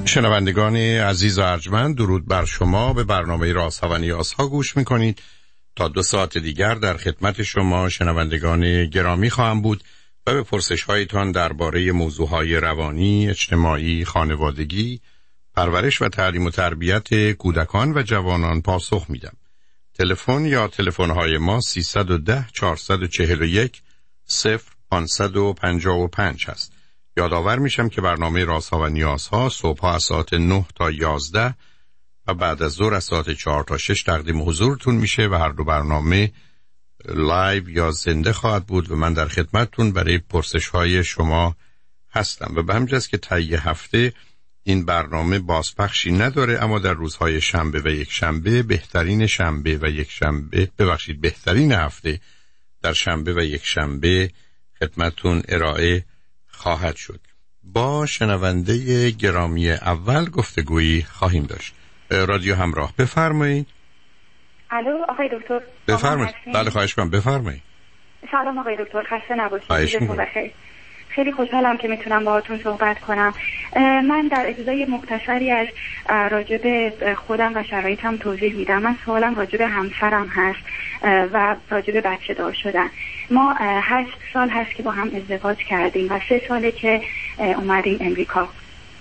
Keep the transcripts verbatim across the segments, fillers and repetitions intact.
شنوندگان عزیز و ارجمند، درود بر شما. به برنامه رازها و نیازها گوش میکنید. تا دو ساعت دیگر در خدمت شما شنوندگان گرامی خواهم بود و به پرسش هایتان درباره موضوعهای روانی، اجتماعی، خانوادگی، پرورش و تعلیم و تربیت کودکان و جوانان پاسخ میدم. تلفن یا تلفن های ما سیصد و ده چهارصد و چهل و یک صفر پانصد و پنجاه و پنج هست. یادآور میشم که برنامه رازها و نیازها صبح از ساعت نه تا یازده و بعد از ظهر از ساعت چهار تا شش تقدیم حضورتون میشه و هر دو برنامه لایو یا زنده خواهد بود و من در خدمتتون برای پرسش های شما هستم. و به همین جاست که طی هفته این برنامه بازپخشی نداره، اما در روزهای شنبه و یک شنبه، بهترین شنبه و یک شنبه ببخشید بهترین هفته در شنبه و یک شنبه خدمتتون ارائه خواهد شد. با شنونده گرامی اول گفتگویی خواهیم داشت. رادیو همراه، بفرمایید. الو آقای دکتر. بفرمایید. بله خواهش می‌کنم، بفرمایید. سلام آقای دکتر، خسته نباشید. خیلی خوشحالم که میتونم باهاتون صحبت کنم. من در ابتدای مختصری از راجب خودم و شرایطم توضیح میدم. من سوالم راجب همسرم هست و راجب بچه دار شدن. ما هشت سال هست که با هم ازدواج کردیم و سه ساله که اومدیم امریکا.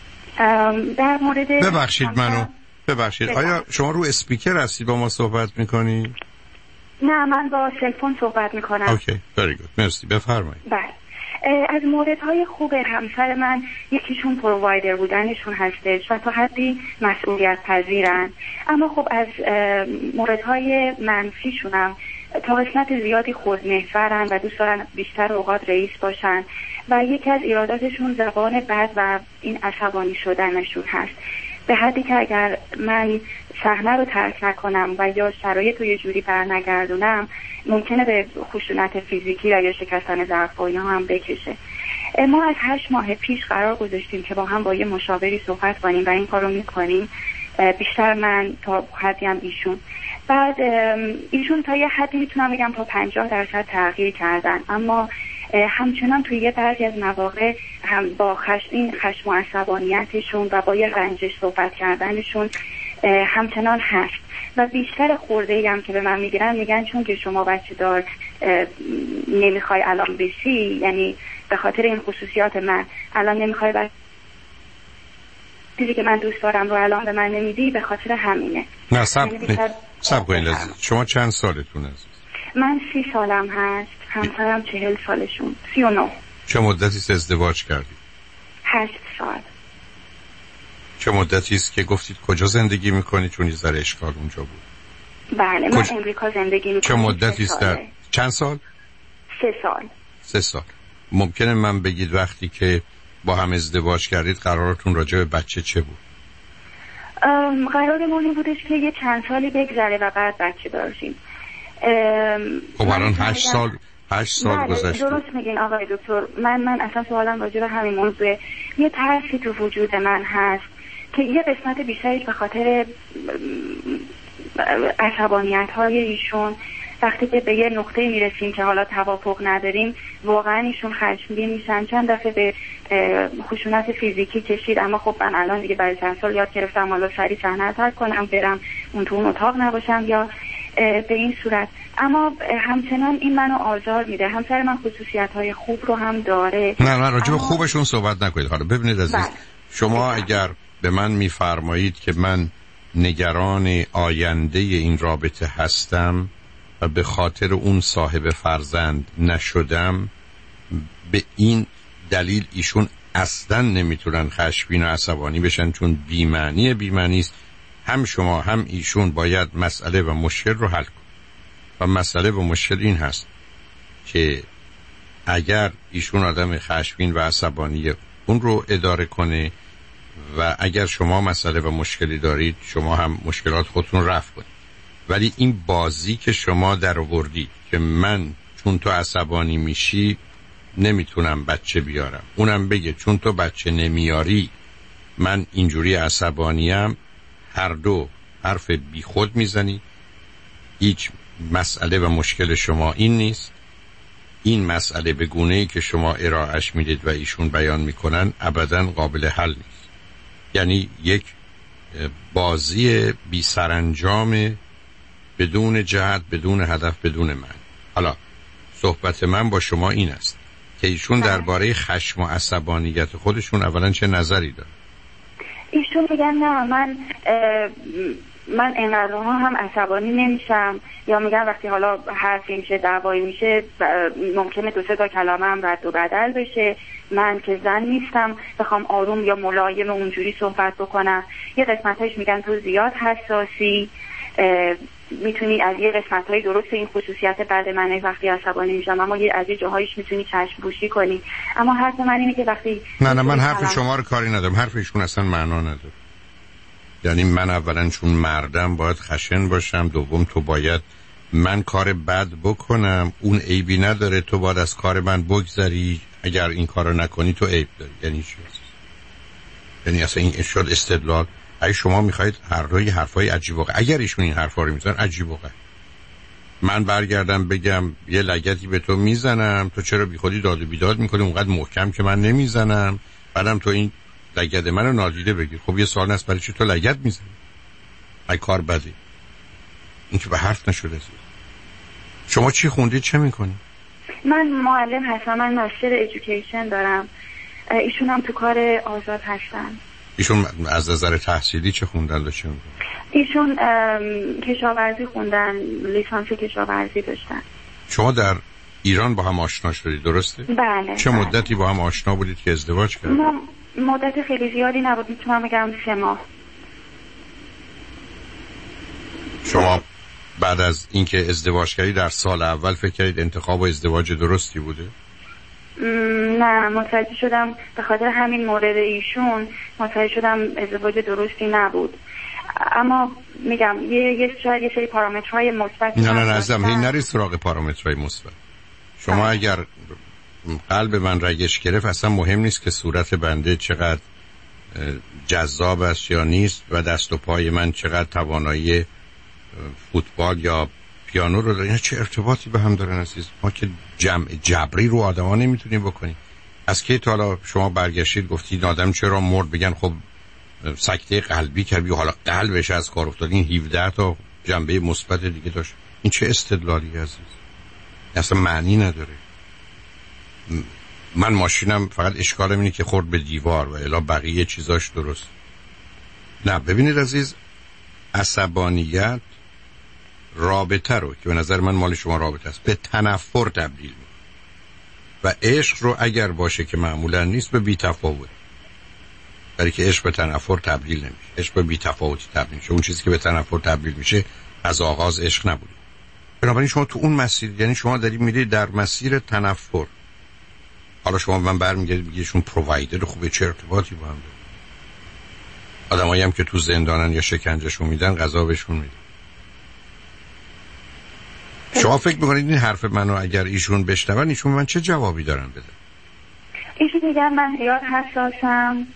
در مورد ببخشید منو ببخشید آیا شما رو اسپیکر هستید با ما صحبت میکنی؟ نه، من با تلفن صحبت میکنم. اوکی، very good. مرسی، بفرمایید. بله. از موردهای خوب همسر من یکیشون پرووایدر بودنشون هستش و تا حدی مسئولیت پذیرن، اما خب از موردهای منفیشونم تا قسمت زیادی خودمحورن و دوست دارن بیشتر اوقات رئیس باشن و یکی از ایراداتشون زبان بد و این عصبانی شدنشون هست، به حدی که اگر من صحنه رو ترک نکنم و یا شرایط رو یه جوری برنگردونم ممکنه به خشونت فیزیکی و یا شکستن ظرف و اینا هم بکشه. ما از هشت ماه پیش قرار گذاشتیم که با هم با یه مشاوری صحبت کنیم و این کار رو میکنیم، بیشتر من تا حدی هم ایشون. بعد ایشون تا یه حدی میتونم بگم تا پنجاه درصد تغییر کردن، اما همچنان توی یه بعضی از مواقع هم با خشم این خشم و عصبانیتشون و با یه رنجش صحبت کردنشون همچنان هست و بیشتر خورده‌ای هم که به من میگیرن میگن چون که شما بچه دار نمیخوای الان بشی، یعنی به خاطر این خصوصیات من الان نمیخوای بچه چیزی که من دوست دارم رو الان به من نمیدی، به خاطر همینه. نه سب سب کنید عزیز، شما چند سالتون عزیز؟ من سی سالم هست، همسرم چهل سالشون، سی و نو. چه مدتی ازدواج کردید؟ هشت سال. چه مدتی است که گفتید کجا زندگی میکنید؟ چون یه ذره اشکال اونجا بود. بله من کج... امریکا زندگی میکنم. چه مدتی است در چند سال؟ سه سال. سه سال. ممکنه من بگید وقتی که با هم ازدواج کردید قرارتون راجع به بچه چه بود؟ قرارمون این بودش که یه چند سالی بگذره و بعد بچه داشتیم. خب الان هشت سال هشت سال گذشته. درست میگین آقای دکتر. من من اصلا سوالم راجع به همین موضوع. یه ترسی تو وجود من هست که یه قسمت بیشتری به خاطر عصبانیت های ایشون وقتی که به یه نقطه میرسیم که حالا توافق نداریم واقعا ایشون خشمگین میشن. چند دفعه به خشونت فیزیکی کشید، اما خب من الان دیگه برای چند سال یاد گرفتم حالا سریع صحنه ترک کنم، برم اون تو اون اتاق نباشم یا به این صورت. اما همچنان این منو آزار میده. همسر من خصوصیت های خوب رو هم داره. نه نه راجع به خوبشون صحبت نکنید. حالا ببینید عزیز، بله. شما اگر به من میفرمایید که من نگران آینده این رابطه هستم و به خاطر اون صاحب فرزند نشدم، به این دلیل ایشون اصلا نمیتونن خشمگین و عصبانی بشن، چون بی‌معنی بی‌معنی است. هم شما هم ایشون باید مسئله و مشکل رو حل کن و مسئله و مشکل این هست که اگر ایشون آدم خشمگین و عصبانی اون رو اداره کنه و اگر شما مسئله و مشکلی دارید شما هم مشکلات خودتون رفع کنید. ولی این بازی که شما در آوردید که من چون تو عصبانی میشی نمیتونم بچه بیارم، اونم بگه چون تو بچه نمیاری من اینجوری عصبانیم، هر دو حرف بی خود میزنی. هیچ مسئله و مشکل شما این نیست. این مسئله به گونه‌ای که شما ارائهش میدید و ایشون بیان میکنن ابداً قابل حل نیست. یعنی یک بازی بی سرانجام، بدون جهت، بدون هدف، بدون من. حالا صحبت من با شما این است که ایشون درباره خشم و عصبانیت خودشون اولا چه نظری داره؟ ایشون میگن نه من من اینقدرها هم عصبانی نمیشم، یا میگن وقتی حالا حرفی میشه دعوایی میشه ممکنه دو سه تا کلمه هم رد و بدل بشه، من که زن نیستم بخوام آروم یا ملایم اونجوری صحبت بکنم. یه قسمتایش میگن تو زیاد حساسی، میتونی از یه قسمت‌های درست این خصوصیت بعد من وقتی عصبانی میشم، اما یه از یه جاهایش میتونی چشم پوشی کنی. اما حرف من اینه که وقتی نه نه من حرف شما رو کاری ندارم، حرف ایشون اصلا معنا نداره. یعنی من اولا چون مردم باید خشن باشم، دوم تو باید من کار بد بکنم، اون عیبی نداره، تو باید از کار من بگذری، اگر این کارو نکنی تو عیب داری. یعنی چی؟ یعنی اصلا این شد استدلال. اگه شما میخواید هر روی حرفای عجیب و غریب، اگر ایشون این حرفا رو میزنن عجیب و غریب، من برگردم بگم یه لگدی به تو میزنم، تو چرا بیخودی داد و بیداد میکنی اونقدر محکم که من نمیزنم، بعدم تو این لگد منو نادیده بگیر. خب یه سوال هست برای چی تو لگد میزنی؟ ای کار بدی. این که به حرف نشده. شما چی خوندید، چه میکنی؟ من معلم هستم، من ماستر ادویکیشن دارم. ایشون هم تو کار آزاد هستن. ایشون از نظر تحصیلی چه خوندن و چه میکنن؟ ایشون کشاورزی خوندن، لیسانس کشاورزی داشتن. شما در ایران با هم آشنا شدید درسته؟ بله. چه بله. مدتی با هم آشنا بودید که ازدواج کردید؟ مدت خیلی زیادی نبود، میتونم بگم سه ماه. شما بعد از اینکه ازدواج کردید در سال اول فکر کردید انتخاب و ازدواج درستی بوده؟ نه، متوجه شدم به خاطر همین مورد ایشون متوجه شدم ازدواج درستی نبود. اما میگم یه یه شاید یه سری پارامترهای مثبت. نه نه نه عزیزم، این نری سراغ پارامترهای مثبت. شما اگر قلب من رگش گرفت اصلا مهم نیست که صورت بنده چقدر جذاب است یا نیست و دست و پای من چقدر توانایی فوتبال یا پیانو رو داره. اینا چه ارتباطی به هم دارن عزیز؟ ما که جمع جبری رو آدما نمیتونیم بکنیم. از کی تا حالا شما برگشتید گفتید آدم چرا مرد؟ بگن خب سکته قلبی کرد، حالا قلبش از کار افتاد. این هفده تا جنبه مثبت دیگه داشت. این چه استدلالی عزیز؟ اصلا معنی نداره. من ماشینم فقط اشکالم اینه که خورد به دیوار و الا بقیه چیزاش درست. نه ببینید عزیز، عصبانیت رابطه رو که به نظر من مال شما رابطه است به تنفر تبدیل میکنه و عشق رو اگر باشه که معمولا نیست به بی‌تفاوت، برای که عشق به تنفر تبدیل نمیشه، عشق به بی‌تفاوتی تبدیل میشه. اون چیزی که به تنفر تبدیل میشه از آغاز عشق نبوده. بنابراین شما تو اون مسیر، یعنی شما دارید میرید در مسیر تنفر. حالا شما من برمیگردید میگید شون پرووایدر خوبه، چه ارتباطی با هم داره؟ آدمایی هم که تو زندانن یا شکنجهشون میدن غذا بهشون میدن. شما فکر میکنید این حرف منو اگر ایشون بشنون ایشون من چه جوابی دارن بدن؟ ایشون میگن من زیاد حساسم،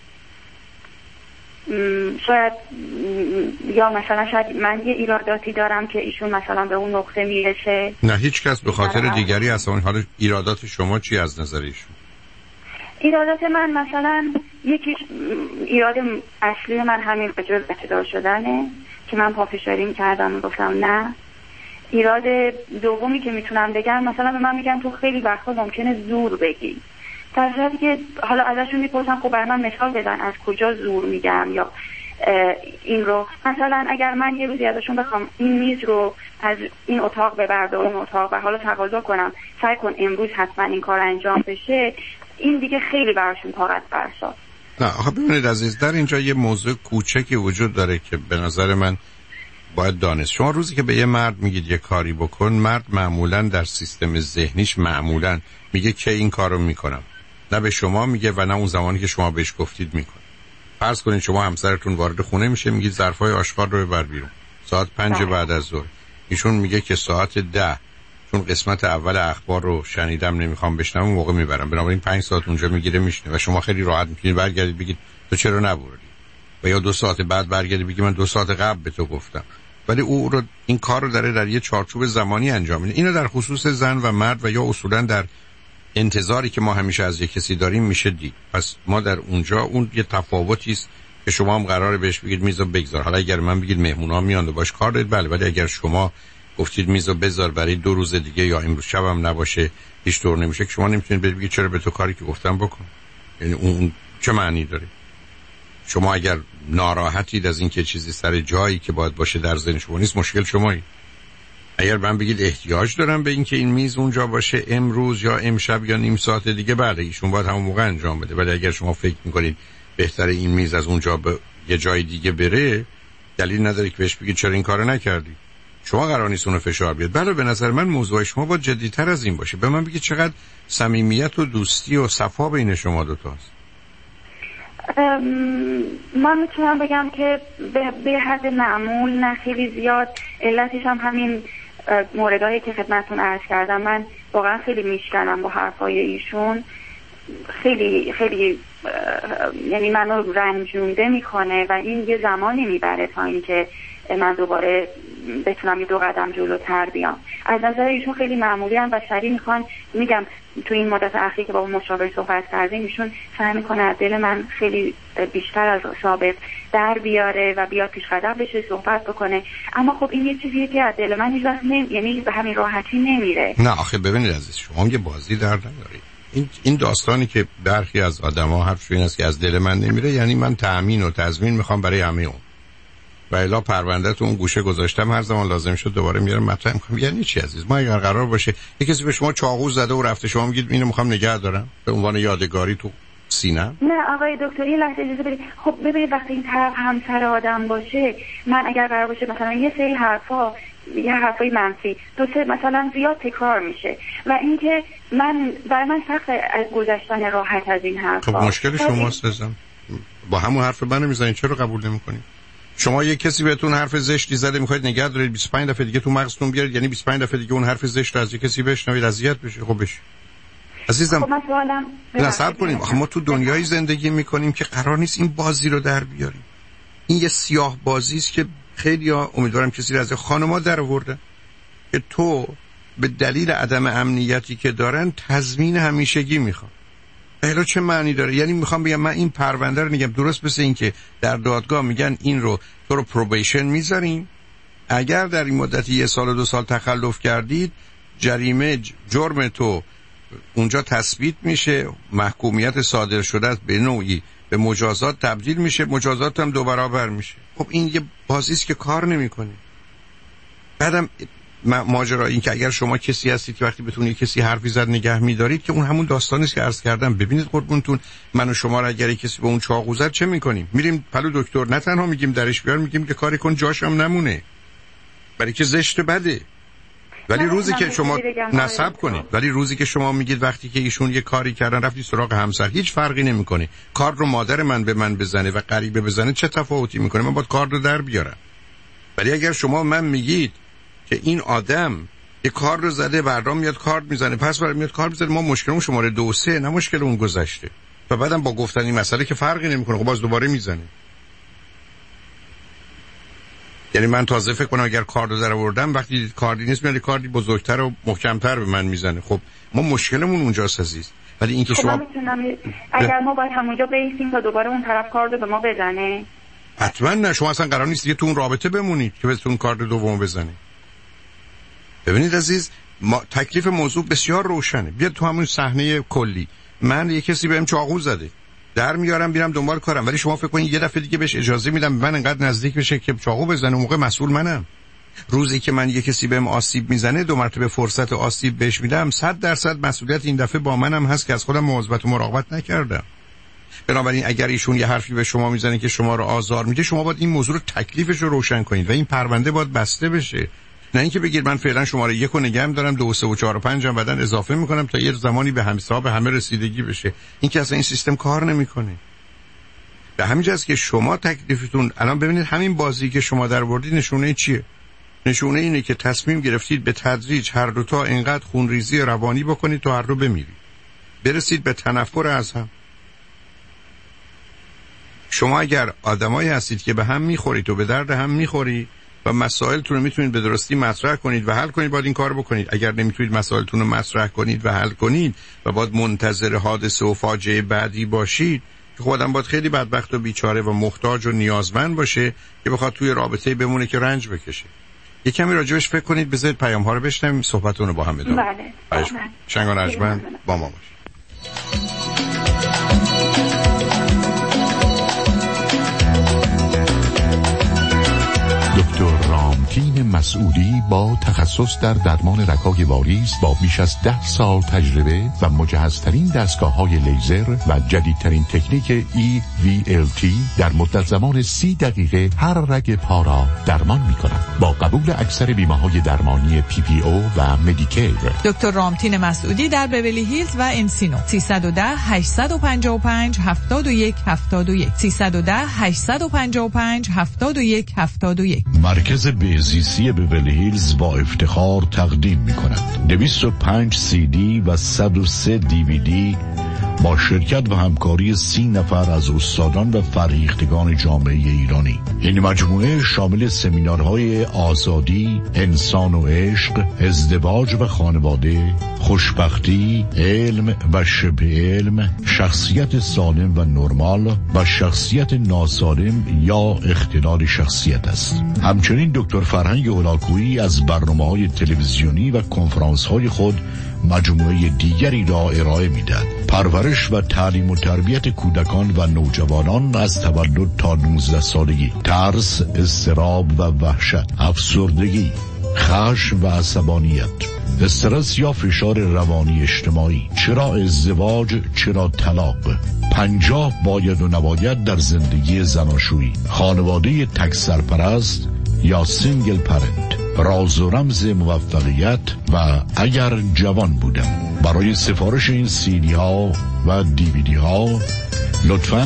شاید یا مثلا شاید من یه ایراداتی دارم که ایشون مثلا به اون نقطه میرسه. نه هیچ کس به خاطر دیگری اصلا. حالا ایرادات شما چی از نظر ایشون؟ ایرادات من مثلا یکی ایراد اصلی من همین به جز بچه‌دار شدنه که من پافشاری می‌کردم و گفتم نه. ایراد دومی که میتونم بگم مثلا به من میگن تو خیلی وقتا ممکنه زور بگی، در صورتی که حالا ازشون میپرسم خب برای من مثال بدن از کجا زور میگم یا این رو. مثلا اگر من یه روزی ازشون بخوام این میز رو از این اتاق ببر به اون اتاق و حالا تقاضا کنم سعی کن امروز حتما این کار انجام بشه، این دیگه خیلی براشون طاقت فرساست. نه آخه ببینید عزیز، در اینجا یه موضوع کوچکی وجود داره که به نظر من باید دانست. شما روزی که به یه مرد میگید یه کاری بکن، مرد معمولا در سیستم ذهنیش معمولا میگه که این کارو میکنم، نه به شما میگه و نه اون زمانی که شما بهش گفتید میکنه. فرض کنید شما همسرتون وارد خونه میشه میگید ظرفای آشغال رو ببر بیرون ساعت پنج بعد از ظهر، ایشون میگه که ساعت ده، چون قسمت اول اخبار رو شنیدم نمیخوام بشنوم اون موقع میبرم، بنابراین پنج ساعت اونجا میگیره میشنه و شما خیلی راحت میتونید برگردید بگید تو چرا نبردی، و یا دو ساعت بعد برگردید بگید من دو ساعت قبل به تو گفتم. ولی او رو این کار رو داره در یه چارچوب زمانی انجام میده. اینو در خصوص زن و مرد و یا اصولا در انتظاری که ما همیشه از یک کسی داریم میشه دید. پس ما در اونجا اون یه تفاوتی است که شما هم قراره بهش بگید میزو بگذار. حالا اگر من بگید مهمونا میان و باش کار دارید بله، ولی اگر شما گفتید میزو بذار برای دو روز دیگه یا امروز شب هم نباشه هیچ طور نمیشه که شما نمیتونید بگید چرا به تو کاری که گفتم بکن. یعنی اون چه معنی داره؟ شما اگر ناراحتید از این که چیزی سر جایی که باید باشه در ذهن شما نیست، مشکل شمایی. اگر من بگید احتیاج دارم به این که این میز اونجا باشه امروز یا امشب یا نیم ساعت دیگه، بله ایشون باید همون موقع انجام بده. ولی اگر شما فکر میکنید بهتره این میز از اونجا به یه جای دیگه بره، دلیل نداره که بهش بگید چرا این کارو نکردی. شما قرار نیست اونو فشار بیاد. بله به نظر من موضوع شما باید جدی‌تر از این باشه. به من بگید چقدر صمیمیت و دوستی و صفا بین شما دو تاست. من میتونم بگم که به, به حد معمول، نه خیلی زیاد. علتش هم همین موردهایی که خدمتتون عرض کردم. من واقعا خیلی میشکنم با حرفای ایشون، خیلی خیلی یعنی منو رنجونده میکنه و این یه زمانی میبره تا اینکه من دوباره بتونم یه دو قدم جلوتر بیام. از نظر ایشون خیلی معمولی هم و سریع میخوان، میگم تو این مدت اخیر که با مشاور صحبت کردیم ایشون سعی میکنه از دل من خیلی بیشتر از سابق در بیاره و بیاد پیش قدم بشه صحبت بکنه. اما خب این یه چیزیه که از دل من هیچ وقت نمی... یعنی به همین راحتی نمیره. نه آخه ببینید عزیز، شما یه بازی در ندارید. این این داستانی که برخی از آدما حرفش این است که از دل من نمیره، یعنی من تأمین و تضمین میخوام برای همه اون. و الا پرونده تو اون گوشه گذاشتم، هر زمان لازم شد دوباره میارم مطرح میکنم. یعنی چی عزیز؟ ما اگر قرار باشه یک کسی به شما چاقو زده و رفته، شما میگید اینو میخوام نگه دارم به عنوان یادگاری تو سینم؟ نه آقای دکتر این لحظه اجازه بدید. خب ببینید وقتی این طرف همسر آدم باشه، من اگر قرار باشه مثلا یه سری حرفا، یه حرفای منفی دو سه مثلا زیاد تکرار میشه و اینکه من برای من سخت از گذشتن راحت از این حرفا. خب مشکل شماست عزیزم. با همون حرف منو میزنید، چرا قبول نمیکنید؟ شما یک کسی بهتون حرف زشتی زده میخواید نگه دارید، بیست و پنج دفعه دیگه تو مغزتون بیارید، یعنی بیست و پنج دفعه دیگه اون حرف زشت رو از یک کسی بشنوید اذیت بشه. خب بشه عزیزم. خب من سوالم نصب کنیم. آخه ما تو دنیای زندگی میکنیم که قرار نیست این بازی رو در بیاریم. این یه سیاه بازی است که خیلی‌ها، امیدوارم کسی رو از خانم‌ها در آورده که تو به دلیل عدم امنیتی که دارن تضمین همیشگی میخوان. اینا چه معنی داره؟ یعنی میخوام بگم من این پرونده رو میگم درست مثل این که در دادگاه میگن این رو تو رو پروبیشن میذاریم، اگر در این مدتی یه سال و دو سال تخلف کردید جریمه جرم تو اونجا تثبیت میشه، محکومیت صادر شده به نوعی به مجازات تبدیل میشه، مجازات هم دو برابر میشه. خب این یه بازی است که کار نمیکنه. بعدم ماجرا این که اگر شما کسی هستید که وقتی بتونید کسی حرفی زد نگه می‌دارید، که اون همون داستانی است که عرض کردم. ببینید قربونتون، من و شما را اگر کسی به اون چاقو زد چه می‌کنیم؟ میریم پلو دکتر، نه تنها میگیم درش بیار، میگیم که کاری کن جاش هم نمونه، برای که زشت بده. ولی روزی که شما نصب کنید، ولی روزی که شما میگید وقتی که ایشون یه کاری کردن رفتی سراغ همسر، هیچ فرقی نمی‌کنه. کار رو مادر من به من بزنه و غریبه بزنه چه تفاوتی می‌کنه؟ من باید کار رو در بیارم. ولی اگر شما من میگید که این آدم یه کار رو زده، برام میاد کارت میزنه، پس برام میاد کارت میزنه، ما مشکلمون شماره دو و سه، نه مشکل اون گذشته. و بعدم با گفتن این مسئله که فرقی نمیکنه، خب باز دوباره میزنه. یعنی من تازه فکر کنم اگر کار رو در آوردم، وقتی کاردی نیست میاد کاردی بزرگتر و محکمتر به من میزنه. خب ما مشکلمون اونجاست عزیز. ولی اینکه خب شما میتونم اگر ما باید همونجا بیسیم تا دوباره اون طرف کار رو به ما بزنه؟ حتما نه. شما اصلا قرار نیست دیگه تو اون رابطه بمونید که بهتون کارت دوم بزنه. ببینید عزیز، ما تکلیف موضوع بسیار روشنه. بیاد تو همون صحنه کلی، من یه کسی بهم چاقو زده، در میارم میرم دنبال کارم، ولی شما فکر کنید یه دفعه دیگه بهش اجازه میدم من انقدر نزدیک بشه که چاقو بزنه، اون موقع مسئول منم. روزی که من یه کسی بهم آسیب میزنه، دو مرتبه فرصت آسیب بهش میدم، صد درصد مسئولیت این دفعه با منم هست که از خودم مواظبت و مراقبت نکردم. بنابراین اگر ایشون یه حرفی به شما میزنه که شما رو آزار میده، شما باید این موضوع رو تکلیفش رو روشن کنید و این پرونده باید بسته بشه. نه اینکه بگید من فعلا شماره یک رو نگهم دارم، دو و سه و چهار و پنج هم بعدن اضافه میکنم تا یه زمانی به حساب همه رسیدگی بشه. این که اصلا این سیستم کار نمیکنه. به همین جاست که شما تکلیفتون الان ببینید همین بازی که شما در آوردید نشونه چیه؟ نشونه اینه که تصمیم گرفتید به تدریج هر دو تا اینقدر خونریزی روانی بکنید تا هر رو بمیرید، برسید به تنفر از هم. شما اگر آدمایی هستید که به هم میخورید و به درد هم میخورید و مسائلتون رو میتونید به درستی مطرح کنید و حل کنید، باید این کار بکنید. اگر نمیتونید مسائلتون رو مطرح کنید و حل کنید و باید منتظر حادثه و فاجعه بعدی باشید، که خودم باید خیلی بدبخت و بیچاره و محتاج و نیازمند باشه که بخواد توی رابطه بمونه که رنج بکشه. یه کمی راجبش فکر کنید، بذارید پیام ها رو بشنویم، صحبتون رو با هم ادامه. بله. شنگ و نجمن با ما باشید. دکتر رامتین مسعودی با تخصص در درمان رگ‌های واریس با بیش از ده سال تجربه و مجهزترین دستگاه‌های لیزر و جدیدترین تکنیک ای وی ال تی در مدت زمان سی دقیقه هر رگ پا را درمان می‌کند. با قبول اکثر بیمه‌های درمانی پی پی او و مدیکیر. دکتر رامتین مسعودی در بیولی هیلز و انسینو. سیصد و ده هشتصد و پنجاه و پنج هفتاد و یک هفتاد و یک سیصد و ده هشتصد و پنجاه و پنج هفتاد و یک هفتاد و یک. مرکز بهزیستی بیولی هیلز با افتخار تقدیم می‌کند دویست و پنج سی دی و صد و سه دی وی دی با شرکت و همکاری سی نفر از استادان و فرهیختگان جامعه ایرانی. این مجموعه شامل سمینارهای آزادی، انسان و عشق، ازدواج و خانواده، خوشبختی، علم و شبه علم، شخصیت سالم و نرمال و شخصیت ناسالم یا اختلال شخصیت است. همچنین دکتر فرهنگ هولاکویی از برنامه‌های تلویزیونی و کنفرانس‌های خود مجموعه دیگری را ارائه می‌دهد. پرورش و تعلیم و تربیت کودکان و نوجوانان از تولد تا نوزده سالگی، ترس، اضطراب و وحشت، افسردگی، خشم و عصبانیت، استرس یا فشار روانی اجتماعی، چرا ازدواج، چرا طلاق، پنجاه باید و نباید در زندگی زناشویی، خانواده تک سرپرست یا سینگل پرنت، راز و رمز موفقیت و اگر جوان بودم. برای سفارش این سیدی ها و دیویدی ها لطفاً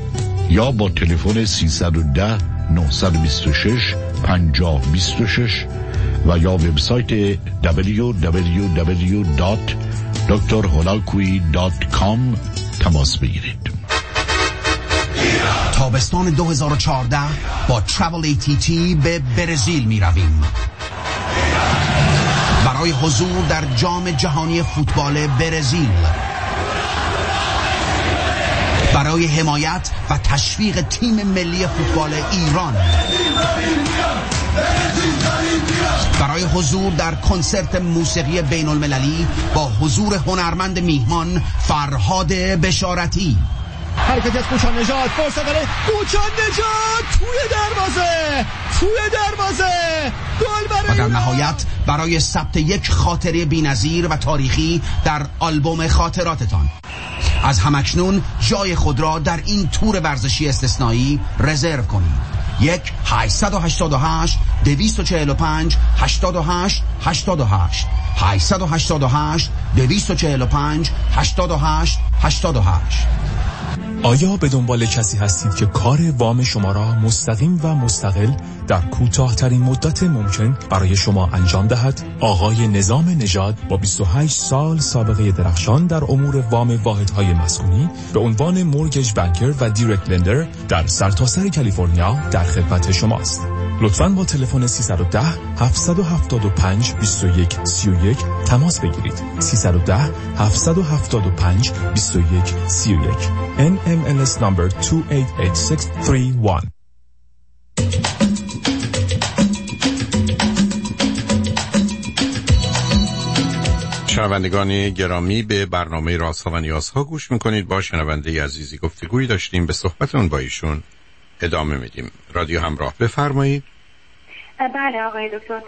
یا با تلفن سیصد و ده نهصد و بیست و شش پنجاه بیست و شش و یا وبسایت دبلیو دبلیو دبلیو دات دکتر هولاکویی دات کام تماس بگیرید. تابستان دو هزار و چهارده با ترافل ای تی تی به برزیل می رویم برای حضور در جام جهانی فوتبال برزیل، برای حمایت و تشویق تیم ملی فوتبال ایران، برای حضور در کنسرت موسیقی بین المللی با حضور هنرمند میهمان فرهاد بشارتی. حرکتی از کوچان نجات، فرصت داره کوچان نجات، توی دروازه توی دروازه گل برای، و در نهایت برای ثبت یک خاطره بی‌نظیر و تاریخی در آلبوم خاطراتتان. از همکنون جای خود را در این تور ورزشی استثنایی رزرو کنید. یک هشتصد و هشتاد و هشت دویست و چهل و پنج هشتاد و هشت هشتاد و هشت هشتصد و هشتاد و هشت دویست و چهل و پنج هشتاد و هشت هشتاد و هشت. آیا به دنبال کسی هستید که کار وام شما را مستقیم و مستقل در کوتاه‌ترین مدت ممکن برای شما انجام دهد؟ آقای نظام نژاد با بیست و هشت سال سابقه درخشان در امور وام واحدهای مسکونی به عنوان مورگیج بانکر و دایرکت لندر در سرتاسر کالیفرنیا در خدمت شماست. لطفاً با تلفن سیصد و ده هفتصد و هفتاد و پنج بیست و یک سی و یک تماس بگیرید. سیصد و ده هفتصد و هفتاد و پنج بیست و یک سی و یک. ان ام ال اس number دو هشت هشت شش سه یک. شنوندگان گرامی، به برنامه رازها و نیازها گوش میکنید. با شنونده عزیزی گفتگویی داشتیم، به صحبتون با ایشون ادامه میدیم. رادیو همراه، بفرمایید. بله آقای دکتر.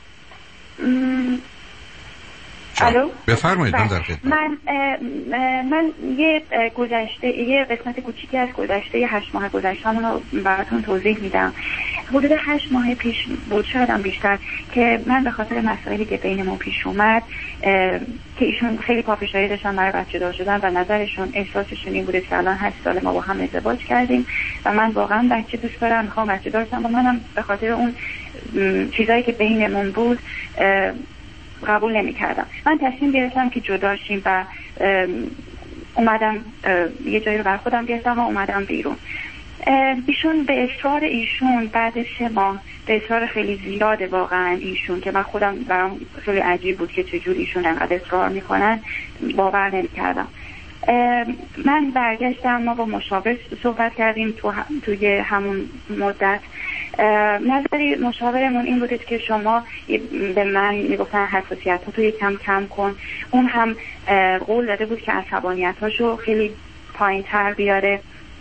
الو بفرمایید. من در خدمت. من من یه گذشته یه قسمت کوچیکی از گذشته هشت ماه گذشته‌مون رو براتون توضیح میدم. حدود هشت ماه پیش بود، شاید هم بیشتر، که من به خاطر مسائلی که بینمون پیش اومد که ایشون خیلی پافشاری داشتن برای بچه دار شدن و نظرشون احساسشون این بوده که الان هشت سال ما با هم ازدواج کردیم و من واقعا بچه دوست دارم، میخوام بچه دار شم و منم به خاطر اون چیزایی که بینمون بود قبول نمی کردم. من تصمیم گرفتم که جدا شیم و اومدم یه جایی رو بر خودم گرفتم و اومدم بیرون. ایشون به اصرار ایشون بعد سه ماه، به اصرار خیلی زیاده واقعا ایشون که من خودم برام خیلی عجیب بود که چجور ایشون انقدر اصرار میکنن، باور نمی کردم. من برگشتم، ما با مشاور صحبت کردیم تو هم، توی همون مدت نظری مشاورمون این بودید که شما به من میگفتن حساسیت ها تو یکم کم کن. اون هم قول داده بود که عصبانیت هاشو خیلی پایین تر بیاره.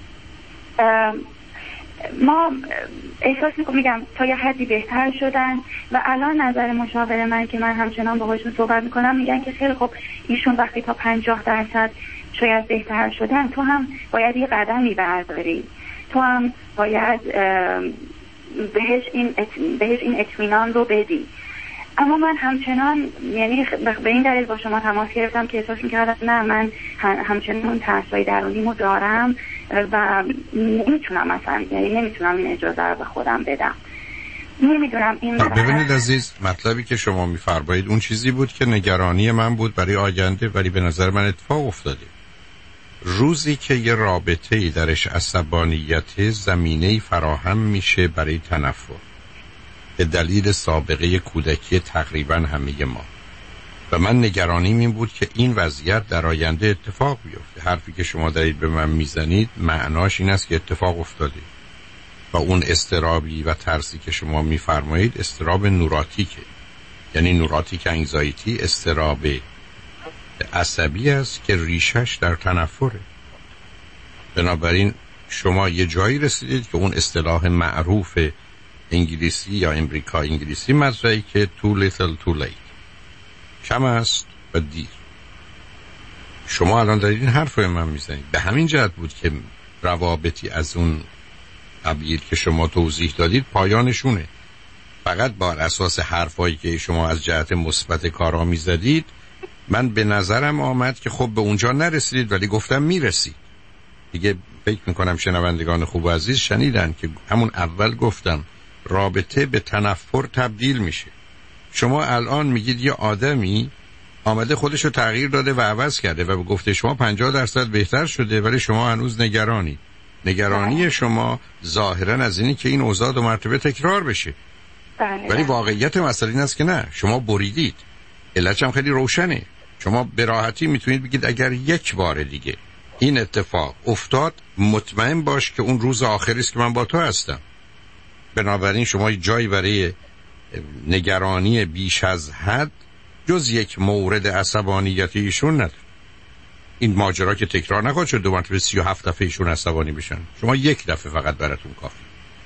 ما احساس میکنم میگم تا یه حدی بهتر شدن و الان نظر مشاور من که من همچنان باهاشون صحبت میکنم میگن که خیلی خب ایشون وقتی تا پنجاه درصد شاید بهتر شدن، تو هم باید یه قدمی برداری، تو هم باید بهش این بهش این اطمینان رو بدی. اما من همچنان یعنی به این دلیل با شما تماس گرفتم که احساس میکردم نه، من همچنان ترسای درونیمو دارم و نمیتونم مثلا یعنی نمیتونم این اجازه رو به خودم بدم. نمیدونم این ببینید عزیز، مطلبی که شما میفرمایید اون چیزی بود که نگرانی من بود برای آینده، ولی به نظر من اتفاق افتاده. روزی که یه رابطه‌ای درش عصبانیت زمینه‌ای فراهم میشه برای تنفر به دلیل سابقه کودکی تقریبا همه ما، و من نگرانیم این بود که این وضعیت در آینده اتفاق بیفته. حرفی که شما دارید به من میزنید معناش این است که اتفاق افتاده و اون استرابی و ترسی که شما میفرمایید استراب نوراتیکه، یعنی نوراتیک انگزایتی، استراب عصبی است که ریشش در تنفره. بنابراین شما یه جایی رسیدید که اون اصطلاح معروف انگلیسی یا امریکا انگلیسی مطرحی که too little too late، کم است و دیر. شما الان دارید این حرف رو من میزنید. به همین جهت بود که روابطی از اون قبیل که شما توضیح دادید پایانشونه. فقط بر اساس حرفایی که شما از جهت مثبت کارا میزدید من به نظرم آمد که خب به اونجا نرسیدید، ولی گفتم میرسید دیگه. فکر میکنم شنوندگان خوب و عزیز شنیدن که همون اول گفتم رابطه به تنفر تبدیل میشه. شما الان میگید یه آدمی آمده خودشو تغییر داده و عوض کرده و گفته شما پنجاه درصد بهتر شده، ولی شما هنوز نگرانی. نگرانی شما ظاهرا از اینی که این اوضاع دو مرتبه تکرار بشه، ولی واقعیت مسئله این است که نه، شما بریدید. علتش هم خیلی روشنه. شما به راحتی میتونید بگید اگر یک بار دیگه این اتفاق افتاد مطمئن باش که اون روز آخری است که من با تو هستم. بنابراین شما جایی برای نگرانی بیش از حد جز یک مورد عصبانیت ایشون نداره. این ماجرا که تکرار نخواهد شد دو مرتبه سی و هفت دفعه ایشون عصبانی بشن، شما یک دفعه فقط براتون کافی.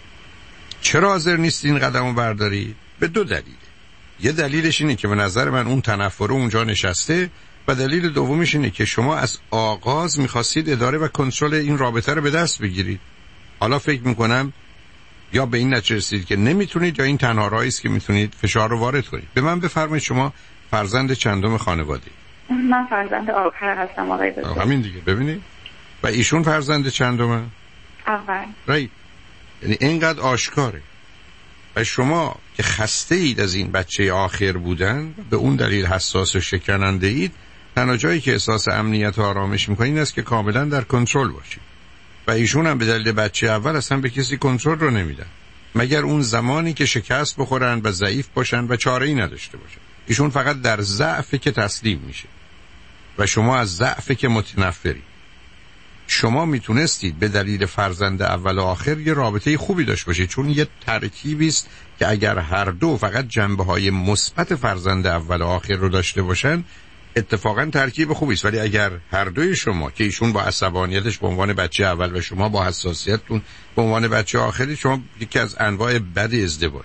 چرا حاضر نیستین این قدمو بردارید؟ به دو دلیل. یه دلیلش اینه که به نظر من اون تنفر اونجا نشسته، و دلیل دومیش اینه که شما از آغاز میخواستید اداره و کنترل این رابطه رو به دست بگیرید. حالا فکر میکنم یا به این نتیجه رسیدید که نمیتونید، یا این تنها راهی است که میتونید فشار رو وارد کنید. به من بفرمایید شما فرزند چندم خانواده؟ من فرزند آخر هستم آقای دکتر. همین دیگه. ببینید و ایشون فرزند چندمه؟ اول. رایت. یعنی اینقدر آشکاره. و شما که خسته اید از این بچه آخر بودن، به اون دلیل حساس و شکننده اید، تنها جایی که احساس امنیت و آرامش میکنید این است که کاملا در کنترل باشید. و ایشون هم به دلیل بچه اول اصلا به کسی کنترل رو نمیدن، مگر اون زمانی که شکست بخورن و ضعیف باشن و چاره‌ای نداشته باشن. ایشون فقط در ضعف که تسلیم میشه و شما از ضعف که متنفری. شما میتونستید به دلیل فرزند اول و آخر یه رابطه خوبی داشته باشید، چون یه ترکیبی است که اگر هر دو فقط جنبه‌های مثبت فرزند اول و آخر رو داشته باشن اتفاقا ترکیب خوبی است. ولی اگر هر دوی شما که ایشون با عصبانیتش به عنوان بچه اول و شما با حساسیتتون به عنوان بچه آخری، شما یکی از انواع بد ازدواج.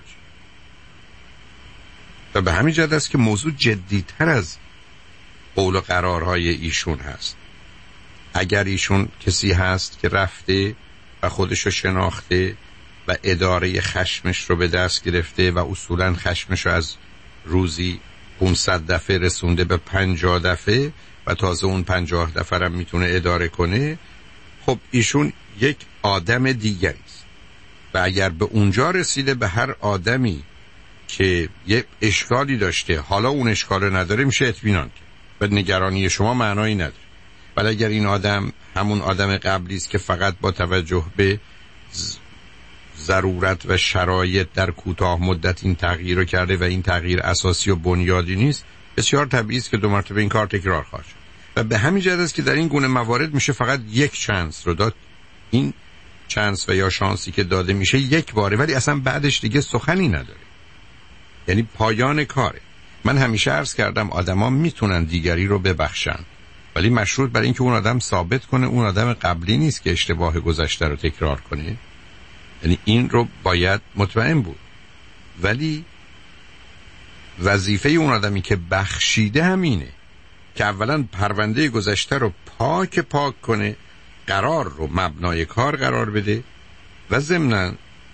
و به همین جهت است که موضوع جدی‌تر از قول و قرارهای ایشون هست. اگر ایشون کسی هست که رفته و خودشو شناخته و اداره خشمش رو به دست گرفته و اصولا خشمش رو از روزی پانصد دفعه رسونده به پنجاه دفعه و تازه اون پنجاه دفعه رو میتونه اداره کنه، خب ایشون یک آدم دیگری است. و اگر به اونجا رسیده به هر آدمی که یک اشکالی داشته حالا اون اشکال نداره میشه اطمینان کرد و نگرانی شما معنایی نداره. ولی اگر این آدم همون آدم قبلی است که فقط با توجه به ضرورت و شرایط در کوتاه مدت این تغییر رو کرده و این تغییر اساسی و بنیادی نیست، بسیار طبیعی است که دو مرتبه این کار تکرار خواهد شد. و به همین جهت است که در این گونه موارد میشه فقط یک چانس رو داد. این چانس و یا شانسی که داده میشه یک باره، ولی اصلا بعدش دیگه سخنی نداره، یعنی پایان کاره. من همیشه عرض کردم آدما میتونن دیگری رو ببخشن، ولی مشروط بر این که اون آدم ثابت کنه اون آدم قبلی نیست که اشتباه گذشته رو تکرار کنه. یعنی این رو باید مطمئن بود. ولی وظیفه اون آدمی که بخشیده همینه که اولا پرونده گذشته رو پاک پاک کنه، قرار رو مبنای کار قرار بده و ضمناً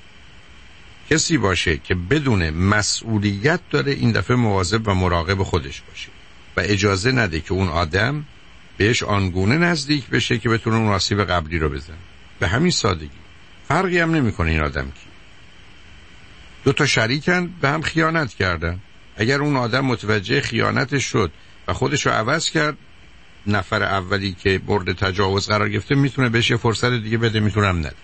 کسی باشه که بدون مسئولیت داره این دفعه مواظب و مراقب خودش باشه و اجازه نده که اون آدم بهش آنگونه نزدیک بشه که بتونه اون آسیب قبلی رو بزنه. به همین سادگی. فرقی هم نمیکنه این آدم کی. دو تا شریکن به هم خیانت کردن. اگر اون آدم متوجه خیانتش شد و خودش رو عوض کرد، نفر اولی که مورد تجاوز قرار گرفته میتونه بهش یه فرصت دیگه بده، میتونه هم نده.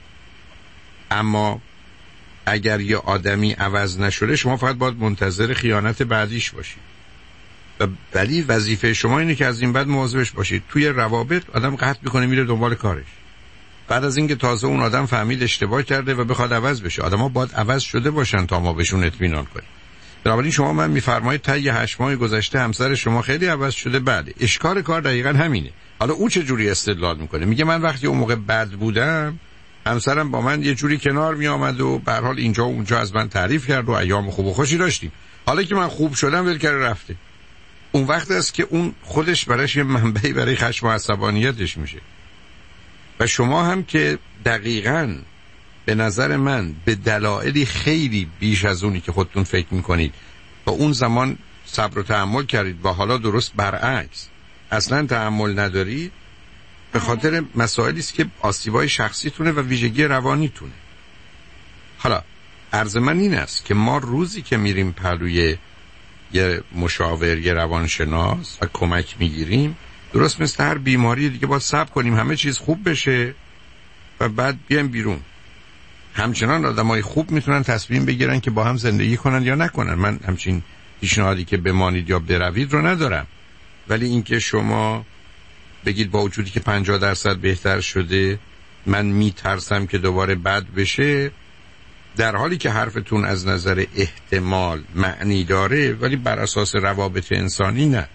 اما اگر یه آدمی عوض نشده شما فقط باید منتظر خیانت بعدیش باشید. و ولی وظیفه شما اینه که از این بعد مواظبش باشید. توی روابط آدم قطع میکنه میره دنبال کارش، بعد از اینکه تازه اون آدم فهمید اشتباه کرده و بخواد عوض بشه. آدما باید عوض شده باشن تا ما بهشون اطمینان کنیم. بنابراین شما من میفرمایید تا یه هشت ماه گذشته همسر شما خیلی عوض شده، بعد اشکار کار دقیقاً همینه. حالا اون چه جوری استدلال میکنه؟ میگه من وقتی اون موقع بد بودم همسرم با من یه جوری کنار می آمد و به هر حال اینجا و اونجا از من تعریف کرد و ایام خوب و خوشی داشتیم. حالا که من خوب شدم ول کرده رفته. اون وقت است که اون خودش براش یه منبعی برای خشم و عصبانیتش میشه. و شما هم که دقیقاً به نظر من به دلایلی خیلی بیش از اونی که خودتون فکر میکنید تا اون زمان صبر و تحمل کردید و حالا درست برعکس اصلا تحمل ندارید، به خاطر مسائلی است که آسیبای شخصیتونه و ویژگی روانیتونه. حالا عرض من این است که ما روزی که میریم پلوی یه مشاور، یه روانشناس و کمک میگیریم، درست مثل هر بیماری دیگه باید صبر کنیم همه چیز خوب بشه و بعد بیایم بیرون. همچنان آدمای خوب میتونن تصمیم بگیرن که با هم زندگی کنن یا نکنن. من همچین پیشنهادی که بمانید یا بروید رو ندارم، ولی اینکه شما بگید با وجودی که پنجاه درصد بهتر شده من میترسم که دوباره بد بشه، در حالی که حرفتون از نظر احتمال معنی داره ولی بر اساس روابط انسانی نه.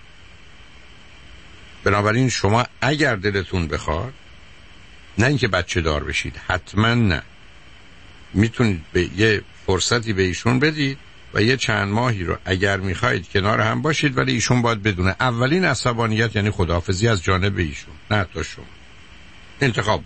بنابراین شما اگر دلتون بخواد، نه اینکه بچه دار بشید، حتما نه، میتونید به یه فرصتی به ایشون بدید و یه چند ماهی رو اگر میخواید کنار هم باشید، ولی ایشون باید بدونه اولین عصبانیت یعنی خداحافظی از جانب ایشون، نه تا شما. انتخاب.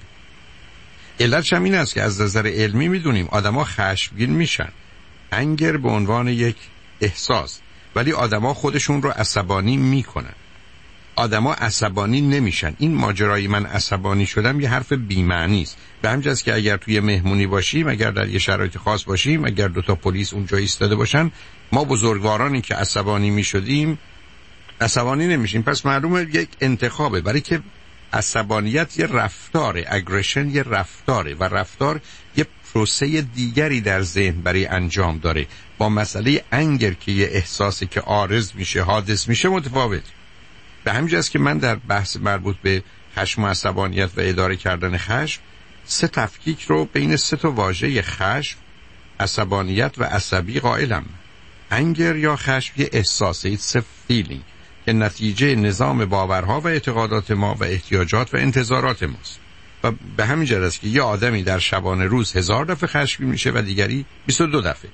علتش هم این است که از نظر علمی میدونیم آدما خشمگین میشن، انگر به عنوان یک احساس، ولی آدما خودشون رو عصبانی میکنن. آدما عصبانی نمیشن. این ماجرای من عصبانی شدم یه حرف بی‌معنی است. به همین جاست که اگر توی مهمونی باشیم، اگر در یه شرایط خاص باشیم، اگر دو تا پلیس اونجا ایستاده باشن، ما بزرگوارانی که عصبانی میشدیم عصبانی نمیشیم. پس معلومه یک انتخابه، برای که عصبانیت یه رفتاره، اگریشن یه رفتاره و رفتار یه پروسه دیگری در ذهن برای انجام داره. با مسئله انگر که یه احساسی که عارض میشه، حادث میشه، متفاوت. به همین جاست که من در بحث مربوط به خشم و عصبانیت و اداره کردن خشم سه تفکیک رو بین سه تا واژه خشم، عصبانیت و عصبی قائلم. انگر یا خشم یه احساسه، it's a feeling که نتیجه نظام باورها و اعتقادات ما و احتیاجات و انتظارات ماست. و به همین جهت است که یه آدمی در شبانه روز هزار دفعه خشمگین میشه و دیگری بیست و دو دفعه.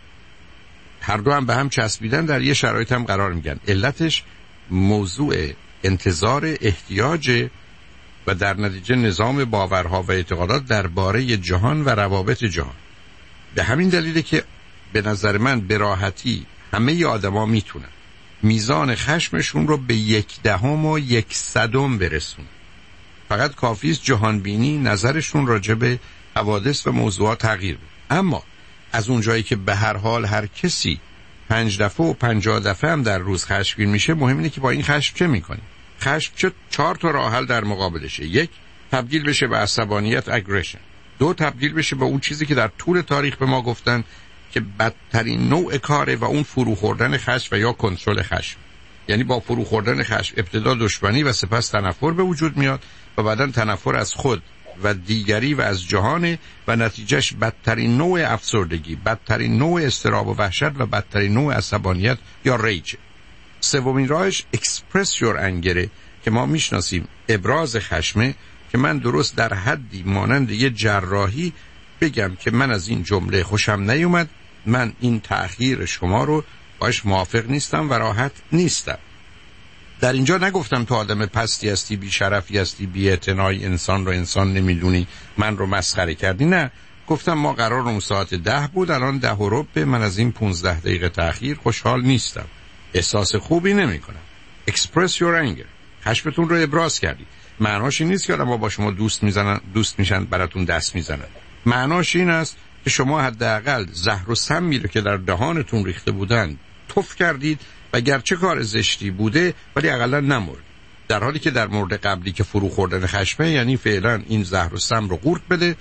هر دو هم به هم چسبیدن، در یه شرایط هم قرار میگن. علتش موضوع انتظار، احتیاج و در نتیجه نظام باورها و اعتقادات درباره جهان و روابط جهان. به همین دلیله که به نظر من به راحتی همه آدما میتونن میزان خشمشون رو به یک دهم و یک صدم برسونن. فقط کافی است جهان بینی، نظرشون راجع به حوادث و موضوعات تغییر بده. اما از اون جایی که به هر حال هر کسی پنج دفعه و پنجاه دفعه هم در روز خشمگین میشه، مهم اینه که با این خشم چه میکنی. خشم چه چهار تا راه حل در مقابلشه. یک، تبدیل بشه به عصبانیت، اگریشن. دو، تبدیل بشه به اون چیزی که در طول تاریخ به ما گفتن که بدترین نوع کاره و اون فرو خوردن خشم و یا کنترل خشم. یعنی با فرو خوردن خشم ابتدا دشمنی و سپس تنفر به وجود میاد و بعداً تنفر از خود و دیگری و از جهان و نتیجهش بدترین نوع افسردگی، بدترین نوع اضطراب و وحشت و بدترین نوع عصبانیت یا ریج. سومین راهش اکسپرس یور انگره که ما میشناسیم، ابراز خشمه، که من درست در حدی مانند یه جراحی بگم که من از این جمله خوشم نیومد، من این تأخیر شما رو باش موافق نیستم و راحت نیستم. در اینجا نگفتم تو آدم پستی هستی، بی شرفی هستی، بی اعتنایی، انسان رو انسان نمیدونی، من رو مسخره کردی. نه، گفتم ما قرار اون ساعت ده بود، الان ده و ربع، من از این پونزده دقیقه تأخیر خوشحال نیستم، احساس خوبی نمی کنم. Express your anger. خشمتون رو ابراز کردی. معناش این نیست که آدم‌ها با شما دوست میزنن، دوست میشن، براتون دست میزنن. معناش این است که شما حداقل زهر و سمی رو که در دهانتون ریخته بودن تف کردید و گرچه کار زشتی بوده ولی حداقل نمرد. در حالی که در مورد قبلی که فرو خوردن خشمه، یعنی فعلا این زهر و سم رو قورت بده،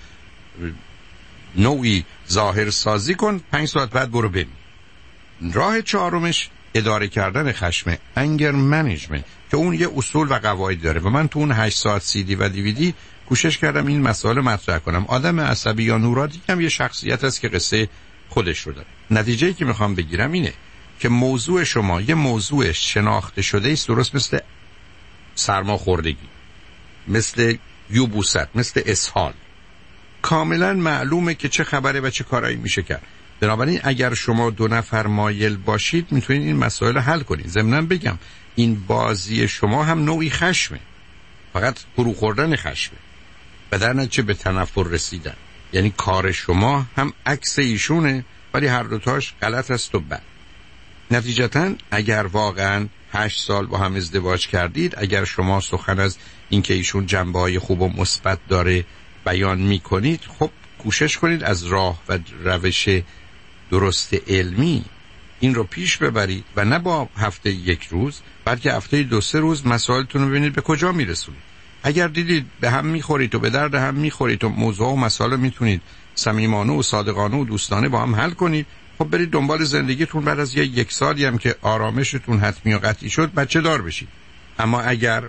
نوعی ظاهر سازی کن، پنج ساعت بعد برو ببین. راه چهارمش اداره کردن خشم، انگر منیجمنت، که اون یه اصول و قواعد داره و من تو اون هشت ساعت سی دی و دیویدی کوشش کردم این مسائل مطرح کنم. آدم عصبی یا نورادیک هم یه شخصیت است که قصه خودش رو داره. نتیجه‌ای که میخوام بگیرم اینه که موضوع شما یه موضوع شناخته شده است، درست مثل سرماخوردگی، مثل یبوست، مثل اسهال. کاملا معلومه که چه خبره و چه کارایی میشه کرد. بنابراین اگر شما دو نفر مایل باشید میتونید این مسائل رو حل کنید. ضمناً بگم این بازی شما هم نوعی خشمه، فقط فرو خوردن خشمه و در نتیجه به تنفر رسیدن. یعنی کار شما هم عکس ایشونه ولی هر دوتاش غلط است و بد. نتیجتاً اگر واقعاً هشت سال با هم ازدواج کردید، اگر شما سخن از اینکه ایشون جنبه‌های خوب و مثبت داره بیان میکنید، خب کوشش کنید از راه و روش درست علمی این رو پیش ببرید و نه با هفته یک روز، بلکه هفته دو سه روز مسائلتون رو ببینید به کجا میرسونید. اگر دیدید به هم میخورید و به درد هم میخورید و موضوع و مسائل میتونید صمیمانه و صادقانه و دوستانه با هم حل کنید، خب برید دنبال زندگیتون. بعد از یک یک سالی هم که آرامشتون حتمی و قطعی شد بچه دار بشید. اما اگر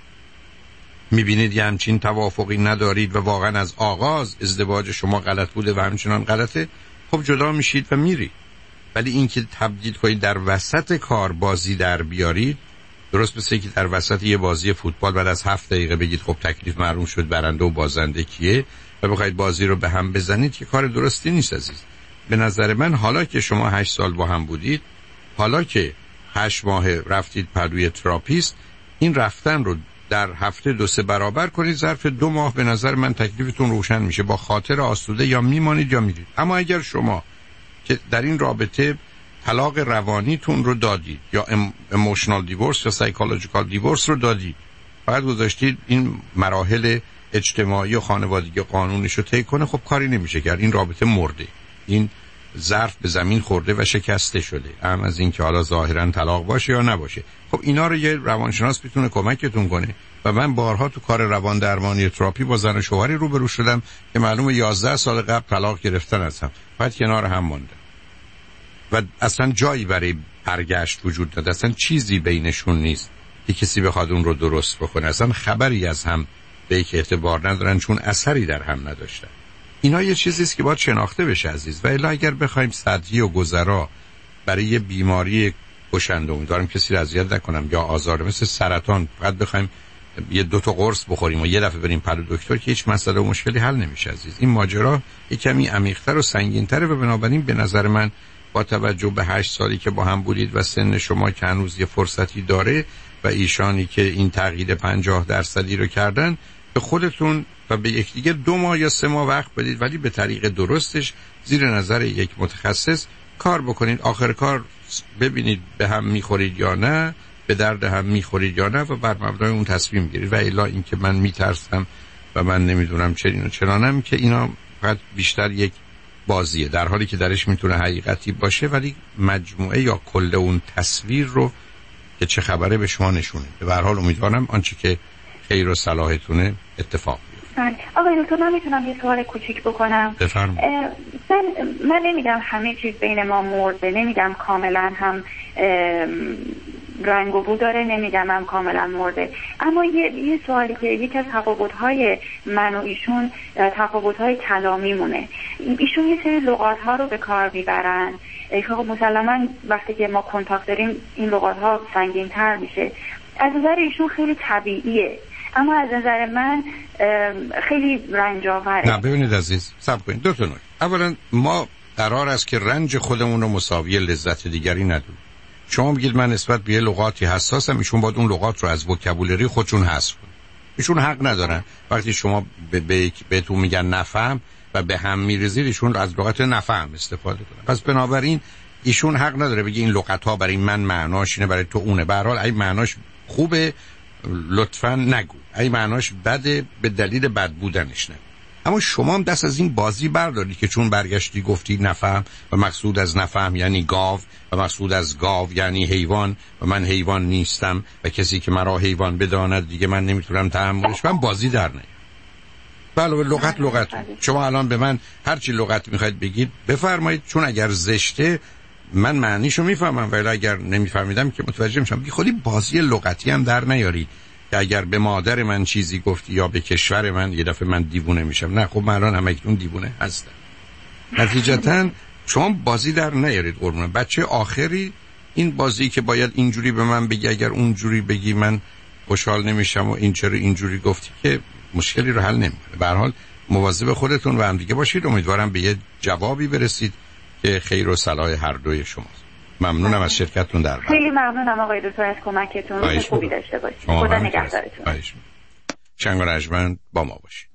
میبینید یه همچین توافقی ندارید و واقعا از آغاز ازدواج شما غلط بوده و همچنان غلطه، خب جدا میشید و میرید. ولی اینکه تبدیل کنید در وسط کار بازی در بیارید، درست مثل اینکه در وسط یه بازی فوتبال بعد از هفت دقیقه بگید خب تکلیف معلوم شد برنده و بازنده کیه و بخواید بازی رو به هم بزنید، که کار درستی نیست عزیز. به نظر من حالا که شما هشت سال با هم بودید، حالا که هشت ماه رفتید پلوی تراپیست، این رفتن رو در هفته دو سه برابر کنید. ظرف دو ماه به نظر من تکلیفتون روشن میشه. با خاطر آسوده یا میمانید یا میرید. اما اگر شما که در این رابطه طلاق روانیتون رو دادید یا ایموشنال دیورس یا سایکولوژیکال دیورس رو دادید، فقط گذاشتید این مراحل اجتماعی و خانوادگی قانونیش رو طی کنه، خب کاری نمیشه کرد. این رابطه مرده، این ظرف به زمین خورده و شکسته شده، هم از این که حالا ظاهرا طلاق باشه یا نباشه. خب اینا رو یه روانشناس میتونه کمکتون کنه. و من بارها تو کار روان درمانی تراپی با زن و شوهری روبرو شدم که معلومه یازده سال قبل طلاق گرفتن از هم، بعد کنار هم موندن و اصلا جایی برای برگشت وجود نداره، اصلا چیزی بینشون نیست که کسی بخواد اون رو درست بکنه، اصلا خبری از هم به یک اعتبار ندارن چون اثری در هم نداشتن. اینا یه چیزیست که باید شناخته بشه عزیز. و الا اگر بخوایم سطحی و گذرا برای یه بیماری کشنده، امیدوارم کسی رو اذیت نکنم، یا آزار مثل سرطان، فقط بخوایم یه دو تا قرص بخوریم و یه دفعه بریم پلو دکتر، که هیچ مسئله و مشکلی حل نمیشه عزیز. این ماجرا یک کمی عمیق‌تر و سنگین‌تره و بنابراین به نظر من با توجه به هشت سالی که با هم بودید و سن شما که هنوز یه فرصتی داره و ایشانی که این تغییر پنجاه درصدی رو کردن، به خودتون و به یکدیگه دو ماه یا سه ماه وقت بدید، ولی به طریق درستش زیر نظر یک متخصص کار بکنید. آخر کار ببینید به هم میخورید یا نه، به درد هم میخورید یا نه و بر مبنای اون تصمیم گیرید. و الا اینکه من میترسم و من نمیدونم چرین و چرانم، که اینا فقط بیشتر یک بازیه، در حالی که درش میتونه حقیقتی باشه، ولی مجموعه یا کل اون تصویر رو که چه خبره به شما نشونه. به هر حال امیدوارم آنچه که خیر و صلاحتونه اتفاق بیفته. آقای دکتر من میتونم یه سوال کوچیک بکنم؟ بفرمایید. من من نمیگم همه چیز بین ما مرده، نمیگم کاملا هم رنگ و بو داره، نمیگم هم کاملا مرده. اما یه, یه سوالی که یکی از تفاوت‌های من و ایشون تفاوت‌های کلامی مونه. ایشون یه سری لغات‌ها رو به کار میبرن که مسلماً وقتی که ما کنتاکت داریم این لغات‌ها سنگین‌تر میشه. از نظر ایشون خیلی طبیعیه، اما از نظر من خیلی رنجاوره. نه ببینید عزیز، صبر کنید. دو تا نکته. اولا ما قرار است که رنج خودمون رو مساوی لذت دیگری ندونیم. شما میگید من نسبت به لغاتی حساسم، ایشون باید اون لغات رو از وکابولری خودشون حذف کنن. ایشون حق ندارن وقتی شما به به بهتون میگن نفهم و به هم میریزید ایشون از لغت نفهم استفاده کنن. پس بنابراین ایشون حق نداره بگه این لغت ها برای من معناش اینه برای تو اونه. به هر حال اگه معناش خوبه لطفاً نگو، اگه معناش بده به دلیل بد بودنش نگو. اما شما هم دست از این بازی برداری که چون برگشتی گفتی نفهم و مقصود از نفهم یعنی گاو و مقصود از گاو یعنی حیوان و من حیوان نیستم و کسی که مرا حیوان بداند دیگه من نمیتونم تحملش کنم، بازی در نیار. بله لغت لغت شما الان به من هر چی لغت میخواید بگید بفرمایید، چون اگر زشته من معنیشو میفهمم ولی اگر نمیفهمیدم که متوجه میشم. بی خودی بازی لغتی هم در نیاری که اگر به مادر من چیزی گفتی یا به کشور من یه دفعه من دیوونه میشم. نه خب من الان همکنون دیوونه هستم. نتیجتاً شما بازی در نیارید قربونه. بچه آخری این بازی که باید اینجوری به من بگی اگر اونجوری بگی من خوشحال نمیشم و این چرا اینجوری گفتی که مشکلی رو حل نمیکنه. به هر حال مواظب خودتون و هم دیگه باشید. امیدوارم به یه جوابی برسید که خیر و صلاح هر دوی شماست. ممنونم از شرکتتون در برنامه. خیلی ممنونم آقای دکتر از کمکتون. روز خوبی داشته باشید. خدا نگهدارتون. شنگ و رجمند با ما باشید.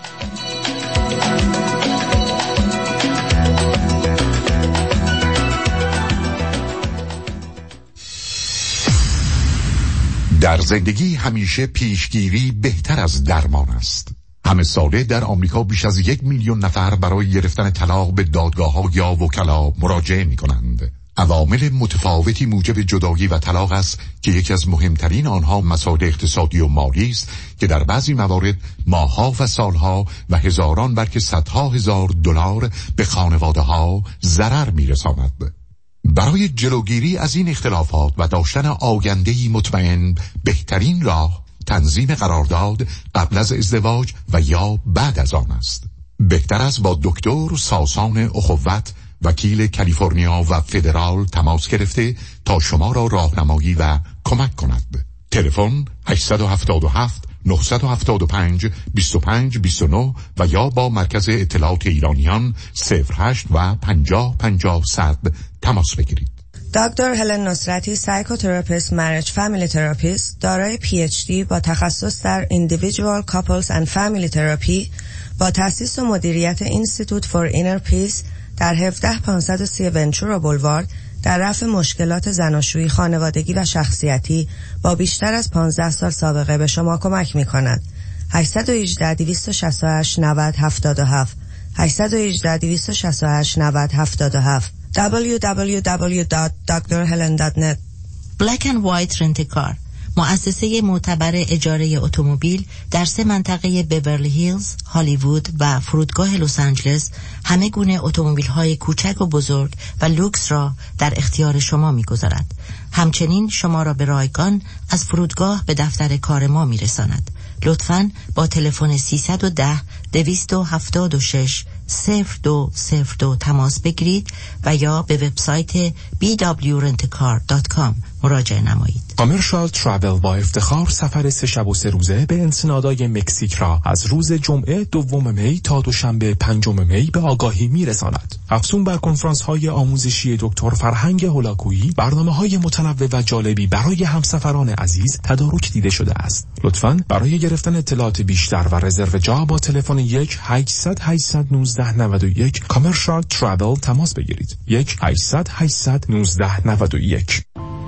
در زندگی همیشه پیشگیری بهتر از درمان است. همه ساله در آمریکا بیش از یک میلیون نفر برای گرفتن طلاق به دادگاه‌ها یا وکلا مراجعه می‌کنند. عوامل متفاوتی موجب جدایی و طلاق است که یکی از مهمترین آنها مسائل اقتصادی و مالی است که در بعضی موارد ماه‌ها و سالها و هزاران بلکه صدها هزار دلار به خانواده‌ها ضرر می‌رساند. برای جلوگیری از این اختلافات و داشتن آینده‌ای مطمئن بهترین راه تنظیم قرارداد قبل از ازدواج و یا بعد از آن است. بهتر است با دکتر ساسان اخوت وکیل کالیفرنیا و فدرال تماس گرفته تا شما را راهنمایی و کمک کند. تلفن هشت هفت هفت نه هفت پنج دو پنج دو نه و یا با مرکز اطلاعات ایرانیان صفر هشت و پنجاه پنجاه صد تماس بگیرید. دکتر هلن نصرتی، سایکوتراپیست، مریج فامیلی تراپیست، دارای پی اچ دی با تخصص در ایندیویدوال کاپلز اند فامیلی تراپی با تأسیس و مدیریت اینستیتوت فور اینر پیس در هفده پانصد و سی ونچورا بولوارد در رفع مشکلات زناشویی، خانوادگی و شخصیتی با بیشتر از پانزده سال سابقه به شما کمک می کند. هشت یک هشت دویست و شصت و هشت نود هفتاد و هفت هشت یک هشت دویست و شصت و هشت نود هفتاد و هفت دبلیو دبلیو دبلیو دات دکتر هلن دات نت. Black and White رنتکار، مؤسسه معتبر اجاره اتومبیل در سه منطقه بیورلی هیلز، هالیوود و فرودگاه لس آنجلس همه گونه اتومبیل‌های کوچک و بزرگ و لوکس را در اختیار شما می‌گذارد. همچنین شما را به رایگان از فرودگاه به دفتر کار ما می‌رساند. لطفاً با تلفن سیصد و ده دویست و هفتاد و شش صفر دو صفر دو تماس بگیرید و یا به وبسایت بی دبلیو رنت کار دات کام مراجعه نمایید. کامرشال ترافل با افتخار سفر سه شب و سه روزه به انسنادای مکزیک را از روز جمعه دوم می تا دوشنبه پنجم می به آگاهی میرساند. افزون بر کنفرانس های آموزشی دکتر فرهنگ هولاکویی، برنامه های متنوع و جالبی برای همسفران عزیز تدارک دیده شده است. لطفاً برای گرفتن اطلاعات بیشتر و رزرو جا با تلفن یک هشتصد هشتصد و نوزده نود و یک کامرشال ترافل تماس بگیرید. یک هشتصد هشتصد و نوزده نود و یک.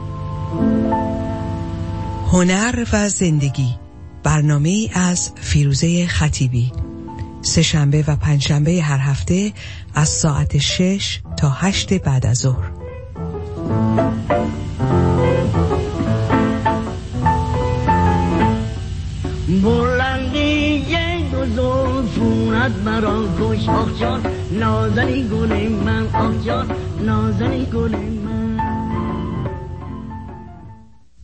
هنر و زندگی، برنامه‌ای از فیروزه خطیبی، سه شنبه و پنج شنبه هر هفته از ساعت شش تا هشت بعد از ظهر. بلندی دو زلفونت مرا کش آخ جان، نازنی گل من آخ جان، نازنی گل من.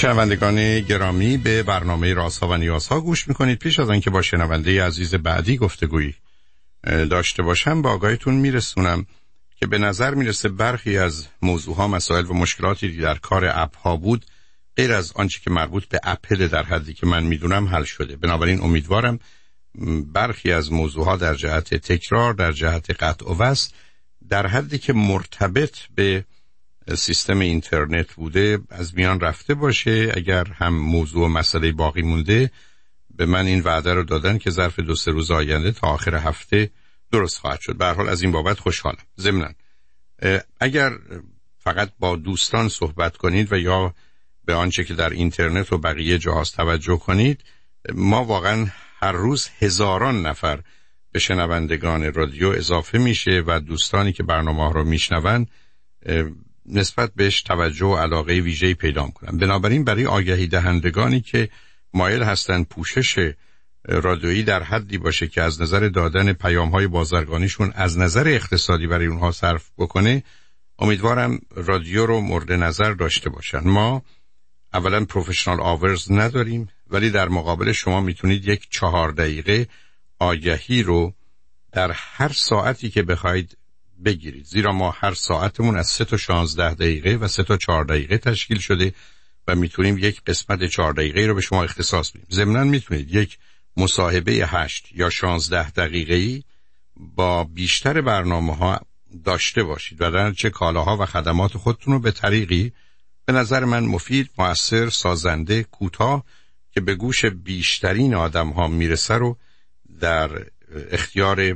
شنوندگان گرامی، به برنامه رازها و نیازها گوش میکنید. پیش از آنکه با شنونده عزیز بعدی گفتگویی داشته باشم، با آگاهیتون میرسونم که به نظر میرسه برخی از موضوعها، مسائل و مشکلاتی در کار اپ ها بود، غیر از آنچه که مربوط به اپل در حدی که من میدونم حل شده. بنابراین امیدوارم برخی از موضوعها در جهت تکرار، در جهت قطع و وصل، در حدی که مرتبط به سیستم اینترنت بوده از میان رفته باشه. اگر هم موضوع و مسئله باقی مونده، به من این وعده رو دادن که ظرف دو سه روز آینده تا آخر هفته درست خواهد شد. به هر حال از این بابت خوشحالم. ضمناً اگر فقط با دوستان صحبت کنید و یا به آنچه که در اینترنت و بقیه جاهاست توجه کنید، ما واقعا هر روز هزاران نفر به شنوندگان رادیو اضافه میشه و دوستانی که برنامه رو میشنون نسبت بهش توجه و علاقه ویژه‌ای پیدا میکنن. بنابراین برای آگهی دهندگانی که مایل هستن پوشش رادیویی در حدی باشه که از نظر دادن پیام‌های بازرگانیشون از نظر اقتصادی برای اونها صرف بکنه، امیدوارم رادیو رو مورد نظر داشته باشن. ما اولا پروفشنال آورز نداریم، ولی در مقابل شما میتونید یک چهار دقیقه آگهی رو در هر ساعتی که بخواید بگیرید، زیرا ما هر ساعتمون از سه تا شانزده دقیقه و سه تا چهار دقیقه تشکیل شده و میتونیم یک قسمت چهار دقیقه رو به شما اختصاص بدیم. ضمناً میتونید یک مصاحبه هشت یا شانزده دقیقه‌ای با بیشتر برنامه‌ها داشته باشید و در چه کالاها و خدمات خودتون رو به طریقی به نظر من مفید، مؤثر، سازنده، کوتاه که به گوش بیشترین آدم‌ها میرسه رو در اختیار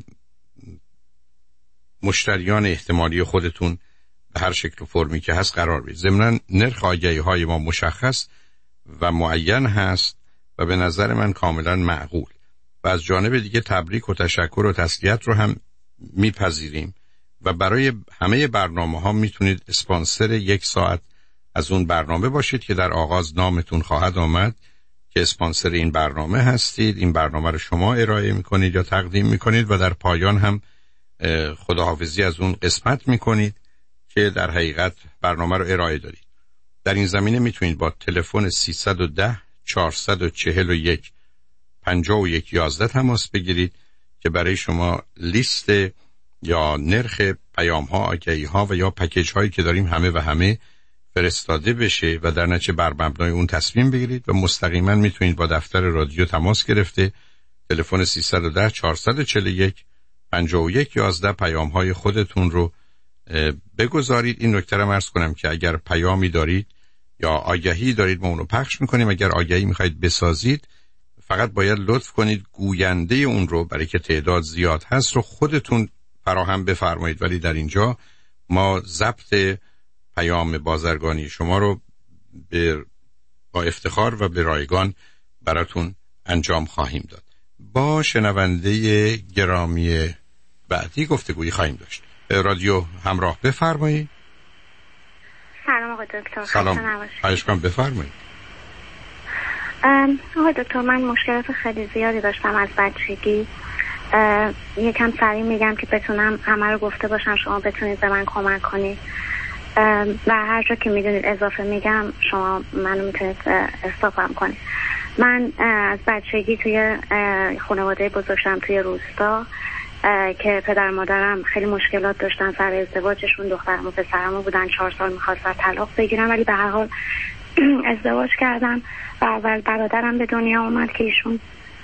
مشتریان احتمالی خودتون به هر شکل و فرمی که هست قرار بدید. ضمناً نرخ آگهی‌های ما مشخص و معین هست و به نظر من کاملا معقول و از جانب دیگه تبریک و تشکر و تسلیت رو هم میپذیریم و برای همه برنامه ها میتونید اسپانسر یک ساعت از اون برنامه باشید که در آغاز نامتون خواهد آمد که اسپانسر این برنامه هستید. این برنامه رو شما ارائه میکنید یا تقدیم میکنید و در پایان هم خداحافظی از اون قسمت میکنید که در حقیقت برنامه رو ارائه دارید. در این زمینه میتونید با تلفن سیصد و ده چهارصد و چهل و یک پنجاه و یک یازده تماس بگیرید که برای شما لیست یا نرخ پیام ها، آگهی ها و یا پکیج هایی که داریم همه و همه فرستاده بشه و در نتیجه بر مبنای اون تصمیم بگیرید و مستقیما میتونید با دفتر رادیو تماس گرفته تلفن سیصد و ده چهارصد و چهل و یک پنجاه و یک یازده پیام های خودتون رو بگذارید. این نکته رو عرض کنم که اگر پیامی دارید یا آگهی دارید ما اون رو پخش میکنیم. اگر آگهی میخواید بسازید فقط باید لطف کنید گوینده اون رو، برای که تعداد زیاد هست، رو خودتون فراهم بفرمایید. ولی در اینجا ما ضبط پیام بازرگانی شما رو به با افتخار و به رایگان براتون انجام خواهیم داد. با شنونده گرامی بعدی گفتگویی خواهیم داشت. رادیو همراه بفرمایید. سلام آقای دکتر. سلام. خواهش کنم بفرمایید. آقای دکتر، من مشکلات خیلی زیادی داشتم از بچگی. یکم سریع میگم که بتونم همه رو گفته باشم، شما بتونید به من کمک کنید و هر جا که میدونید اضافه میگم شما منو میتونید استاپم کنید. من از بچگی توی خانواده بزرگ شدم توی روستا که پدر مادرم خیلی مشکلات داشتن سر ازدواجشون. دخترم و پسرم بودن چهار سال میخواستن طلاق بگیرن، ولی به هر حال ازدواج کردم و اول برادرم به دنیا اومد که ایشون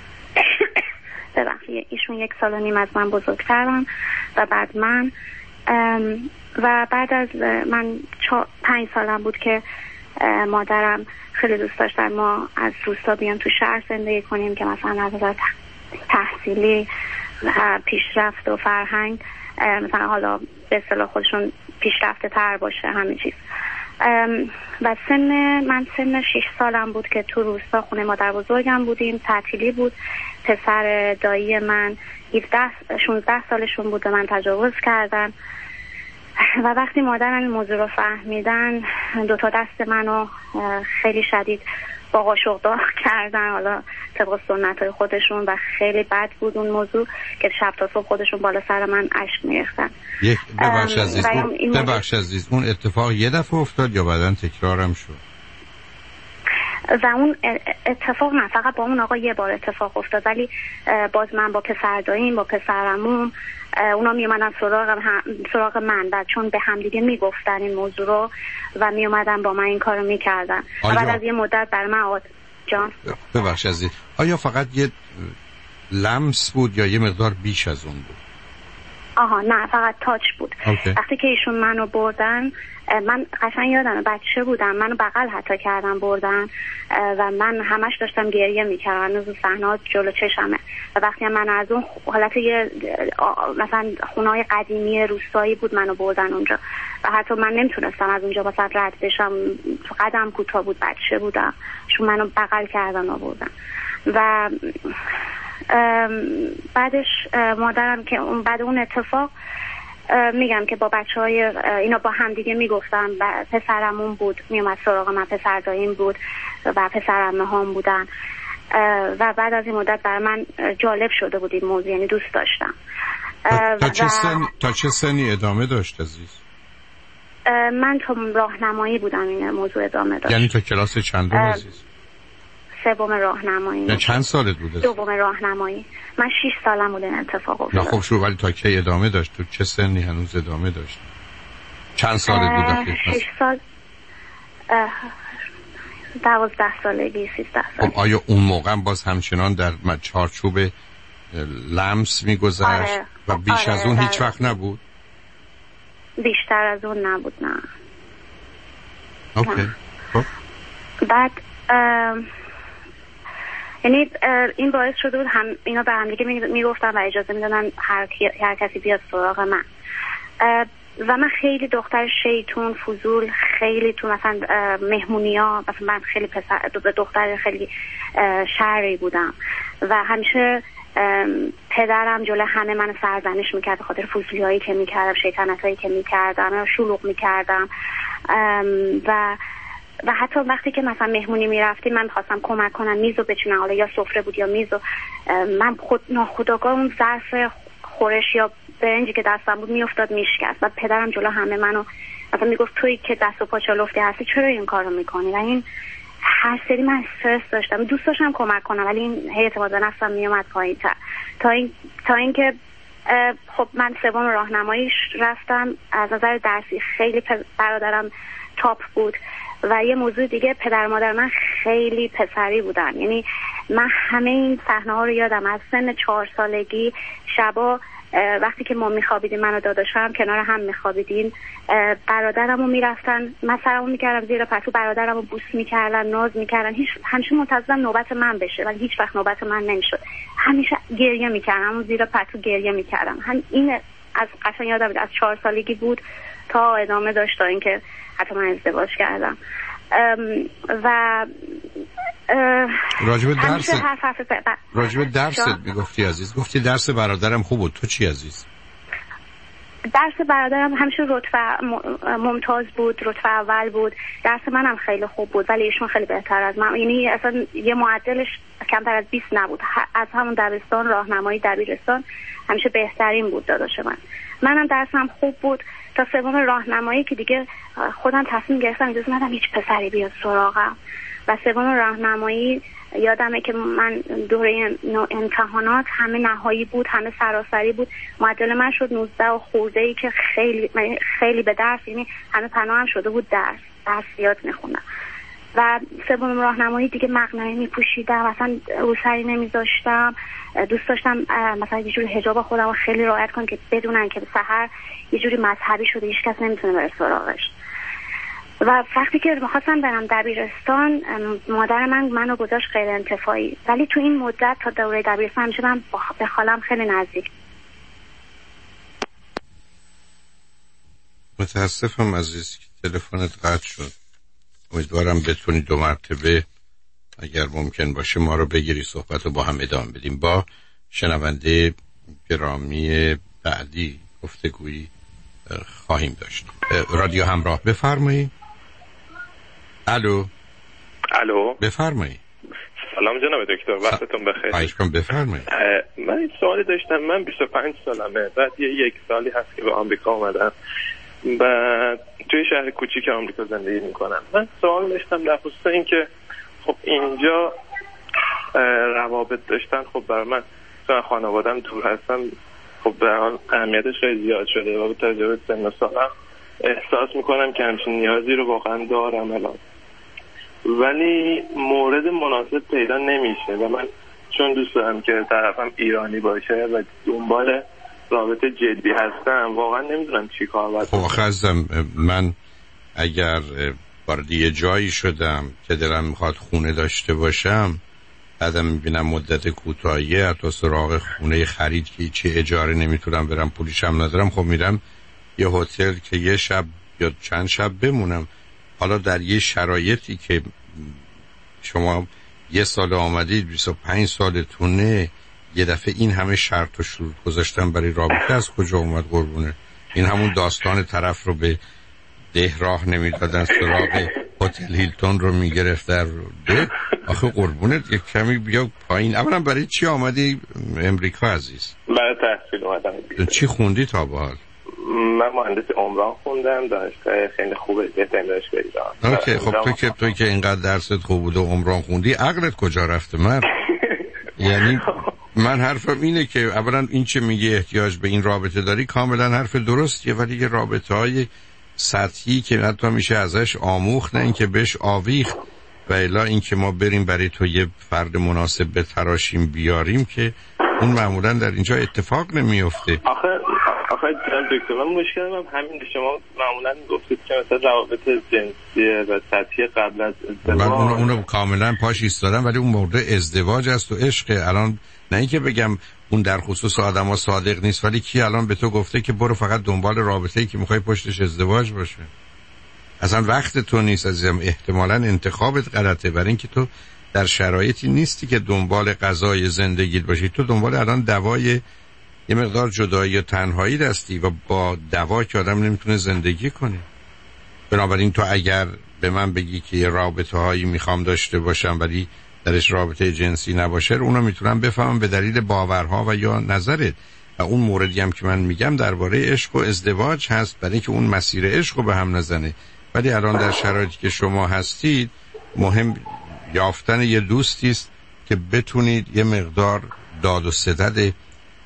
ببخشید ایشون یک سال و نیم از من بزرگترن و بعد من و بعد از من پنج سالم بود که مادرم خیلی دوست داشتن ما از روستا بیام تو شهر زندگی کنیم که مثلا از نظر تحصیلی پیشرفت و فرهنگ مثلا حالا به اصطلاح خودشون پیشرفته تر باشه همه چیز. و سن من سن شش سالم بود که تو روستا خونه مادر بزرگم بودیم، تعطیلی بود. پسر دایی من هفده شانزده سالشون بود، من تجاوز کردن و وقتی مادرم این موضوع رو فهمیدن دو تا دست منو خیلی شدید با قاشق داغ کردن، حالا طبق سنت‌های خودشون، و خیلی بد بود اون موضوع که شب تا صبح خودشون بالا سر من اشک می‌ریختن. یک ببخش عزیز ببخش عزیز اون اتفاق یه دفعه افتاد یا بعداً تکرارم شد؟ و اون اتفاق نه فقط با اون آقا یه بار اتفاق افتاد، ولی باز من با پسر داییم با پسرمون اونا می اومدن سراغ هم سراغ من و چون به هم دیگه میگفتن این موضوع رو و می اومدن با من این کارو میکردن. بعد از یه مدت برای من آد... جان ببخش عزیز، آیا فقط یه لمس بود یا یه مقدار بیش از اون بود؟ آها نه فقط تاچ بود. اوکی. وقتی که ایشون منو بردن من قشنگ یادمه بچه بودم، منو بغل حتی کردن بردن و من همش داشتم گریه میکردم، هنوز صحنه جلو چشمه و وقتی من از اون حالت یه مثلا خونه‌های قدیمی روستایی بود منو بردن اونجا و حتی من نمیتونستم از اونجا مثلا رد بشم، قدم کوتاه بود، بچه بودم، چون منو بغل کردن و بردن و بعدش مادرم که اون بعد اون اتفاق میگم که با بچه های اینا با هم دیگه میگفتن، پسرمون بود میومد سراغ من، پسر داییم بود و پسرمه هم بودن و بعد از این مدت برای من جالب شده بود این موضوع، یعنی دوست داشتم. تا, تا, چه, سن... تا چه سنی ادامه داشت عزیز؟ من تا راهنمایی بودم این موضوع ادامه داشت. یعنی تا کلاس چندم عزیز؟ سوم راهنمایی. نه چند سالت بوده؟ دوم راهنمایی. من شش سالم بود این اتفاق افتاد. نه خب شو، ولی تا کی ادامه داشت؟ تو چه سنی هنوز ادامه داشت؟ چند سالت بود؟ شش سال، دوازده سالگی، سیزده سالگی. خب آیا اون موقع باز همچنان در چارچوب لمس میگذشت؟ آره. و بیش آره. از اون هیچ وقت نبود؟ بیشتر از اون نبود نه. اوکی. خب بعد یعنی این باعث شده بود هم اینا به هم دیگه میگفتن و اجازه میدادن هر, هر کسی بیاد سراغ من و من خیلی دختر شیطون فضول، خیلی تو مثلا مهمونی ها مثلا من خیلی پسر دختر خیلی شرعی بودم و همیشه پدرم جلو همه من سرزنش میکرد به خاطر فضولی هایی که میکردم، شیطنت هایی که میکردم، شلوغ میکردم و و حتی وقتی که مثلا مهمونی میرفتیم من میخواستم کمک کنم میزو بچینم، حالا یا سفره بود یا میزو، من خود ناخودآگاه اون ظرف خورش یا برنجی که دستم بود میافتاد میشکست و پدرم جلو همه منو مثلا میگفت تویی که دست و پا چلفتی هستی چرا این کارو میکنی؟ و این هر سری من استرس داشتم، دوست داشتم کمک کنم ولی این اعتماد به نفسم میومد پایین‌تر تا این تا اینکه خب من سوم راهنمایی رفتم. از نظر درسی خیلی برادرم تاپ بود و یه موضوع دیگه پدر مادر من خیلی پسری بودن، یعنی من همه این صحنه ها رو یادم از سن چهار سالگی شبا وقتی که ما میخوابیدیم من و داداشم کنار هم میخوابیدیم برادرم رو میرفتن من سرمو میکردم زیر پتو، برادرم رو بوس میکردن، ناز میکردن، هیچ همیشه منتظرم نوبت من بشه ولی هیچ وقت نوبت من نمیشد، همیشه گریه میکردم و زیر پتو گریه میکردم. هم این از قشنگ یادم از چهار سالگی بود تا ادامه داشت تا اینکه حتی من ازدواج کردم و راجب درست راجب درست میگفتی عزیز، گفتی درس برادرم خوب بود، تو چی عزیز؟ درس برادرم همیشه رتبه ممتاز بود، رتبه اول بود، درس منم خیلی خوب بود ولی ایشون خیلی بهتر از من، یعنی اصلا یه معدلش کمتر از بیست نبود، از همون دبستان راهنمایی دبیرستان همیشه بهترین بود داداش من. منم درسم خوب بود تا سوم راهنمایی که دیگه خودم تصمیم گرفتم اجازه ندم هیچ پسری بیاد سراغم و سوم راهنمایی یادمه که من دوره امتحانات همه نهایی بود، همه سراسری بود، معدل من شد نوزده و خورده‌ای که خیلی خیلی به درس، یعنی همه پناهم شده بود درس درس زیاد میخوندم و سوم راهنمایی دیگه مقنعه میپوشیدم، مثلا روسری نمیذاشتم، دوست داشتم مثلا یه جوری حجاب خودم رو خیلی رعایت کنم که بدونن که به سحر یه جوری مذهبی شده هیچ کس نمیتونه بره سراغش. و وقتی که می‌خواستم برم دبیرستان مادر من منو گذاشت غیر انتفاعی، ولی تو این مدت تا دوره دبیرستان همیشه من به خالم خیلی نزدیک. متاسفم عزیز که تلفنت قطع شد. امیدوارم بتونی دو مرتبه اگر ممکن باشه ما رو بگیری صحبت رو با هم ادامه بدیم. با شنونده گرامی بعدی گفتگویی خواهیم داشت. رادیو همراه بفرمایید. الو الو بفرمایید. سلام جناب دکتر، وقتتون بخیر. خواهش کنم بفرمایید. من این سوالی داشتم. من بیست و پنج سالمه، بعد یه یک سالی هست که به آمریکا اومدم و توی شهر کوچیک آمریکا زندگی میکنم. من سوال داشتم در خصوص این که خب اینجا روابط داشتن خب برای من چون خانوادم دور هستم خب به حال اهمیتش خیلی زیاد شده و به تجربه سن و سالم احساس میکنم که همچین نیازی رو واقعا دارم الان، ولی مورد مناسب پیدا نمیشه و من چون دوست دارم که طرفم ایرانی باشه و دنبال رابطه جدی هستم واقعا نمیدونم چی کار باید کنم. خب خزم من اگر وارد یه جایی شدم که دلم میخواد خونه داشته باشم، بعدم میبینم مدت کوتاهی حتی سراغ خونه خرید که چی اجاره نمیتونم برم، پولیشم ندارم، خب میرم یه هتل که یه شب یا چند شب بمونم. حالا در یه شرایطی که شما یه سال آمدید بیست و پنج سالتونه، یه دفعه این همه شرط و شروط گذاشتن برای رابطه از کجا اومد قربونه؟ این همون داستان طرف رو به ده راه نمیدادن، سراغ هتل هیلتون رو میگرفت در ده. آخه قربونت یک کمی بیا پایین. اولا برای چی آمدی امریکا عزیز؟ برای تحصیل اومدم. چی خوندی تا به حال؟ من مهندس عمران خوندم، دانشگاه خیلی خوبه، بهترین دانشگاه ایران. اوکی خب تو که تو که اینقدر درست خوب بود و عمران خوندی، عقلت کجا رفته مرد؟ یعنی من حرفم اینه که اولا این چه میگه احتیاج به این رابطه داری کاملا حرف درستیه، ولی یه رابطه های سطحی که حتی میشه ازش آموخت، نه اینکه بهش آویخت. و الا اینکه ما بریم برای تو یه فرد مناسب به تراشیم بیاریم که اون معمولا در اینجا اتفاق نمیفته. آخه آخه دکتر من مشکلم هم همین، شما معمولا گفتید که مثلا روابط جنسی و سطحی قبل از ازدواج، من اونو, اونو کاملا پاش ایستادم، ولی اون مورد ازدواج است و عشق. الان نه اینکه بگم اون در خصوص آدما صادق نیست، ولی کی الان به تو گفته که برو فقط دنبال رابطه‌ای که میخوای پشتش ازدواج باشه؟ اصلا وقت تو نیست عزیزم، احتمالاً انتخابت غلطه، برای اینکه تو در شرایطی نیستی که دنبال غذای زندگیت باشی. تو دنبال الان دوای یه مقدار جدایی و تنهایی دستی و با دوا که آدم نمیتونه زندگی کنه. بنابراین تو اگر به من بگی که یه رابطه هایی میخوام داشته باشم ولی درش رابطه جنسی نباشه، اونو میتونم بفهمم به دلیل باورها و یا نظرت. و اون موردی هم که من میگم درباره عشق و ازدواج هست، برای که اون مسیر عشق رو به هم نزنه. ولی الان در شرایطی که شما هستید مهم یافتن یه دوستی است که بتونید یه مقدار داد و ستد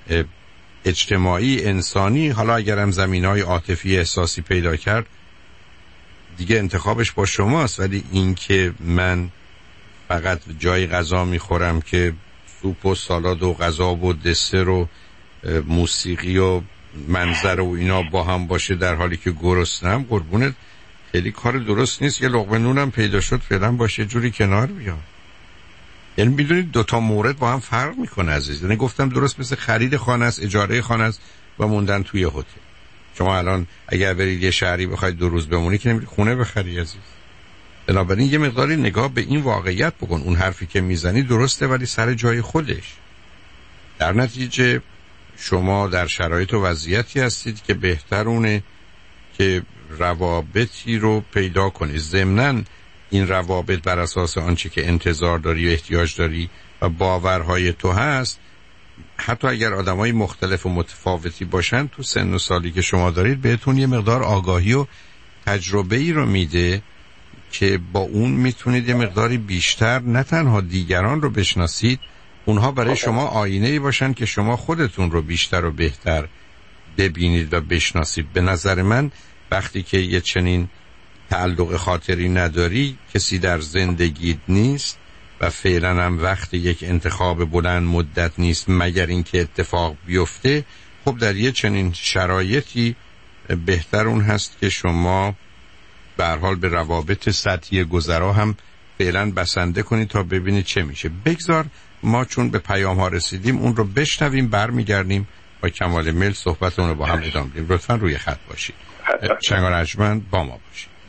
اجتماعی انسانی، حالا اگرم زمینهای عاطفی احساسی پیدا کرد دیگه انتخابش با شماست. ولی این که من فقط جای غذا میخورم که سوپ و سالاد و غذا و دسر و موسیقی و منظر و اینا با هم باشه در حالی که گرسنم، قربونت خیلی کار درست نیست. یه لقمه نونم پیدا شد فعلا باشه جوری کنار بیام. یعنی میدونید دوتا مورد با هم فرق میکنه عزیز. یعنی گفتم درست مثل خرید خانه است، اجاره خانه است و موندن توی هتل. شما الان اگر برید یه شهری بخواید دو روز بمونی که نمیری خونه بخری عزیز. بنابراین یه مقداری نگاه به این واقعیت بکن. اون حرفی که میزنی درسته ولی سر جای خودش. در نتیجه شما در شرایط و وضعیتی هستید که بهترونه که روابطی رو پیدا کنی. ضمناً این روابط بر اساس آنچه که انتظار داری و احتیاج داری و باورهای تو هست، حتی اگر آدمای مختلف و متفاوتی باشن، تو سن و سالی که شما دارید بهتون یه مقدار آگاهی و تجربه‌ای رو میده که با اون میتونید یه مقداری بیشتر نه تنها دیگران رو بشناسید، اونها برای شما آینه‌ای باشن که شما خودتون رو بیشتر و بهتر ببینید و بشناسید. به نظر من وقتی که یه چنین تعلق خاطری نداری، کسی در زندگیت نیست و فعلا هم وقت یک انتخاب بلند مدت نیست مگر اینکه اتفاق بیفته، خب در یه چنین شرایطی بهتر اون هست که شما به هر حال به روابط سطحی گذرا هم فعلا بسنده کنید تا ببینید چه میشه. بگذار ما چون به پیام ها رسیدیم اون رو بشنویم، برمیگردیم با کمال میل صحبتون رو با هم ادامه بدیم. لطفاً روی خط باشید. شنگان ارجمند با ما باشید.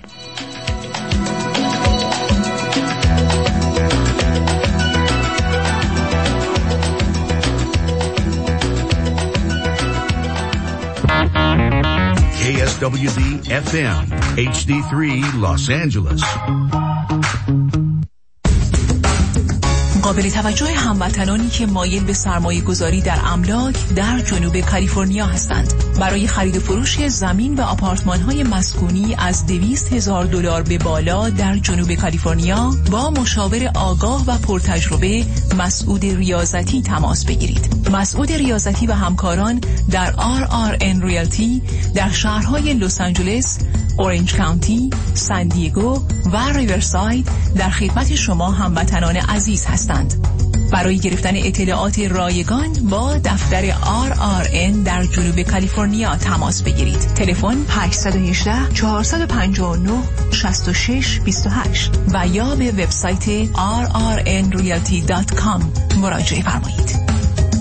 K S W D F M H D three Los Angeles. قابل توجه هموطنانی که مایل به سرمایه گذاری در املاک در جنوب کالیفرنیا هستند. برای خرید و فروش زمین و آپارتمان های مسکونی از دویست هزار دلار به بالا در جنوب کالیفرنیا با مشاور آگاه و پرتجربه مسعود ریاضتی تماس بگیرید. مسعود ریاضتی و همکاران در آر آر ان ریالتی در شهرهای لس آنجلس، اورنج کانتی، سان دیگو و ریورساید در خدمت شما هموطنان عزیز هستند. برای گرفتن اطلاعات رایگان با دفتر آر آر ان در جنوب کالیفرنیا تماس بگیرید. تلفن هشت یک هشت چهار پنج نه شش شش دو هشت و یا به وبسایت آر آر ان ریالتی دات کام مراجعه فرمایید.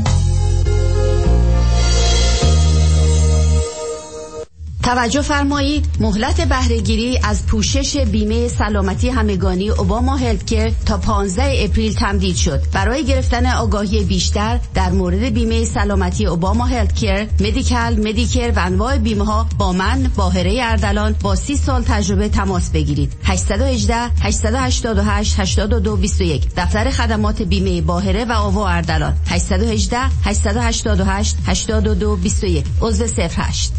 توجه فرمایید، مهلت بهره‌گیری از پوشش بیمه سلامتی همگانی اوباما هلت‌کر تا پانزده اپریل تمدید شد. برای گرفتن آگاهی بیشتر در مورد بیمه سلامتی اوباما هلت‌کر، مدیکال، مدیکر و انواع بیمه ها با من باهره اردلان با سی سال تجربه تماس بگیرید. هشت یک هشت هشت هشت هشت هشت دو دو یک دفتر خدمات بیمه باهره و آوا اردلان. هشت یک هشت هشت هشت هشت هشت دو دو دو یک عضو صفر هشت.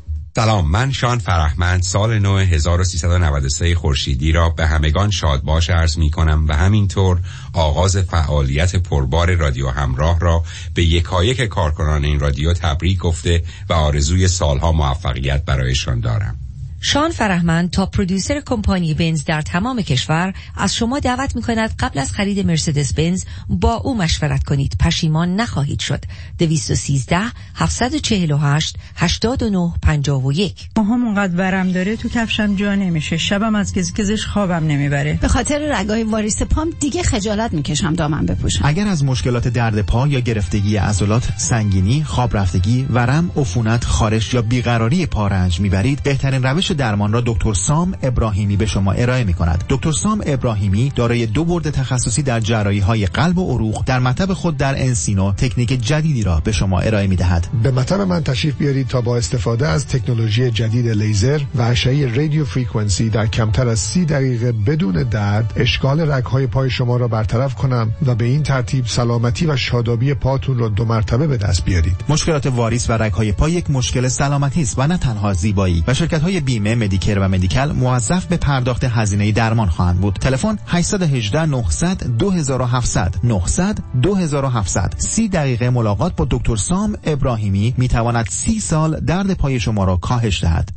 سلام، من شان فرهمند سال نو هزار و سیصد و نود و سه خورشیدی را به همگان شادباش عرض می کنم و همینطور آغاز فعالیت پربار رادیو همراه را به یکایک کارکنان این رادیو تبریک گفته و آرزوی سالها موفقیت برایشان دارم. شان فرهمند تا پرودیوسر کمپانی بنز در تمام کشور از شما دعوت می کند قبل از خرید مرسدس بنز با او مشورت کنید. پشیمان نخواهید شد. دویست و سیزده هفتصد و چهل و هشت هشتاد و نه پنجاه و یک. ماها منقدر ورم داره تو کفشم جا نمیشه. شبم از گزگزش خوابم نمیبره. به خاطر رگای واریس پام دیگه خجالت میکشم دامن بپوشم. اگر از مشکلات درد پا یا گرفتگی عضلات، سنگینی، خواب رفتگی، ورم، عفونت، خارش یا بیقراری پا رنج میبرید، بهترین روش درمان را دکتر سام ابراهیمی به شما ارائه می کند. دکتر سام ابراهیمی دارای دو برد تخصصی در جراحی های قلب و عروق در مطب خود در انسینو تکنیک جدیدی را به شما ارائه می دهد. به مطب من تشریف بیارید تا با استفاده از تکنولوژی جدید لیزر و اشعه رادیو فرکانسی در کمتر از سی دقیقه بدون درد اشکال رگ‌های پای شما را برطرف کنم و به این ترتیب سلامتی و شادابی پاتون را دو مرتبه به دست بیارید. مشکلات واریس و رگ‌های پا یک مشکل سلامتی است و نه تنها زیبایی و شرکت‌های بیمه مدیکر و مدیکال موظف به پرداخت هزینه درمان خواهند بود. تلفن هشت یک هشت نه صفر صفر دو هفت صفر صفر نه صفر صفر دو هفت صفر صفر. سی دقیقه ملاقات با دکتر سام ابراهیمی می تواند سی سال درد پای شما را کاهش دهد.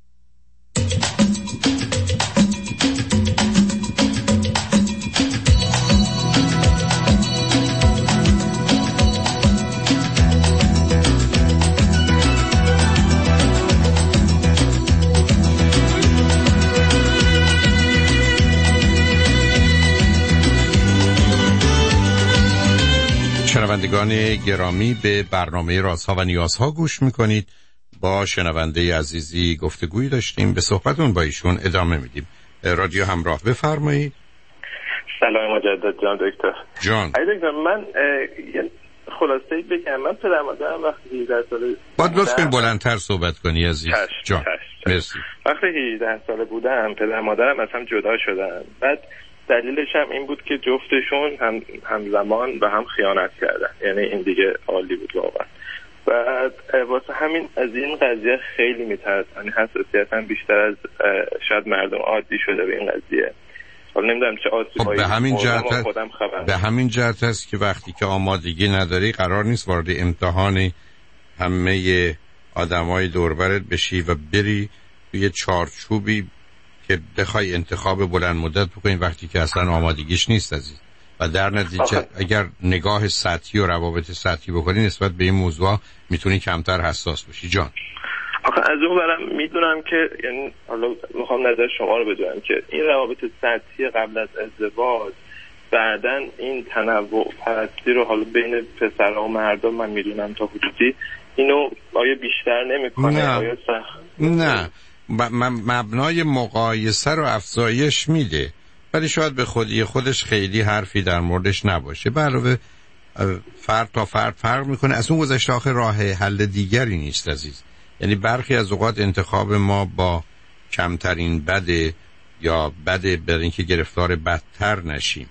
شنوندگان گرامی، به برنامه رازها و نیازها گوش میکنید. با شنونده عزیزی گفتگویی داشتیم، به صحبتون با ایشون ادامه میدیم. رادیو همراه، بفرمایید. سلام مجدد جان دکتر. جان ای دکتر، من یه خلاصه‌ای بگم. من پدر مادرم وقتی هجده ساله باید لطف کنی بلندتر صحبت کنی عزیز. جان مرسی. وقتی هجده ساله بودم پدر مادرم از هم جدا شدن. بعد دلیلش هم این بود که جفتشون هم همزمان و هم خیانت کردن. یعنی این دیگه عالی بود واقعا. بعد واسه همین از این قضیه خیلی میترسم. یعنی حساسیتم بیشتر از شاید مردم عادی شده به این قضیه. حالا نمیدونم چه آسیبایی به همین جهت خودم خبر به همین جهت است که وقتی که آمادگی نداری قرار نیست وارد امتحان همه آدمای دور برت بشی و بری توی چارچوبی که بخوای انتخاب بلند مدت بکنی وقتی که اصلا آمادگیش نیست عزیز. و در نتیجه آخه. اگر نگاه سطحی و روابط سطحی بکنی نسبت به این موضوع میتونی کمتر حساس بشی. جان آخه از اون برم میدونم که یعنی حالا میخوام نظر شما رو بدونم که این روابط سطحی قبل از ازدواج بعدن این تنوع پرستی رو حالا بین پسرها و مردم من میدونم تا حدودی اینو آیا بیشتر نمیکنه؟ آیا سخت؟ نه، مبنای مقایسه رو افزایش میده، ولی شاید به خودی خودش خیلی حرفی در موردش نباشه. به علاوه فرد تا فرد فرق میکنه. از اون گذشته آخه راه حل دیگری نیست عزیز. یعنی برخی از اوقات انتخاب ما با کمترین بده یا بده برای اینکه گرفتار بدتر نشیم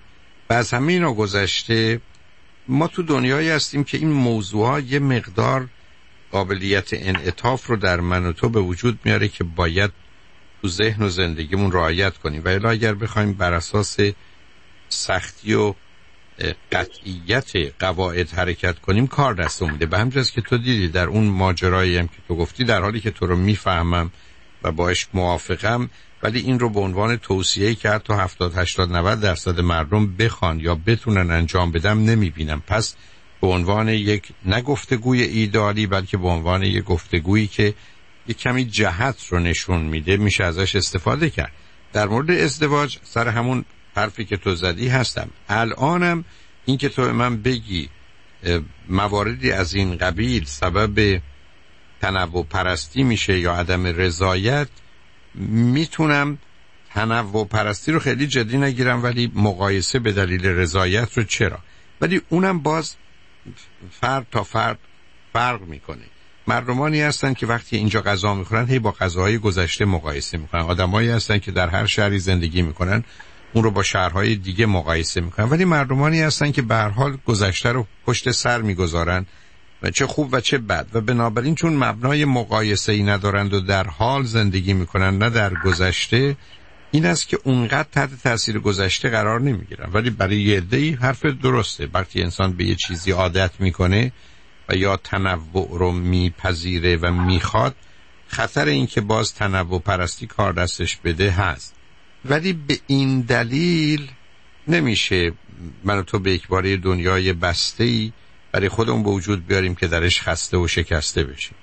و از همه اینا گذشته ما تو دنیایی هستیم که این موضوعها یه مقدار قابلیت انعطاف رو در من و تو به وجود میاره که باید تو ذهن و زندگیمون رعایت کنیم و الا اگر بخوایم بر اساس سختی و قطعیت قواعد حرکت کنیم کار دست میده. به همین جاست که تو دیدی در اون ماجرایی هم که تو گفتی، در حالی که تو رو میفهمم و باش موافقم، ولی این رو به عنوان توصیه‌ای که حتی هفتاد هشتاد نود درصد مردم بخوان یا بتونن انجام بدم نمیبینم. پس به عنوان یک نه گفتگوی ایدئالی بلکه به عنوان یک گفتگویی که یک کمی جهت رو نشون میده میشه ازش استفاده کرد. در مورد ازدواج سر همون حرفی که تو زدی هستم. الانم این که تو من بگی مواردی از این قبیل سبب تنوع پرستی میشه یا عدم رضایت، میتونم تنوع پرستی رو خیلی جدی نگیرم ولی مقایسه به دلیل رضایت رو چرا، ولی اونم باز فرد تا فرد فرق میکنه. مردمانی هستن که وقتی اینجا غذا میخورن هی با غذاهای گذشته مقایسه میکنن، آدمایی هستن که در هر شهری زندگی میکنن اون رو با شهرهای دیگه مقایسه میکنن، ولی مردمانی هستن که به هر حال گذشته رو پشت سر میگذارن و چه خوب و چه بد، و بنابراین چون مبنای مقایسه ای ندارند و در حال زندگی میکنن نه در گذشته، این است که اونقدر تحت تاثیر گذشته قرار نمیگیرن. ولی برای یه عده‌ای حرف درسته، وقتی انسان به یه چیزی عادت میکنه و یا تنوع رو میپذیره و میخواد، خطر این که باز تنوع پرستی کار دستش بده هست. ولی به این دلیل نمیشه من و تو به یک باره دنیای بسته‌ای برای خودمون به وجود بیاریم که درش خسته و شکسته بشیم.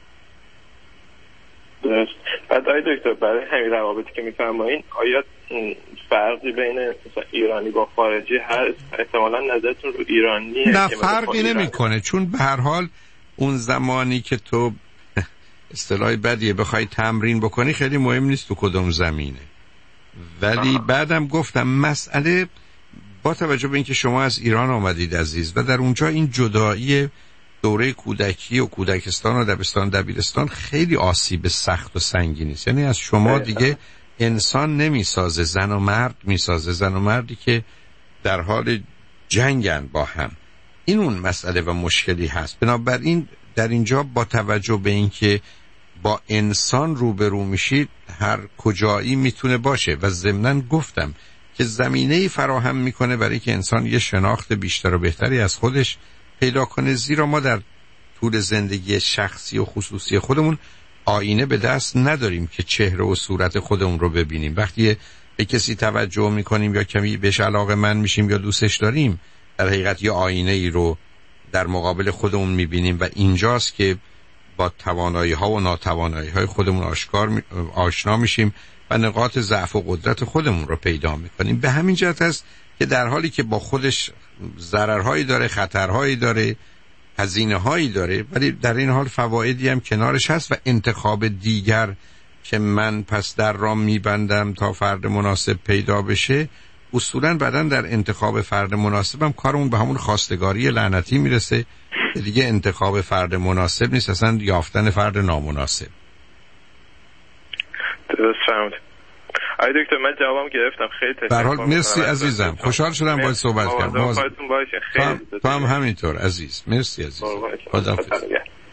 درست. بعد آقای دکتر برای همین روابطی که میفرمایین آیا فرقی بین مثلا ایرانی با خارجی هست؟ احتمالاً نظرتون رو ایرانیه؟ نه فرقی نمیکنه، چون به هر حال اون زمانی که تو اصطلاح بدیه بخوای تمرین بکنی خیلی مهم نیست تو کدوم زمینه. ولی آه. بعدم گفتم مسئله با توجه به اینکه شما از ایران آمدید عزیز و در اونجا این جدایی دوره کودکی و کودکستان و دبستان دبیرستان خیلی آسیب سخت و سنگینی است. یعنی از شما دیگه انسان نمیسازه، زن و مرد میسازه، زن و مردی که در حال جنگن با هم. این اون مسئله و مشکلی هست. بنابراین در اینجا با توجه به اینکه با انسان روبرو میشید هر کجایی میتونه باشه و ضمناً گفتم که زمینه‌ای فراهم میکنه برای که انسان یه شناخت بیشتر و بهتری از خودش پیدا کنه، زیرا ما در طول زندگی شخصی و خصوصی خودمون آینه به دست نداریم که چهره و صورت خودمون رو ببینیم. وقتی به کسی توجه میکنیم یا کمی بهش علاقه‌مند میشیم یا دوستش داریم، در حقیقت یه آینه ای رو در مقابل خودمون میبینیم و اینجاست که با توانایی ها و ناتوانایی های خودمون آشکار می... آشنا میشیم و نقاط ضعف و قدرت خودمون رو پیدا میکنیم. به همین جهت است که در حالی که با خودش ضررهایی داره، خطرهایی داره، هزینه‌هایی داره، ولی در این حال فوایدی هم کنارش هست و انتخاب دیگر که من پس در را میبندم تا فرد مناسب پیدا بشه، اصولاً بعداً در انتخاب فرد مناسبم کارمون به همون خواستگاری لعنتی میرسه که دیگه انتخاب فرد مناسب نیست، اصلا یافتن فرد نامناسب. درست فهمید. آقای دکتر من جوابم گرفتم، خیلی تشکر. به هر حال مرسی عزیزم، خوشحال شدم باهات صحبت کردم. مواظبتون باشین. خیلی تو هم همینطور عزیز. مرسی عزیز. خداحافظ.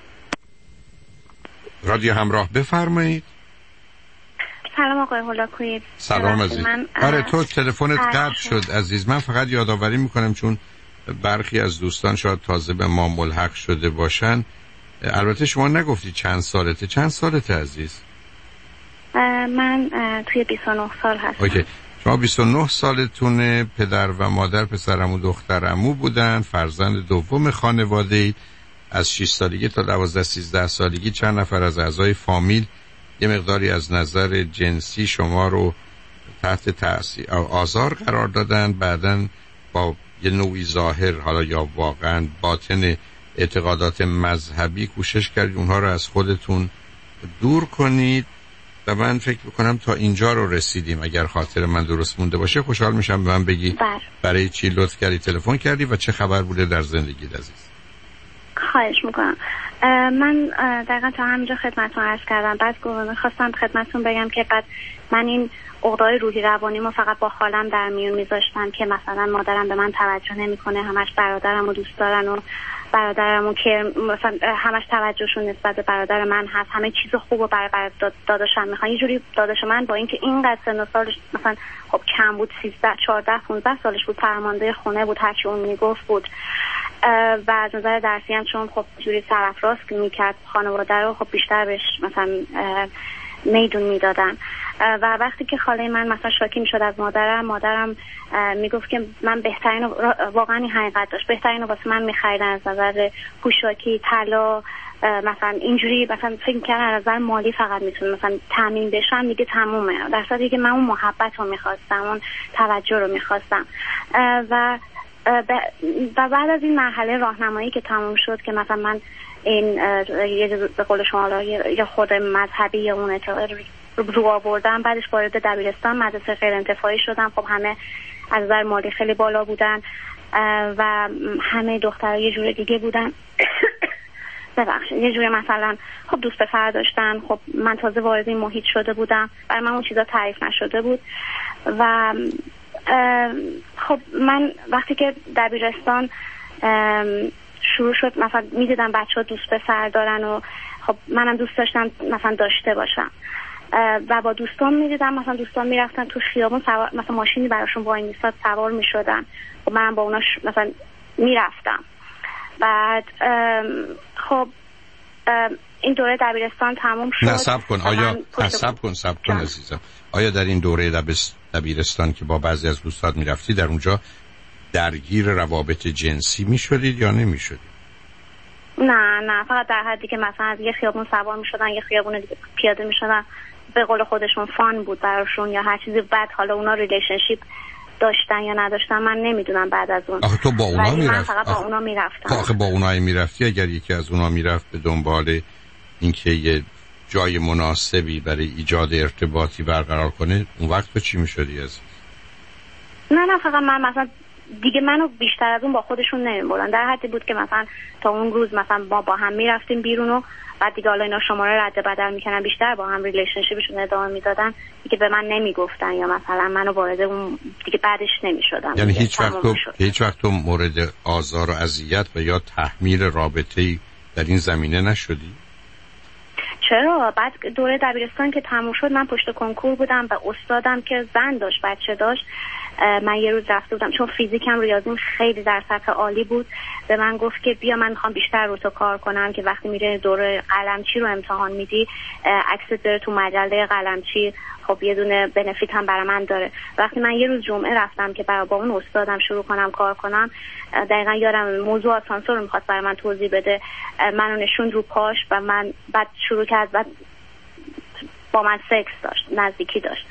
رادیو همراه بفرمایید. سلام آقای هولاکویی. سلام عزیز. آره تو تلفنت قطع شد عزیز. من فقط یادآوری میکنم چون برخی از دوستان شاید تازه به ما ملحق شده باشن. البته شما نگفتی چند سالته. چند سالته عزیز؟ من توی بیست و نه سال هستم. اوکی. شما بیست و نه سالتونه. پدر و مادر پسرم و دخترمو بودن، فرزند دوم خانواده. از شش سالگی تا دوازده سیزده سالگی چند نفر از اعضای فامیل یه مقداری از نظر جنسی شما رو تحت تأثیر آزار قرار دادن، بعدن با یه نوعی ظاهر حالا یا واقعا باطن اعتقادات مذهبی کوشش کردید اونها رو از خودتون دور کنید و من فکر بکنم تا اینجا رو رسیدیم. اگر خاطر من درست مونده باشه خوشحال میشم به من بگی بر. برای چی لطف کردی تلفن کردی و چه خبر بوده در زندگیت عزیز؟ خواهش میکنم. من دقیقا تا همینجا خدمتتون عرض کردم. بعد خواستم خدمتتون بگم که بعد من این عقده‌های روحی روانی ما فقط با خالم در میون میذاشتم که مثلا مادرم به من توجه نمیکنه، همش برادرمو دوست دارن و برادرمو که مثلا همش توجهشون نسبت به برادر من هست، همه چیز خوبو برای برای داداشم میخوان. یه جوری داداش من با اینکه اینقدر سن و سالش مثلا خب کم بود، سیزده چهارده پانزده سالش بود، فرمانده خونه بود، هر چی اون میگفت بود و از نظر درسی هم چون خب جوری طرفراست میکرد خانواده رو، خب بیشتر بهش مثلا میدون میدادن. و وقتی که خاله من مثلا شاکی میشد از مادرم، مادرم میگفت که من بهترین، واقعا این حقیقت داشت، بهترین واسه من میخریدن از نظر پوشاکی، طلا، مثلا اینجوری مثلا فکر میکردن از نظر مالی فقط میتونه مثلا تامین بشم دیگه تمومه، در صورتی که من اون محبت رو میخواستم، اون توجه رو میخواستم. و و بعد از این مرحله راهنمایی که تموم شد که مثلا من این یه به قول شما یا خود مذهبی یا اون رو آوردم، بعدش وارد دبیرستان مدرسه غیر انتفاعی شدم. خب همه از نظر مالی خیلی بالا بودن و همه دخترها یه جور دیگه بودن. ببخشید یه جوری مثلا خب دوست پسر داشتن. خب من تازه وارد این محیط شده بودم، برای من اون چیزا تعریف نشده بود و خب من وقتی که دبیرستان شروع شد مثلا میدیدم بچه ها دوست پسر دارن و خب منم دوست داشتم مثلا داشته باشم و با دوستان میدیدم مثلا دوستان میرفتن تو خیابون سوار، مثلا ماشینی براشون وای میستاد سوار میشدن و منم با اونا ش... مثلا میرفتم. بعد خب این دوره دبیرستان تموم شد. نه صبر کن، آیا صبر کن صبر کن عزیزم، آیا در این دوره دبیرستان که با بعضی از دوستات میرفتی در اونجا درگیر روابط جنسی میشدید یا نمیشدید؟ نه نه، فقط در حدی که مثلا از یه خیابون سوار میشدن یه خیابون دیگه پیاده میشدن، به قول خودشون فان بود براشون یا هر چیزی. بعد حالا اونا ریلیشنشیپ داشتن یا نداشتن من نمیدونم بعد از اون. آخه تو با اونا میرفتی؟ من فقط با آخه... اونا میرفتم. آخه با اونایی میرفتی، اگر یکی از اونا میرفت به دنبال اینکه یه جای مناسبی برای ایجاد ارتباطی برقرار کنه، اون وقت تو چی میشدی عزیز؟ نه نه، فقط من مثلا دیگه منو بیشتر از اون با خودشون نمیبردن، در حدی بود که مثلا تا اون روز مثلا با با هم میرفتیم بیرون و بعد دیگه حالا اینا شماره رد بدل میکنن، بیشتر با هم ریلیشنشیپشون ادامه میدادن، دیگه به من نمیگفتن یا مثلا منو وارد اون دیگه بعدش نمیشدم. یعنی هیچ وقت تو هیچ وقت تو مورد آزار و اذیت و یا تحمیل رابطه‌ای در این زمینه نشدی؟ چرا؟ بعد دوره دبیرستان که تموم شد من پشت کنکور بودم و استادم که زن داشت بچه داشت، من یه روز رفته بودم چون فیزیکم ریاضیم خیلی در سطح عالی بود، به من گفت که بیا من میخوام بیشتر رو تو کار کنم که وقتی میره دوره قلمچی رو امتحان میدی عکست داره تو مجله قلمچی، خب یه دونه بنفیت هم برای من داره. وقتی من یه روز جمعه رفتم که برای با اون استادم شروع کنم کار کنم، دقیقا یادم موضوع آسانسور رو میخواست برای من توضیح بده، منو نشوند رو پاش و من بعد شروع کرد بعد با من سکس داشت، نزدیکی داشت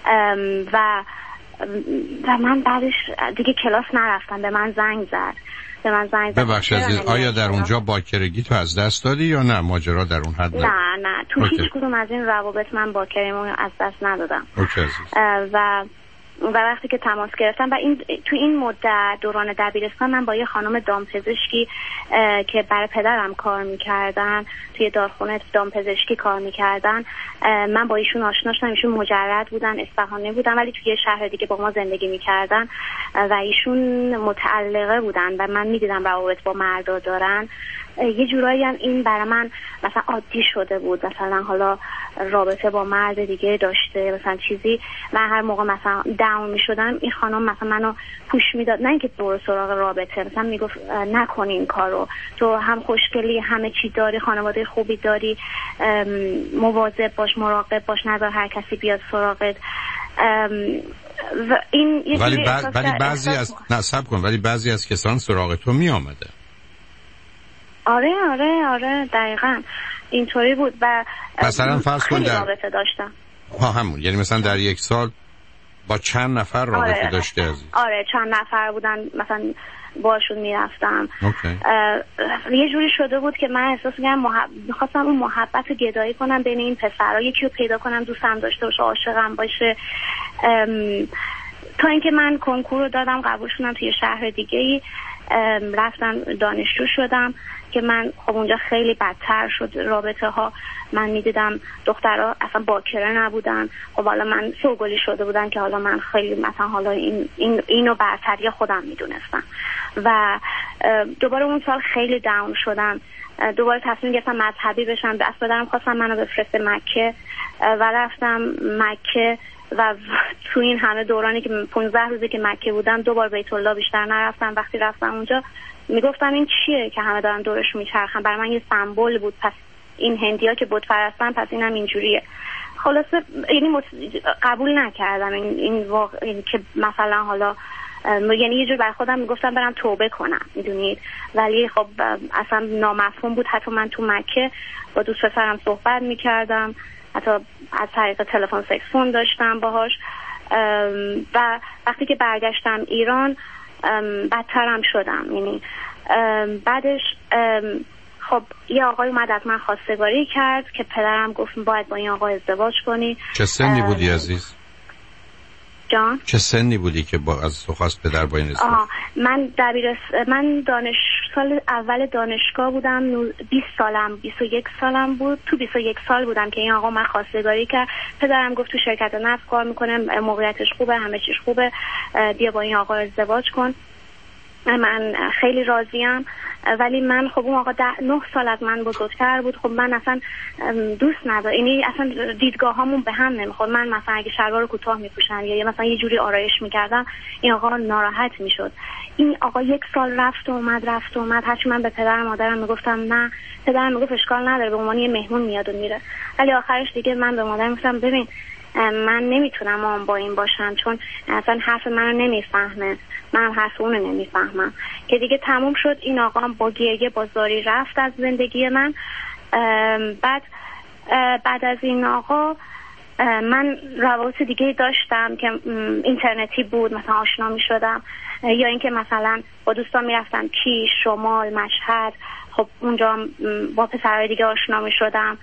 و و من بعدش دیگه کلاس نرفتم، به من زنگ زد به من زنگ زد ببخشید عزیز، آیا در اونجا باکرگی تو از دست دادی یا نه ماجرا در اون حد؟ نه نه، تو هیچ کدوم از این روابط من باکریمو از دست ندادم. اوکی عزیز. و و وقتی که تماس گرفتم و این تو این مدت دوران دبیرستان من با یه خانم دامپزشکی که برای پدرم کار میکردن توی دارخونه دامپزشکی کار میکردن، من با ایشون آشنا شدم. ایشون مجرد بودن، اصفهانی بودن ولی توی یه شهر دیگه با ما زندگی میکردن و ایشون متعلقه بودن و من میدیدم روابط با مردا دارن. یه جورایی هم این برای من مثلا عادی شده بود، مثلا حالا رابطه با مرد دیگه داشته مثلا چیزی. من هر موقع مثلا داون می شدم این خانم مثلا منو پوش میداد، نه اینکه برو سراغ رابطه، مثلا میگفت نکن این کارو، تو هم خوشگلی همه چی داری، خانواده خوبی داری، مواظب باش، مراقب باش، نذار هر کسی بیاد سراغت. و این یه ولی, با... ولی بعضی از نصب کن ولی بعضی از کسان سراغ تو می آمده. آره آره آره دقیقاً اینطوری بود و مثلا فرض کن در رابطه داشتم. ها همون، یعنی مثلا در یک سال با چند نفر رابطه آره. داشته عزیز؟ آره چند نفر بودن، مثلا باشون میرفتم. یه جوری شده بود که من احساس می‌کردم محب... می‌خواستم اون محبت رو گدایی کنم بین این پسرها، یکی رو پیدا کنم دوستم داشته باشه، عاشقم باشه. ام... تا اینکه من کنکور رو دادم قبول شدم توی شهر دیگه‌ای رفتم دانشجو شدم که من خب اونجا خیلی بدتر شد رابطه ها. من میدیدم دخترها اصلا باکره نبودن. خب حالا من سوگلی شده بودم که حالا من خیلی مثلا حالا این این اینو برتری خودم میدونستم و دوباره اون سال خیلی داون شدم. دوباره تصمیم گرفتم مذهبی بشم. دست پدرم خواستم منو بفرسته مکه و رفتم مکه و تو این همه دورانی که پانزده روزی که مکه بودم دوبار بیت الله بیشتر نرفتم. وقتی رفتم اونجا میگفتم این چیه که همه دارن دورش میچرخن؟ برای من یه سمبل بود. پس این هندیا که بت پرستن پس اینم اینجوریه. خلاصه یعنی مت... قبول نکردم این این واقع این که مثلا حالا یعنی یه جور برای خودم میگفتم برم توبه کنم میدونید، ولی خب اصلا نامفهوم بود. حتی من تو مکه با دوست پسرم صحبت میکردم، حتی از طریق تلفن سکس فون داشتم باهاش و وقتی که برگشتم ایران بدترم شدم. یعنی بعدش خب یه آقای اومد از من خواستگاری کرد که پدرم گفت باید با این آقای ازدواج کنی. چه سنی بودی عزیز؟ جان؟ چه سنی بودی که با از تو خواست پدر با این ازدواج؟ من دبیرس من دانش سال اول دانشگاه بودم، بیست سالم بیست و یک سالم بود. تو بیست و یک سال بودم که این آقا من خواستگاری کرد. پدرم گفت تو شرکت نفت کار میکنه، موقعیتش خوبه، همه چیز خوبه، بیا با این آقا ازدواج کن. من خیلی راضیم، ولی من خب اون آقا نه سال از من بزرگتر بود. خب من اصلا دوست ندارم، یعنی اصلا دیدگاه هامون به هم نمیخورد. من مثلا اگه شلوار کوتاه میپوشم یا مثلا یه جوری آرایش میکردم این آقا ناراحت میشد. این آقا یک سال رفت و اومد رفت و اومد. هرچی من به پدرم مادرم میگفتم نه، پدرم میگفت اشکال نداره، به عنوان یه مهمون میاد و میره. ولی آخرش دیگه من به مادرم گفتم ببین من نمیتونم آن با این باشم، چون اصلا حرف منو نمیفهمه، منم حرف اونو نمیفهمم. که دیگه تموم شد. این آقا با گریه بازاری رفت از زندگی من. بعد بعد از این آقا من روابط دیگه داشتم که اینترنتی بود، مثلا آشنا می شدم، یا اینکه مثلا با دوستان میرفتم کیش، شمال، مشهد. خب اونجا با پسرهای دیگه آشنا می شدم.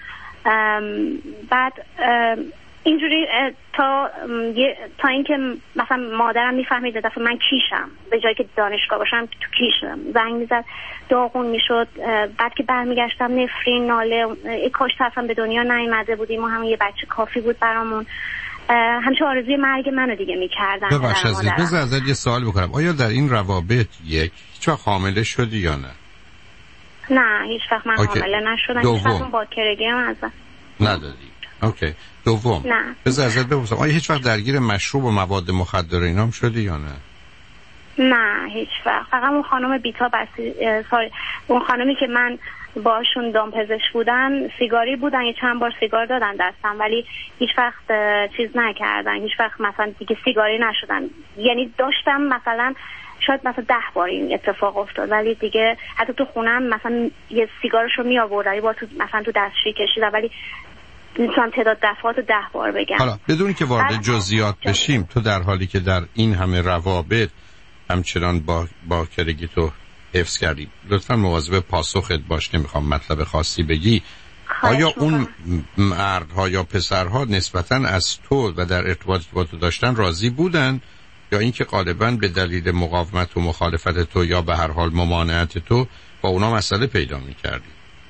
بعد اینجوری تا تا اینکه مثلا مادرم میفهمید دفعه من کیشم، به جایی که دانشگاه باشم تو کیشم زنگ میزد، داغون میشد. بعد که برمیگشتم نفرین، ناله، ای کاش اصلا به دنیا نیومده بودیم، ما هم یه بچه کافی بود برامون. همچه آرزوی مرگ منو دیگه میکردن. ببخشید عزیز، بذار ازت یه سوال بکنم. آیا در این روابط یک هیچ وقت حامله شدی یا نه؟ نه هیچ وقت من حامله نشدم. هیچ وقت باکرگی هم ازم ندادی. اوکی. دوم، نه. بذار ازت بپرسم آیا هیچ وقت درگیر مشروب و مواد مخدر اینام شدی یا نه؟ نه هیچ وقت. فقط اون خانم بیتا بسی ساری اون خانمی که من باشون دامپزشک بودن سیگاری بودن، یه چند بار سیگار دادن دستم، ولی هیچ وقت چیز نکردن، هیچ وقت مثلا دیگه سیگاری نشدن. یعنی داشتم مثلا شاید مثلا ده بار این اتفاق افتاد، ولی دیگه حتی تو خونم مثلا یه سیگارشو می آوردن، یه بار تو مثلا تو دستشویی کشیدم، ولی میتونم تعداد دفعات ده بار بگم. حالا بدون که وارد جزئیات بشیم، تو در حالی که در این همه روابط همچنان با با کرگی تو حفظ کردی، لطفاً مواظب پاسخت باش، نمیخوام مطلب خاصی بگی. آیا اون مردها یا پسرها نسبتاً از تو و در ارتباطی با تو داشتن راضی بودن، یا اینکه غالباً به دلیل مقاومت و مخالفت تو یا به هر حال ممانعت تو با اونا مسئله پیدا می‌کردی؟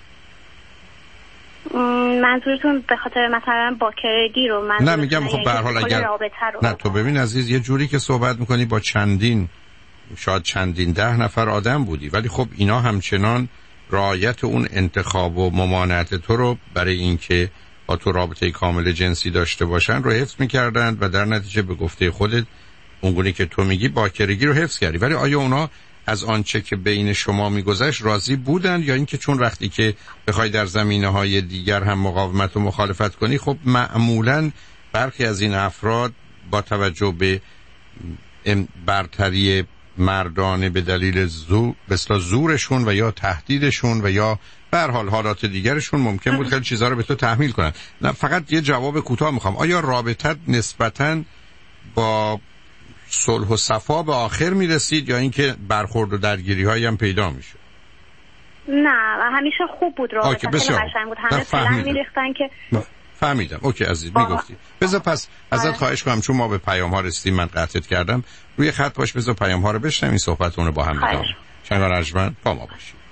منظورتون به خاطر مثلا باکرگی رو؟ من نه میگم خب به هر حال اگر نه تو ببین عزیز، یه جوری که صحبت میکنی با چندین شاید چندین ده نفر آدم بودی، ولی خب اینا همچنان رعایت اون انتخاب و ممانعت تو رو برای اینکه با تو رابطه کامل جنسی داشته باشن رو حفظ میکردند و در نتیجه به گفته خودت اونگونه که تو میگی باکرگی رو حفظ کردی. ولی آیا اونا از آنچه که بین شما میگذشت راضی بودن، یا اینکه چون وقتی که بخوای در زمینه‌های دیگر هم مقاومت و مخالفت کنی، خب معمولاً برخی از این افراد با توجه به برتری مردانه به دلیل زور بسلا زورشون و یا تهدیدشون و یا به هر حال حالات دیگرشون ممکن بود خیلی چیزا رو به تو تحمیل کنن. نه فقط یه جواب کوتاه میخوام. آیا رابطت نسبتاً با صلح و صفا به آخر میرسید، یا اینکه برخورد و درگیری هایی هم پیدا میشه؟ نه همیشه خوب بود، رابطه خیلی قشنگ بود، همه پلن میریختن که فهمیدم. اوکی عزیز میگفتی. بذار پس ازت خواهش کنم، چون ما به پیام ها رسیدیم، من قطعت کردم، روی خط باش، بذار پیام ها رو بشنویم، این صحبت اون رو با هم ادامه. شنوندگان ارجمند با ما باشید.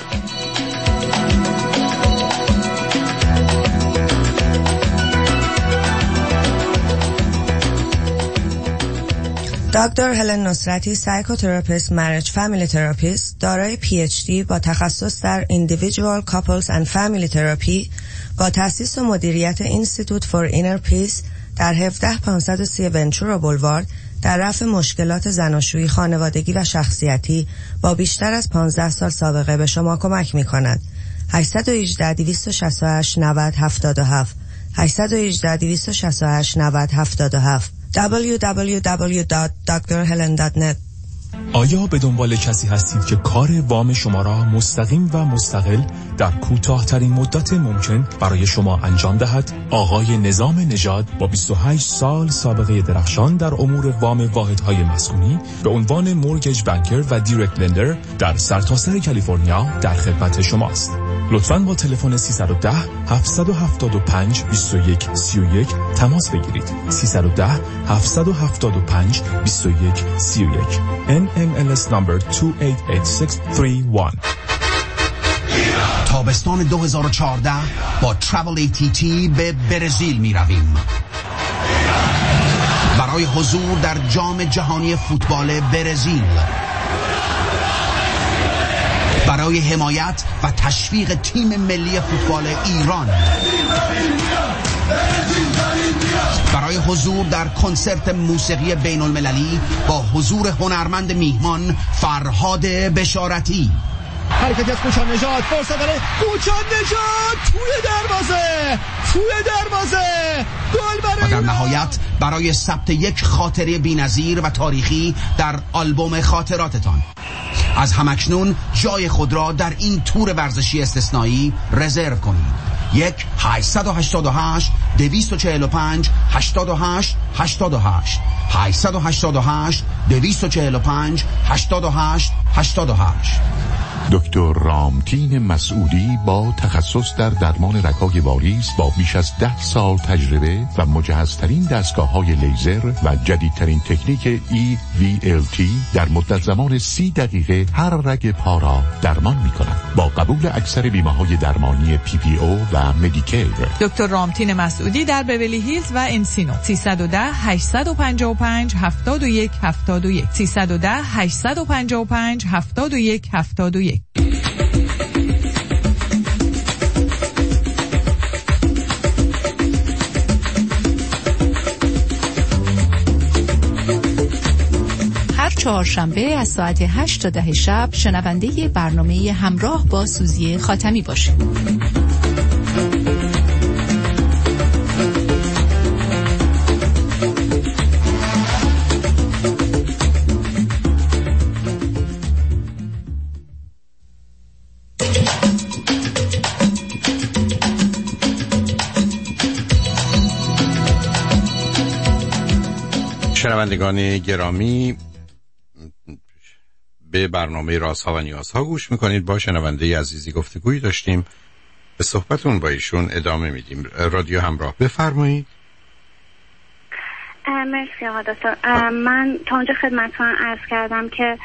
دکتر هلن نصرتی، سایکوتراپیست، مریج فامیلی تراپیست، دارای پی اچ دی با تخصص در Individual Couples and Family Therapy با تأسیس و مدیریت اینستیتوت فور اینر پیس در هفده پانصد و سی ونچورا بولوارد در رفع مشکلات زناشویی، خانوادگی و شخصیتی با بیشتر از پانزده سال سابقه به شما کمک می کند. هشت یک هشت، دو شش هشت، نه صفر هفت هفت هشت یک هشت، دو شش هشت، نه صفر هفت هفت دبلیو دبلیو دبلیو دات دکتر هلن دات نت. آیا به دنبال کسی هستید که کار وام شما را مستقیم و مستقل در کوتاه‌ترین مدت ممکن برای شما انجام دهد؟ آقای نظام نژاد با بیست و هشت سال سابقه درخشان در امور وام واحدهای مسکونی به عنوان مورگیج بانکر و دایرکت لندر در سرتاسر کالیفرنیا در خدمت شماست. لطفاً با تلفن سیصد و ده، هفتصد و هفتاد و پنج، بیست و یک، سی و یک تماس بگیرید. سیصد و ده، هفتصد و هفتاد و پنج، بیست و یک، سی و یک. ان ام ال اس number دو هشت هشت شش سه یک. تابستان دو هزار و چهارده با ترافل ای تی تی به برزیل می رویم برای حضور در جام جهانی فوتبال برزیل، برای حمایت و تشویق تیم ملی فوتبال ایران، برای حضور در کنسرت موسیقی بین المللی با حضور هنرمند میهمان فرهاد بشارتی. حرکتی از کوچان نژاد، فرصت داره کوچان نژاد توی دروازه، توی دروازه، گل برای و در نهایت برای ثبت یک خاطره بی‌نظیر و تاریخی در آلبوم خاطراتتان. از همکنون جای خود را در این تور ورزشی استثنایی رزرو کنید. یک هشت هشت هشت، دو چهار پنج، هشت هشت هشت هشت هشت هشت هشت، دو چهار پنج، هشت هشت هشت هشت. دکتر رامتین مسعودی با تخصص در درمان رگ‌های واریس با بیش از ده سال تجربه و مجهزترین دستگاه‌های لیزر و جدیدترین تکنیک ای وی ال تی در مدت زمان سی دقیقه هر رگ پا را درمان می‌کند با قبول اکثر بیمه‌های درمانی پی پی او و مدیکیر. دکتر رامتین مسعودی در بیولی هیلز و انسینو. سیصد و ده، هشتصد و پنجاه و پنج، هفتاد و یک هفتاد و یک سیصد و ده، هشتصد و پنجاه و پنج، هفتاد و یک هفتاد و یک. هر چهارشنبه از ساعت هشت تا ده شب شنونده برنامه همراه با سوزی خاتمی باشید. شنوندگان گرامی، به برنامه رازها و نیازها گوش میکنید. با شنونده عزیزی گفتگویی داشتیم، به صحبتون با ایشون ادامه میدیم. رادیو همراه، بفرمایید. مرسی آقا دکتر. من تا اونجا خدمتتون عرض کردم که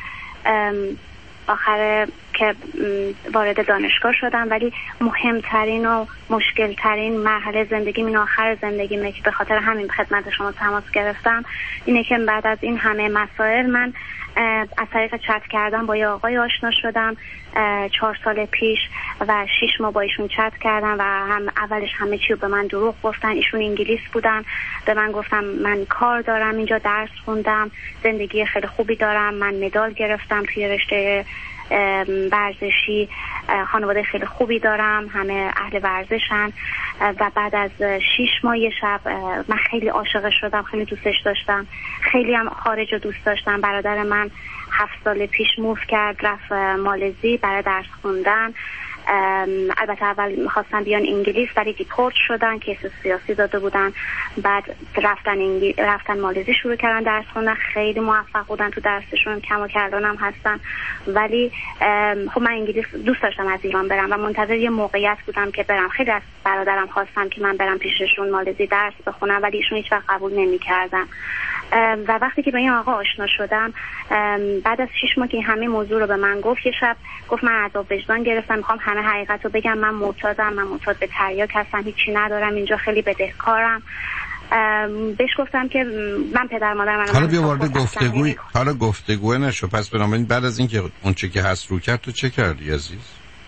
آخر که وارد دانشگاه شدم، ولی مهمترین و مشکلترین مرحله زندگی این آخر زندگیمه که به خاطر همین خدمت شما تماس گرفتم اینه که بعد از این همه مسائل من از طریق چت کردم با یه آقای آشنا شدم چهار سال پیش و شش ماه با ایشون چت کردم و هم اولش همه چی رو به من دروغ گفتن. ایشون انگلیس بودن، به من گفتم من کار دارم اینجا، درس خوندم، زندگی خیلی خوبی دارم، من مدال گرفتم توی رشته ورزشی، خانواده خیلی خوبی دارم، همه اهل ورزشن. و بعد از شش ماه یه شب من خیلی عاشق شدم، خیلی دوستش داشتم، خیلی هم خارج رو دوست داشتم. برادر من هفت سال پیش موو کرد، رفت مالزی برای درس خوندن البته اول میخواستن بیان انگلیس ولی دیپورت شدن، کیس سیاسی داده بودن. بعد رفتن انگل... رفتن مالزی شروع کردن درس خوندن، خیلی موفق بودن تو درسشون، کم و کردان هم هستن. ولی خب من انگلیس دوست داشتم از ایران برم و منتظر یه موقعیت بودم که برم. خیلی از برادرم خواستم که من برم پیششون مالزی درس بخونم ولی ایشون هیچ وقت قبول نمی‌کردن. و وقتی که با این آقا آشنا شدم، بعد از شش ماه که همه موضوع رو به من گفت، یه شب گفت من عذاب وجدان گرفتم، میخوام همه حقیقت رو بگم، من معتادم، من معتاد به تریاک هستم، هیچی ندارم اینجا، خیلی بدهکارم. بهش گفتم که من پدر مادر من حالا بیا وارد گفتگوی حالا گفتگو نشو. پس بنابراین بعد از اینکه اون چه که هست رو کرد تو چه کردی عزیز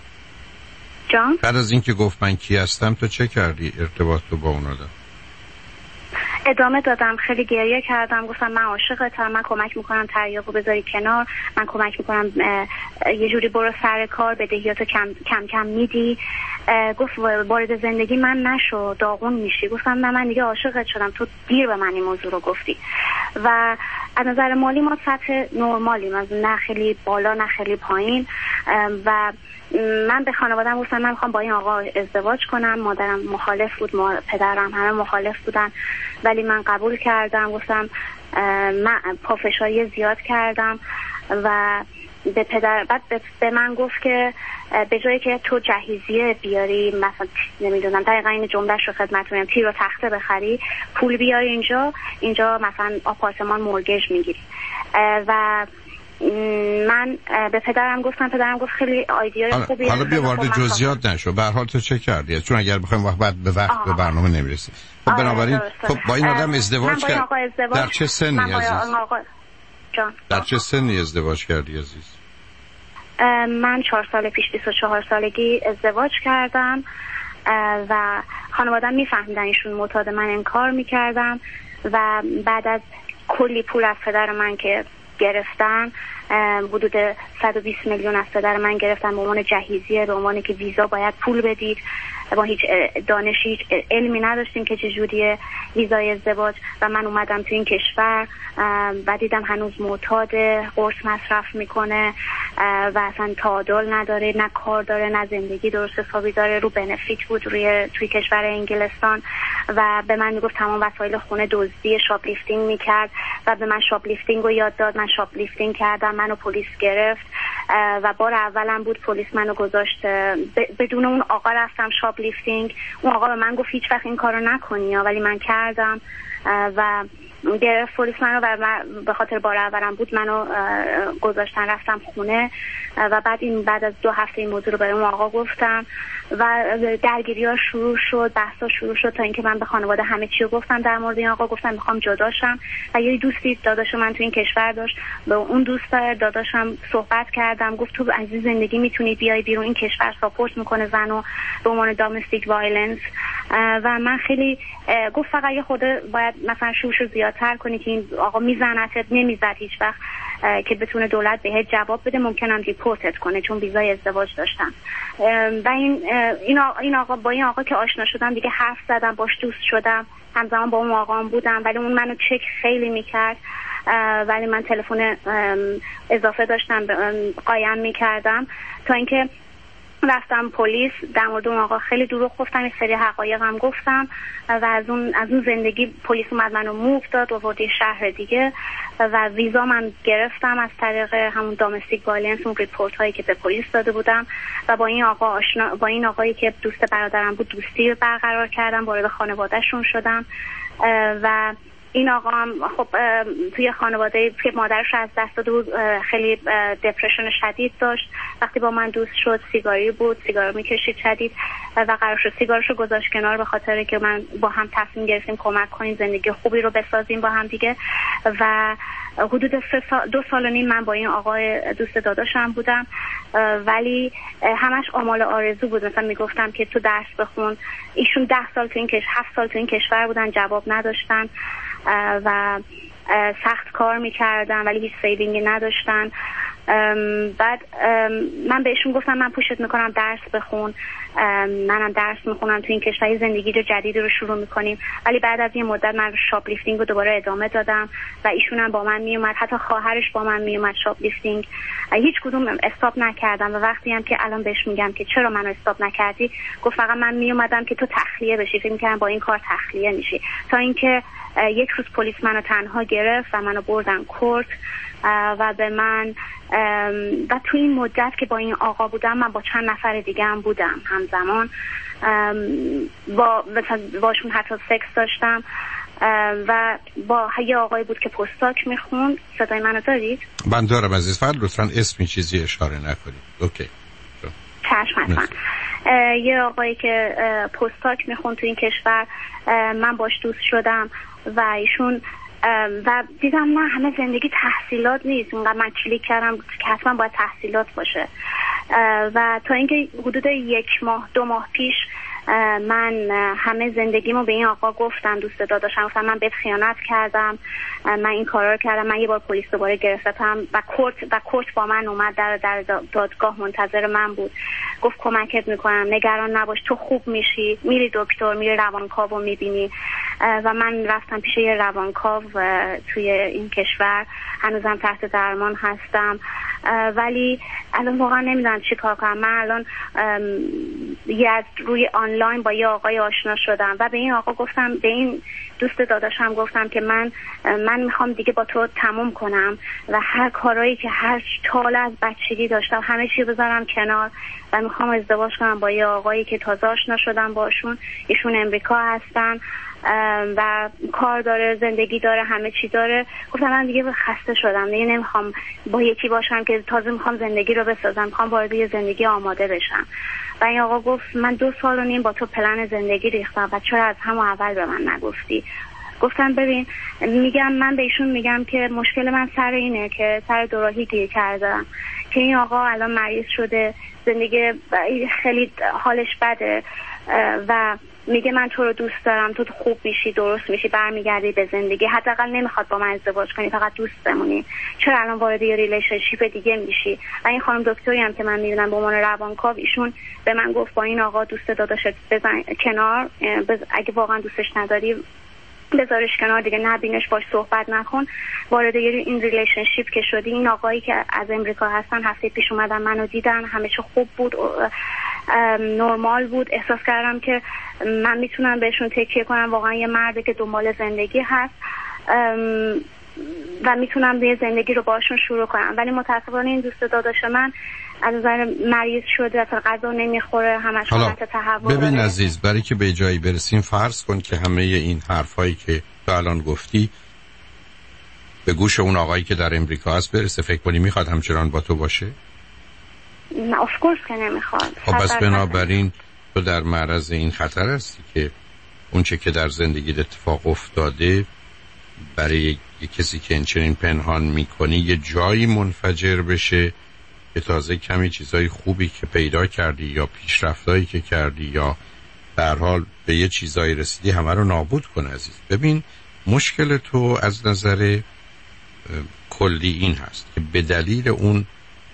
جان؟ بعد از اینکه گفت من کی هستم تو چه کردی؟ ارتباط تو با اون آدم ادامه دادم، خیلی گریه کردم، گفتم من عاشقتم، من کمک میکنم تریاکو بذاری کنار، من کمک میکنم یه جوری برو سر کار، بدهیاتو کم کم کم میدی. گفت وارد زندگی من نشو، داغون میشی. گفتم نه من دیگه عاشقت شدم، تو دیر به من این موضوع رو گفتی. و از نظر مالی ما سطح نرمالیم، از نه خیلی بالا نه خیلی پایین. و من به خانواده‌ام گفتم من میخوام با این آقا ازدواج کنم. مادرم مخالف بود، ما پدرم همه مخالف بودن ولی من قبول کردم. گفتم من پافشاری زیاد کردم و به پدر بعد به من گفت که به جایی که تو جهیزیه بیاری، مثلا نمیدونم دقیقا این جمله‌شو خدمتتون، تیر و تخته بخری، پول بیاری اینجا اینجا مثلا آپارتمان مورگیج میگیری. و من به پدرم گفتم، پدرم گفت خیلی ایده خوبیه. حالا بیا وارد جزئیات نشو. به هر حال تو چه کردی؟ چون اگر بخوایم وقت بعد به وقت به برنامه نمیرسیم. خب بنابراین خب با این آدم ازدواج کرد. در چه سنی عزیز؟ جان. در چه سنی ازدواج کردی عزیز؟ من چهار سال پیش بیست و چهار سالگی ازدواج کردم و خانواده‌ام میفهمیدن ایشون معتاد من انکار میکردم و بعد از کلی پول از پدر من که گرفتن، حدود صد و بیست میلیون از پدر من گرفتن به عنوان جهیزیه، به عنوان که ویزا باید پول بدید. ما هیچ دانشی هیچ علمی نداشتیم که چجوریه ویزای ازدواج و من اومدم تو این کشور و دیدم هنوز معتاده، قرص مصرف میکنه و اصلا تعادل نداره، نه کار داره نه زندگی درست حسابی داره، رو بنفیت بود روی توی کشور انگلستان و به من میگفت تمام وسایل خونه دزدی، شاپلیفتینگ میکرد و به من شاپلیفتینگ رو یاد داد. من شاپلیفتینگ کردم، منو پلیس گرفت و بار اولم بود پلیس منو گذاشت بدون اون آقا رفتم شاپلیفتینگ. اون آقا به من گفت هیچ وقت این کارو نکنی، ولی من کردم و گرفت پلیس منو و من به خاطر بار اولم بود منو گذاشتن رفتم خونه و بعد این بعد از دو هفته این موضوع رو برای اون آقا گفتم و درگیری‌ها شروع شد، بحثا شروع شد تا اینکه من به خانواده همه چی رو گفتم در مورد این آقا. گفتم میخوام جداشم و یه دوستی داداش من تو این کشور داشت، به اون دوست داداشم صحبت کردم، گفت تو از زندگی میتونی بیای بیرون، این کشور ساپورت میکنه زنو به عنوان دامستیک وایلنس. و من خیلی گفت فقط یه خود باید مثلا شوشو زیادتر کنی که این آقا میزنتت، نمیزد هیچ وقت که بتونه دولت بهت جواب بده، ممکنم دیپورتت کنه چون ویزای ازدواج داشتم. و این این آقا, این آقا با این آقا که آشنا شدم دیگه حرف زدم، باش دوست شدم، همزمان با اون آقا هم بودم ولی اون منو چک خیلی میکرد ولی من تلفن اضافه داشتم قایم میکردم تا اینکه رفتم پلیس. در مورد اون آقا خیلی دروغ گفتم، یه سری حقایق هم گفتم و از اون از اون زندگی پلیس اومد منو موو داد آورد یه شهر دیگه و ویزا من گرفتم از طریق همون دامستیک وایلنس، اون ریپورت هایی که به پلیس داده بودم و با این آقا آشنا با این آقایی که دوست برادرم بود دوستی برقرار کردم، وارد خانواده‌شون شدم و این آقا هم خب توی خانواده که مادرش از دست داده بود خیلی دپرشن شدید داشت. وقتی با من دوست شد سیگاری بود، سیگار میکشید شدید و قرار شد سیگارشو گذاشت کنار به خاطر که من با هم تصمیم گرفتیم کمک کنیم زندگی خوبی رو بسازیم با هم دیگه. و حدود سه سال دو سال و نیم من با این آقای دوست داداشم بودم ولی همش آمال آرزو بود. مثلا میگفتم که تو درس بخون، ایشون ده سال تو این کشور هفت سال تو این کشور بودن، جواب نداشتن و سخت کار میکردن ولی هیچ سیوینگی نداشتن بعد من بهشون گفتم من پوشت میکنم درس بخون، منم درس میخونم تو این کشور، زندگی رو جدید رو شروع میکنیم. ولی بعد از یه مدت من شاپ لیفتینگ رو دوباره ادامه دادم و ایشون هم با من میومد، حتی خواهرش با من میومد شاپ لیفتینگ. هیچ کدوم استاپ نکردم و وقتی هم که الان بهش میگم که چرا منو استاپ نکردی، گفت فقط من میومدم که تو تخلیه بشی، فکر میکردم با این کار تخلیه میشی. تا اینکه یک روز پلیس منو تنها گرفت و منو بردن کورت و به من و تو این مدت که با این آقا بودم من با چند نفر دیگه هم بودم همزمان، با باشون حتی سکس داشتم و با یه آقای بود که پستاک میخوند. صدای منو دارید؟ من دارم عزیز، فقط لطفاً اسمی چیزی اشاره نکنید. اوکی چشم حتما. یه آقایی که پستاک میخوند تو این کشور، من باش دوست شدم و ایشون و دیدم نه همه زندگی تحصیلات نیست. اونقدر من کلیک کردم که حتما باید تحصیلات باشه و تا اینکه حدود یک ماه دو ماه پیش من همه زندگیمو به این آقا گفتم، دوست داداشم، گفتم من بهت خیانت کردم، من این کارا رو کردم، من یه بار پلیس دوباره گرفتم و کورت و کورت با من اومد، در در دادگاه منتظر من بود، گفت کمکت میکنم، نگران نباش، تو خوب میشی، میری دکتر، میری روانکاو رو میبینی. و من رفتم پیش یه روانکاو توی این کشور، هنوزم تحت درمان هستم ولی الان واقعا نمیدونم چی کار کنم. من الان یه از روی آنلاین با یه آقای آشنا شدم و به این آقا گفتم، به این دوست داداشم گفتم که من من میخوام دیگه با تو تموم کنم و هر کارهایی که هر تاله از بچگی داشتم همه چی بذارم کنار و میخوام ازدواج کنم با یه آقایی که تازه آشنا شدم باشون. ایشون امریکا هستن و کار داره، زندگی داره، همه چی داره. گفتم من دیگه خسته شدم، دیگه نمیخوام با یکی باشم که تازه میخوام زندگی رو بسازم، میخوام وارد یه زندگی آماده بشم. و این آقا گفت من دو سال و نیم با تو پلن زندگی ریختم و چرا از همون اول به من نگفتی؟ گفتم ببین، میگم من به ایشون میگم که مشکل من سر اینه که سر دوراهی گیر کردم که این آقا الان مریض شده، زندگی خیلی حالش بده و میگه من تو رو دوست دارم، تو خوب میشی، درست میشی، برمیگردی به زندگی، حداقل نمیخواد با من ازدواج کنی، فقط دوست بمونی، چرا الان وارد یه ریلیشنشیپ دیگه میشی؟ و این خانم دکتری هم که من میبینم به عنوان روانکاو، ایشون به من گفت با این آقا دوست داداشت بزن کنار، بز... اگه واقعا دوستش نداری بذارش کنار دیگه، نبینش، باش صحبت نکن. وارد این ریلیشنشیپ که شدی، این آقایی که از امریکا هستن هفته پیش اومدن منو دیدن، همه چی خوب بود، نرمال بود. احساس کردم که من میتونم بهشون تکیه کنم، واقعا یه مرده که دنبال زندگی هست و میتونم یه زندگی رو باشون شروع کنم. ولی متاسفانه این دوست داداش من از نظر مریض شده، اصلا غذا نمیخوره، همش حالت تهوع. ببین عزیز، برای که به جایی برسیم فرض کن که همه این حرفایی که تو الان گفتی به گوش اون آقایی که در امریکا هست برسه، فکر کنی میخواد همچنان با تو باشه؟ نه اف کورس که نمیخواد. خب بس بنابراین تو در معرض این خطر هستی که اون چه که در زندگی اتفاق افتاده برای یک کسی که اینچنین پنهان میکنی یه جایی منفجر بشه که تازه کمی چیزای خوبی که پیدا کردی یا پیشرفتایی که کردی یا در حال به یه چیزایی رسیدی همه رو نابود کنه. عزیز ببین، مشکل تو از نظر کلی این هست که به دلیل اون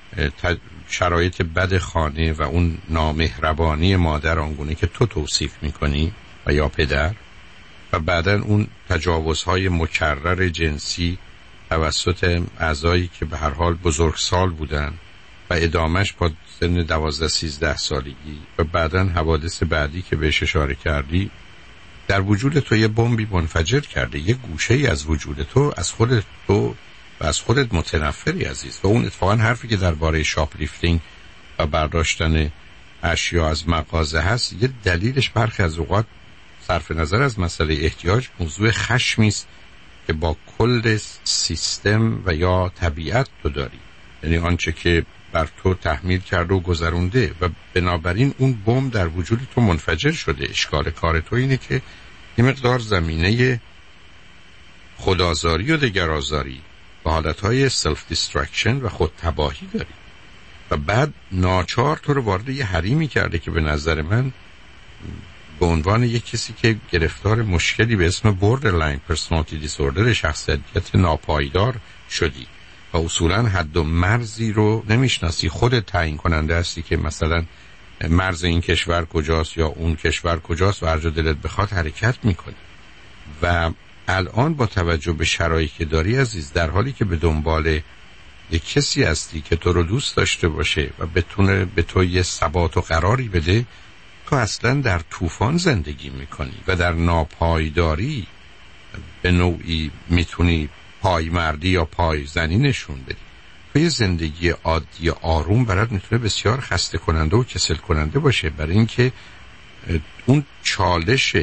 شرایط بد خانه و اون نامهربانی مادر آنگونه که تو توصیف میکنی و یا پدر و بعدن اون تجاوزهای مکرر جنسی توسط اعضایی که به هر حال بزرگسال بودن و ادامش با سن دوازده سیزده سالگی و بعدن حوادث بعدی که بهش اشاره کردی در وجود تو یه بمبی منفجر کرده. یه گوشه ای از وجود تو از خودت تو و از خودت متنفری عزیز. و اون اتفاقا حرفی که درباره شاپ لیفتینگ و برداشتن اشیا از مغازه هست، یه دلیلش برخی از اوقات صرف نظر از مسئله احتیاج موضوع خشمی است که با کل سیستم و یا طبیعت تو داری، یعنی آنچه که بر تو تحمیل کرده و گذرونده و بنابراین اون بم در وجود تو منفجر شده. اشکال کار تو اینه که یه مقدار زمینه خودآزاری و دگرآزاری و حالتهای سلف دیسترکشن و خود تباهی داری و بعد ناچار تو رو وارد یه حریمی کرده که به نظر من به عنوان یک کسی که گرفتار مشکلی به اسم borderline personality disorder، شخصیت ناپایدار شدی. و اصولا حد و مرزی رو نمیشناسی، خودت تعیین کننده هستی که مثلا مرز این کشور کجاست یا اون کشور کجاست و هر جا دلت بخواد حرکت میکنی. و الان با توجه به شرایطی که داری عزیز، در حالی که به دنبال یک کسی هستی که تو رو دوست داشته باشه و بتونه به تو یه ثبات و قراری بده، تو اصلا در طوفان زندگی میکنی و در ناپایداری به نوعی میتونی پایمردی یا پای زنی نشون بدی. تو یه زندگی عادی آروم برات میتونه بسیار خسته کننده و کسل کننده باشه، برای اینکه اون چالش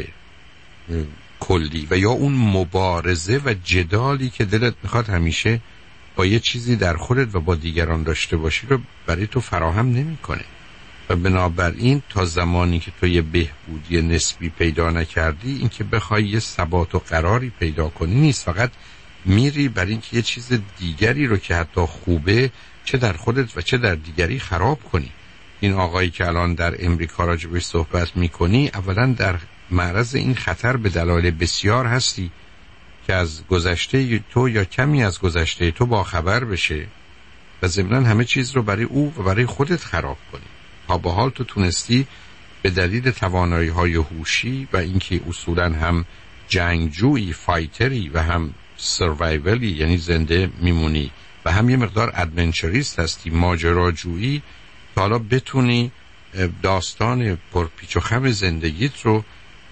کلی و یا اون مبارزه و جدالی که دلت میخواد همیشه با یه چیزی در خودت و با دیگران داشته باشی رو برای تو فراهم نمیکنه. و بنابراین تا زمانی که تو یه بهبودی نسبی پیدا نکردی، این که بخوای یه ثبات و قراری پیدا کنی نیست، فقط میری برای اینکه یه چیز دیگری رو که حتی خوبه چه در خودت و چه در دیگری خراب کنی. این آقایی که الان در امریکا راجبش صحبت میکنی، اولا در معرض این خطر به دلایل بسیار هستی که از گذشته تو یا کمی از گذشته تو با خبر بشه و ضمناً همه چیز رو برای او و برای خودت خراب کنی. تا به حال تو تونستی به دلیل توانایی‌های هوشی و اینکه اصولاً هم جنگجویی فایتری و هم سروایولی یعنی زنده میمونی و هم یه مقدار ادونچریست هستی، ماجراجویی، تا حالا بتونی داستان پرپیچ و خم زندگیت رو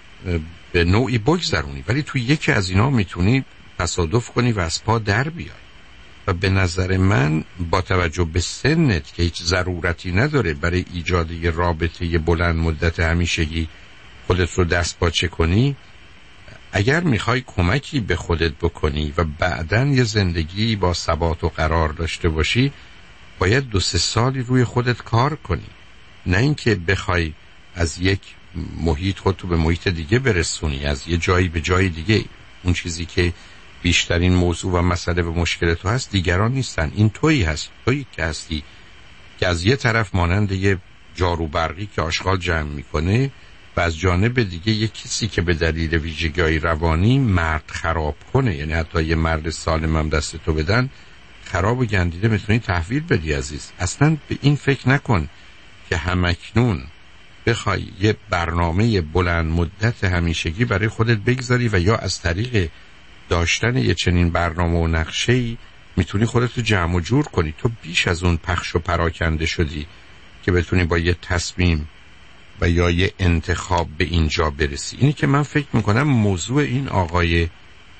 به نوعی بگذرونی. ولی تو یکی از اینا میتونی تصادف کنی و از پا در بیای. و به نظر من با توجه به سنت که هیچ ضرورتی نداره برای ایجاد یه رابطه بلند مدت همیشگی خودت رو دست پاچه کنی، اگر میخوای کمکی به خودت بکنی و بعداً یه زندگی با ثبات و قرار داشته باشی، باید دو سه سالی روی خودت کار کنی، نه اینکه بخوای از یک محیط خودتو به محیط دیگه برسونی، از یه جایی به جای دیگه. اون چیزی که بیشترین موضوع و مسئله و مشکل تو هست دیگران نیستن، این تویی هست، تویی که هستی که از یه طرف مانند یه جارو برقی که آشغال جمع میکنه و از جانب دیگه یه کسی که به دلیل ویژگی‌های روانی مرد خراب کنه. یعنی حتی یه مرد سالم هم دست تو بدن، خراب و گندیده میتونی تحویل بدی عزیز. اصلا به این فکر نکن که همکنون بخوای یه برنامه بلند مدت همیشگی برای خودت بگذاری و یا از طریق داشتن یه چنین برنامه و نقشه‌ای میتونی خودت رو جمع و جور کنی. تو بیش از اون پخش و پراکنده شدی که بتونی با یه تصمیم و یا یه انتخاب به اینجا برسی. اینی که من فکر میکنم موضوع این آقای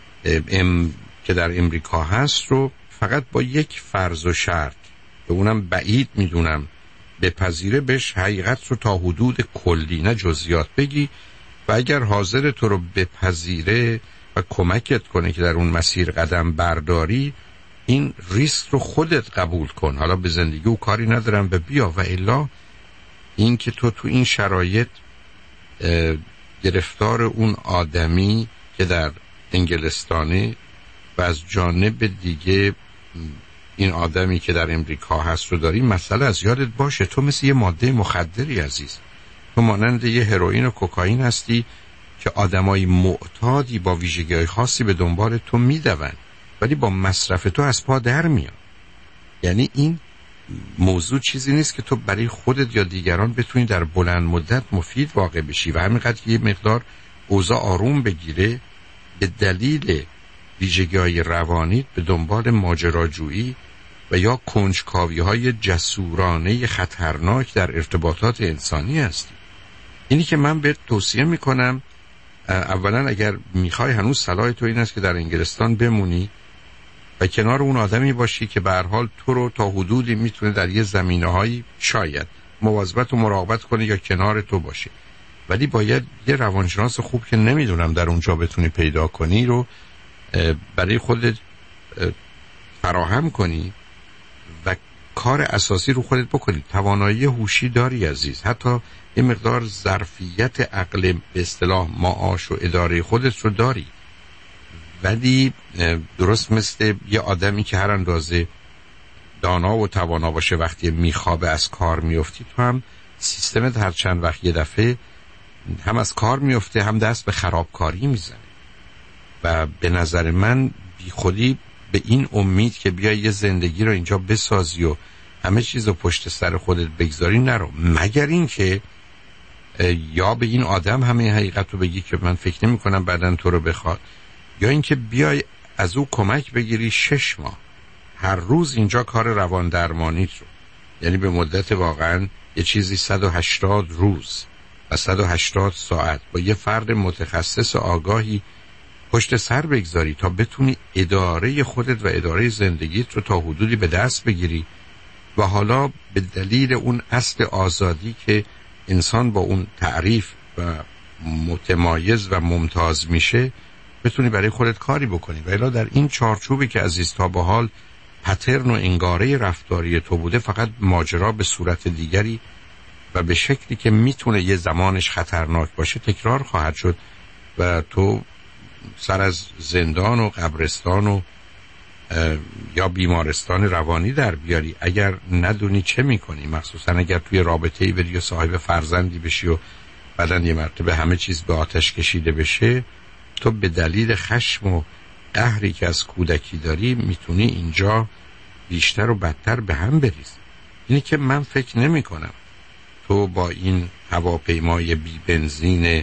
ام که در امریکا هست رو فقط با یک فرض و شرط به اونم بعید میدونم بپذیره، بهش حقیقت رو تا حدود کلی نه جزئیات بگی و اگر حاضر تو رو بپذیره و کمکت کنه که در اون مسیر قدم برداری، این ریسک رو خودت قبول کن. حالا به زندگی او کاری ندارم به بیا، و الا این که تو تو این شرایط گرفتار اون آدمی که در انگلستانه و از جانب دیگه این آدمی که در امریکا هست رو داری، مسئله از یادت باشه تو مثل یه ماده مخدری عزیز، تو مانند یه هروئین و کوکائین هستی که آدمای معتادی با ویژگی‌های خاصی به دنبال تو میدون ولی با مصرف تو از پا در میان. یعنی این موضوع چیزی نیست که تو برای خودت یا دیگران بتونی در بلند مدت مفید واقع بشی و همینقدر که یه مقدار اوضاع آروم بگیره به دلیل ویژگی‌های روانی به دنبال ماجراجویی و یا کنجکاوی‌های جسورانه خطرناک در ارتباطات انسانی هستی. اینی که من بهت توصیه میکنم، اولا اگر میخوای هنوز صلاح تو این است که در انگلستان بمونی و کنار اون آدمی باشی که به هر حال تو رو تا حدودی میتونه در یه زمینه‌هایی شاید مواظبت و مراقبت کنه یا کنار تو باشه، ولی باید یه روانشناس خوب که نمیدونم در اونجا بتونی پیدا کنی رو برای خودت فراهم کنی و کار اساسی رو خودت بکنی. توانایی هوشی داری عزیز، حتی یه مقدار ظرفیت عقل به اصطلاح معاش و اداره خودت رو داری، ولی درست مثل یه آدمی که هر اندازه دانا و توانا باشه وقتی میخوابه از کار میفتی، تو هم سیستمت هر چند وقت یه دفعه هم از کار میفته هم دست به خرابکاری میزنه و به نظر من بی خودی به این امید که بیای یه زندگی رو اینجا بسازی و همه چیز رو پشت سر خودت بگذاری نرو، مگر این که یا به این آدم همه حقیقت رو بگی که من فکر نمی کنم بعدن تو رو بخواد، یا اینکه بیای از او کمک بگیری شش ماه هر روز اینجا کار روان درمانیت رو، یعنی به مدت واقعا یه چیزی صد و هشتاد روز و صد و هشتاد ساعت با یه فرد متخصص آگاهی پشت سر بگذاری تا بتونی اداره خودت و اداره زندگیت رو تا حدودی به دست بگیری و حالا به دلیل اون اصل آزادی که انسان با اون تعریف و متمایز و ممتاز میشه بتونی برای خودت کاری بکنی. و الا در این چارچوبی که عزیز تا به حال پترن و انگاره رفتاری تو بوده، فقط ماجرا به صورت دیگری و به شکلی که میتونه یه زمانش خطرناک باشه تکرار خواهد شد و تو سر از زندان و قبرستان و یا بیمارستان روانی در بیاری اگر ندونی چه میکنی، مخصوصا اگر توی رابطه‌ای بری یا صاحب فرزندی بشی و بعدن یه مرتبه همه چیز به آتش کشیده بشه، تو به دلیل خشم و قهری که از کودکی داری میتونی اینجا بیشتر و بدتر به هم بریز. اینی که من فکر نمی کنم تو با این هواپیمای بی بنزین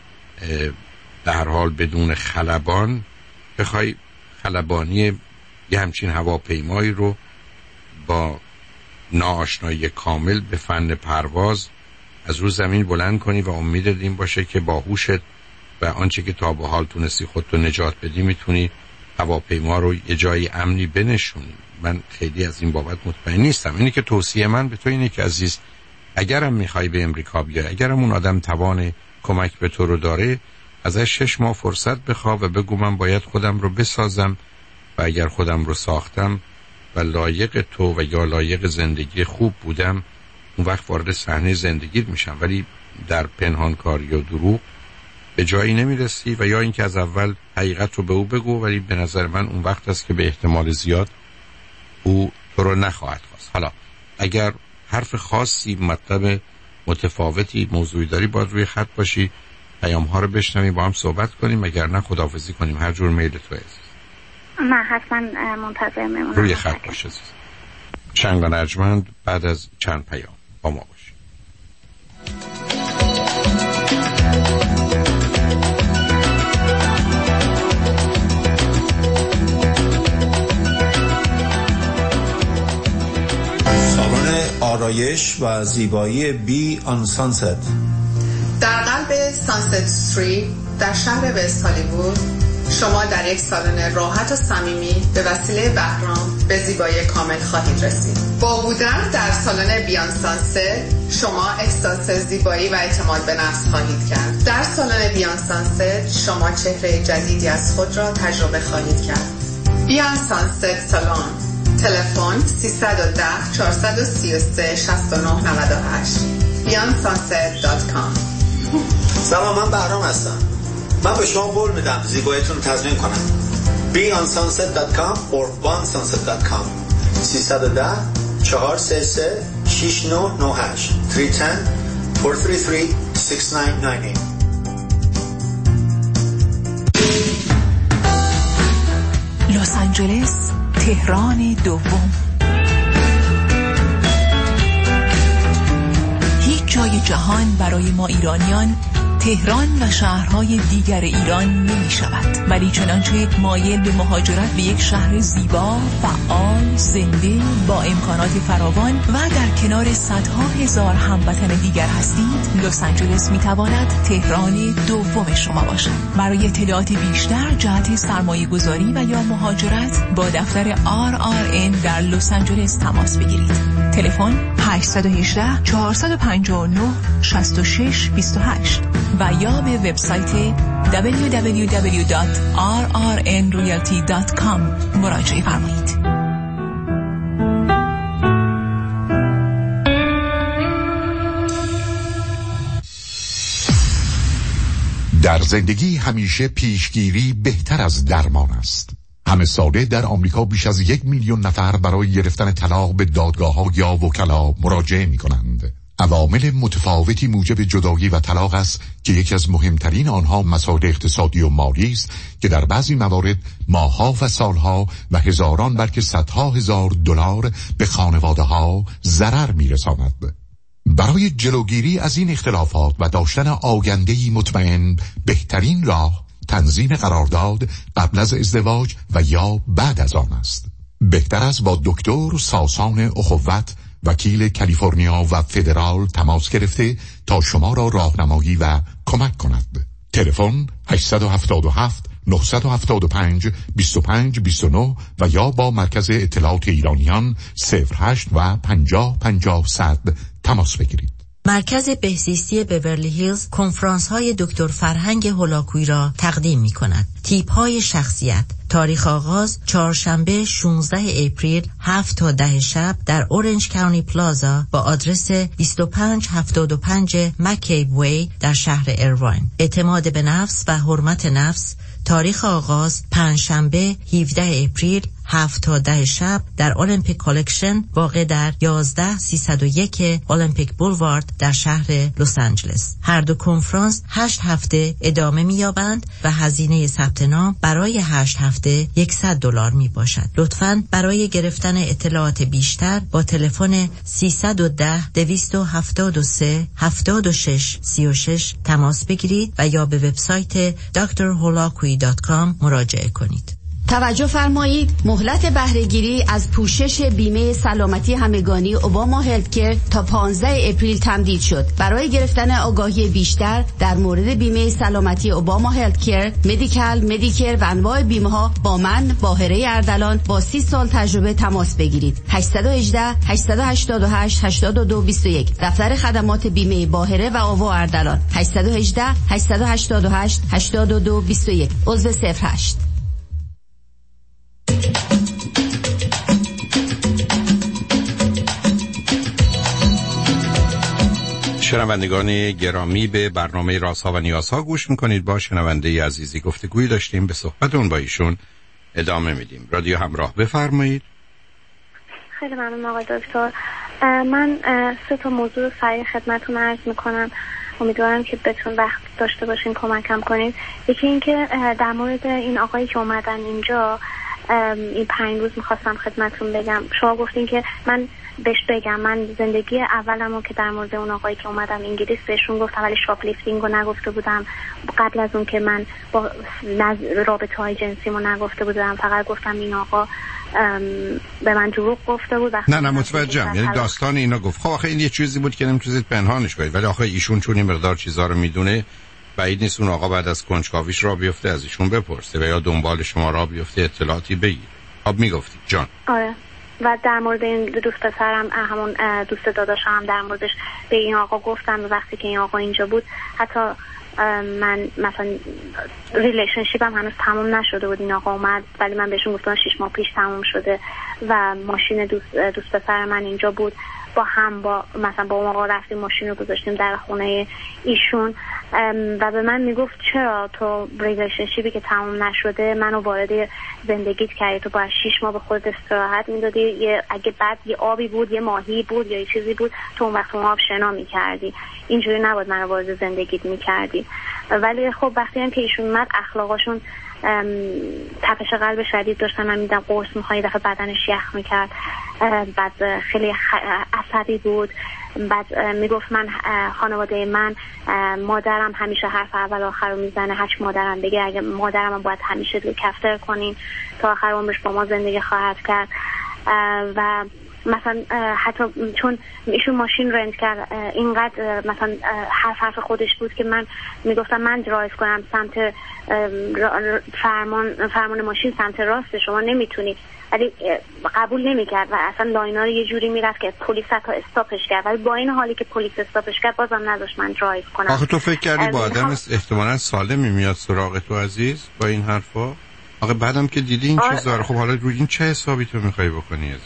در هر حال بدون خلبان بخوای خلبانی یه همچین هواپیمایی رو با ناآشنایی کامل به فن پرواز از رو زمین بلند کنی و امیدت این باشه که با هوشت و آنچه که تا به حال تونستی خودتو نجات بدی میتونی هواپیما رو یه جای امنی بنشونی. من خیلی از این بابت مطمئن نیستم. اینی که توصیه من به تو اینه که عزیز، اگرم میخوای به امریکا بیای، اگرم اون آدم توان کمک به تو رو داره، ازش شش ماه فرصت بخوا و بگو من باید خودم رو بسازم و اگر خودم رو ساختم و لایق تو و یا لایق زندگی خوب بودم، اون وقت وارد صحنه زندگیت میشم. ولی در پنهانکاری و دروغ به جایی نمیرسی و یا اینکه از اول حقیقت رو به او بگو، ولی به نظر من اون وقت است که به احتمال زیاد او تو رو نخواهد خواست. حالا اگر حرف خاصی، مطلب متفاوتی، موضوعی داری، باید روی خط باشی، پیام ها رو بشنویم، با هم صحبت کنیم، اگر نه خداحافظی کنیم. هر جور میل تو عزیز. من حتما منتظر میمونم. روی خط باش عزیز. شنگ و نرجمند بعد از چند پیام با ما باشیم. سالن آرایش و زیبایی بی آن سانست در قلب سانست استریت در شهر وست هالیوود شما در یک سالن راحت و صمیمی به وسیله بهرام به زیبایی کامل خواهید رسید. با بودن در سالن بیان سانست شما احساس زیبایی و اعتماد به نفس خواهید کرد. در سالن بیان سانست شما چهره جدیدی از خود را تجربه خواهید کرد. بیان سانست سالن، تلفن سه یک صفر چهار سه سه شش نه نه هشت بیان سانست دات کام. سلام، من بهرام هستم. من به شما قول میدم زیباییتون رو تضمین کنم. بی آن سانست دات کام or وان سانست دات کام سه یک صفر چهار سه سه شش نه نه هشت سه یک صفر چهار سه سه شش نه نه هشت. لس آنجلس، تهران دوم. هیچ جای جهان برای ما ایرانیان تهران و شهرهای دیگر ایران نمی شود، ولی چنانچه مایل به مهاجرت به یک شهر زیبا، فعال، زنده، با امکانات فراوان و در کنار صدها هزار هموطن دیگر هستید، لس آنجلس می تواند تهران دوم شما باشد. برای اطلاعات بیشتر جهت سرمایه گذاری و یا مهاجرت با دفتر آر آر ان در لس آنجلس تماس بگیرید. تلفن هشت یک هشت چهار پنج نه شش شش دو هشت و یا به وبسایت دبلیو دبلیو دبلیو دات آر آر ان ریالتی دات کام مراجعه فرمایید. در زندگی همیشه پیشگیری بهتر از درمان است. همه ساله در آمریکا بیش از یک میلیون نفر برای گرفتن طلاق به دادگاه‌ها یا وکلا مراجعه می‌کنند. عوامل متفاوتی موجب جدایی و طلاق است که یکی از مهمترین آنها مسائل اقتصادی و مالی است که در بعضی موارد ماه‌ها و سالها و هزاران بلکه صدها هزار دلار به خانواده‌ها ضرر می‌رساند. برای جلوگیری از این اختلافات و داشتن آینده‌ای مطمئن بهترین راه تنظیم قرارداد قبل از ازدواج و یا بعد از آن است. بهتر است با دکتر ساسان اخوت وکیل کالیفرنیا و فدرال تماس گرفته تا شما را راهنمایی و کمک کند. تلفن هشت هفت هفت نه هفت پنج دو پنج دو نه و یا با مرکز اطلاعات ایرانیان صفر هشت و پنجاه پنجاه صد تماس بگیرید. مرکز بهزیستی بیورلی هیلز کنفرانس های دکتر فرهنگ هولاکویی را تقدیم می کند. تیپ های شخصیت. تاریخ آغاز چهارشنبه شانزده اپریل هفت تا ده شب در اورنج کاونتی پلازا با آدرس بیست و پنج هفتاد و پنج مکیب وی در شهر ایرواین. اعتماد به نفس و حرمت نفس. تاریخ آغاز پنجشنبه هفدهم اپریل هفت تا ده شب در المپیک کالکشن واقع در یازده سیصد و یک المپیک بولوارد در شهر لس آنجلس. هر دو کنفرانس هشت هفته ادامه می‌یابند و هزینه ثبت نام برای هشت هفته صد دلار می باشد. لطفاً برای گرفتن اطلاعات بیشتر با تلفن سیصد و ده دویست و هفتاد و سه هفتاد و شش سی و شش تماس بگیرید و یا به وبسایت دکتر هولاکویی دات کام مراجعه کنید. توجه فرمایید، مهلت بهره‌گیری از پوشش بیمه سلامتی همگانی اوباما هلتکر تا پانزده اپریل تمدید شد. برای گرفتن آگاهی بیشتر در مورد بیمه سلامتی اوباما هلتکر، مدیکال، مدیکر و انواع بیمه ها با من باهره اردلان با سی سال تجربه تماس بگیرید. هشت یک هشت هشت هشت هشت هشت دو دو یک دفتر خدمات بیمه باهره و آوا اردلان. هشت یک هشت هشت هشت هشت هشت دو دو دو یک عضو صفر هشت. شنوندگان گرامی، به برنامه رازها و نیازها گوش میکنید. با شنونده عزیزی گفتگویی داشتیم، به صحبتون با ایشون ادامه میدیم. رادیو همراه، بفرمایید. خیلی ممنون آقای دکتر. من سه تا موضوع سریع خدمتتون عرض میکنم، امیدوارم که بتون وقت داشته باشین کمکم کنید. یکی این که در مورد این آقایی که اومدن اینجا این پنج روز میخواستم خدمتتون بگم. شما گفتین که من بهش بگم من زندگی اولمو که در مورد اون آقایی که اومدم انگلیس بهشون گفتم، ولی شاپلیفتینگ رو نگفته بودم. قبل از اون که من با رابطه های جنسیمو نگفته بودم، فقط گفتم این آقا به من دروغ گفته بود. نه نه متوجهم، یعنی داستان اینا گفت. خب آخه این یه چیزی بود که نمیتونید پنهانش کنید، ولی آخه ایشون چون این مقدار چیزا رو میدونه، بعید نیست اون آقا بعد از کنجکاویش را بیفته از ایشون بپرسه و یا دنبال شما را بیفته اطلاعاتی بگیر. خب میگفتی جان. آره. و در مورد این دوست پسرم، همون دوست داداشم هم در موردش به این آقا گفتم. وقتی که این آقا اینجا بود، حتی من مثلا ریلیشنشیپم هنوز تموم نشده بود، این آقا اومد، ولی من بهشون گفتم شش ماه پیش تموم شده و ماشین دوست دوست پسر من اینجا بود. با هم با مثلا با اون آقا رفتیم ماشین رو گذاشتیم در خونه ایشون و به من میگفت چرا تو ریلیشنشیپی که تموم نشده منو وارد زندگیت کردی، تو باید شیش ماه به خودت استراحت میدادی، یه اگه بعد یه آبی بود، یه ماهی بود یا یه چیزی بود، تو اون وقت اون آب شنا میکردی، اینجوری نباید منو وارد زندگیت میکردی. ولی خب وقتی هم که ایشون اومد، اخلاقاشون تپش قلب شدید داشتن. من میدم قرص میخواد، یه دفعه بدنش یخ میکرد، بعد خیلی عصبی بود. بعد میگفت من خانواده من مادرم همیشه حرف اول آخر رو میزنه، هرچی مادرم بگه، اگه مادرم باید همیشه رو کفتر کنین تا آخر عمرش با ما زندگی خواهد کرد. و مثلا حتی چون ایشون ماشین رنت کرد، اینقدر مثلا حرف حرف خودش بود که من میگفتم من درایو کنم سمت فرمان فرمان ماشین سمت راست، شما نمیتونی، ولی قبول نمیکرد و اصلا لاینا رو یه جوری میرفت که پلیس حتی استاپش کرد، ولی با این حالی که پلیس استاپش کرد بازم نذاشت من درایو کنم. آخه تو فکر کردی با آدم احتمالاً سالمی میاد سراغ تو عزیز با این حرفا؟ آخه بعدم که دیدی این آه. چیزا رو، خب حالا روی این چه حسابی تو میخوای بکنی عزیز؟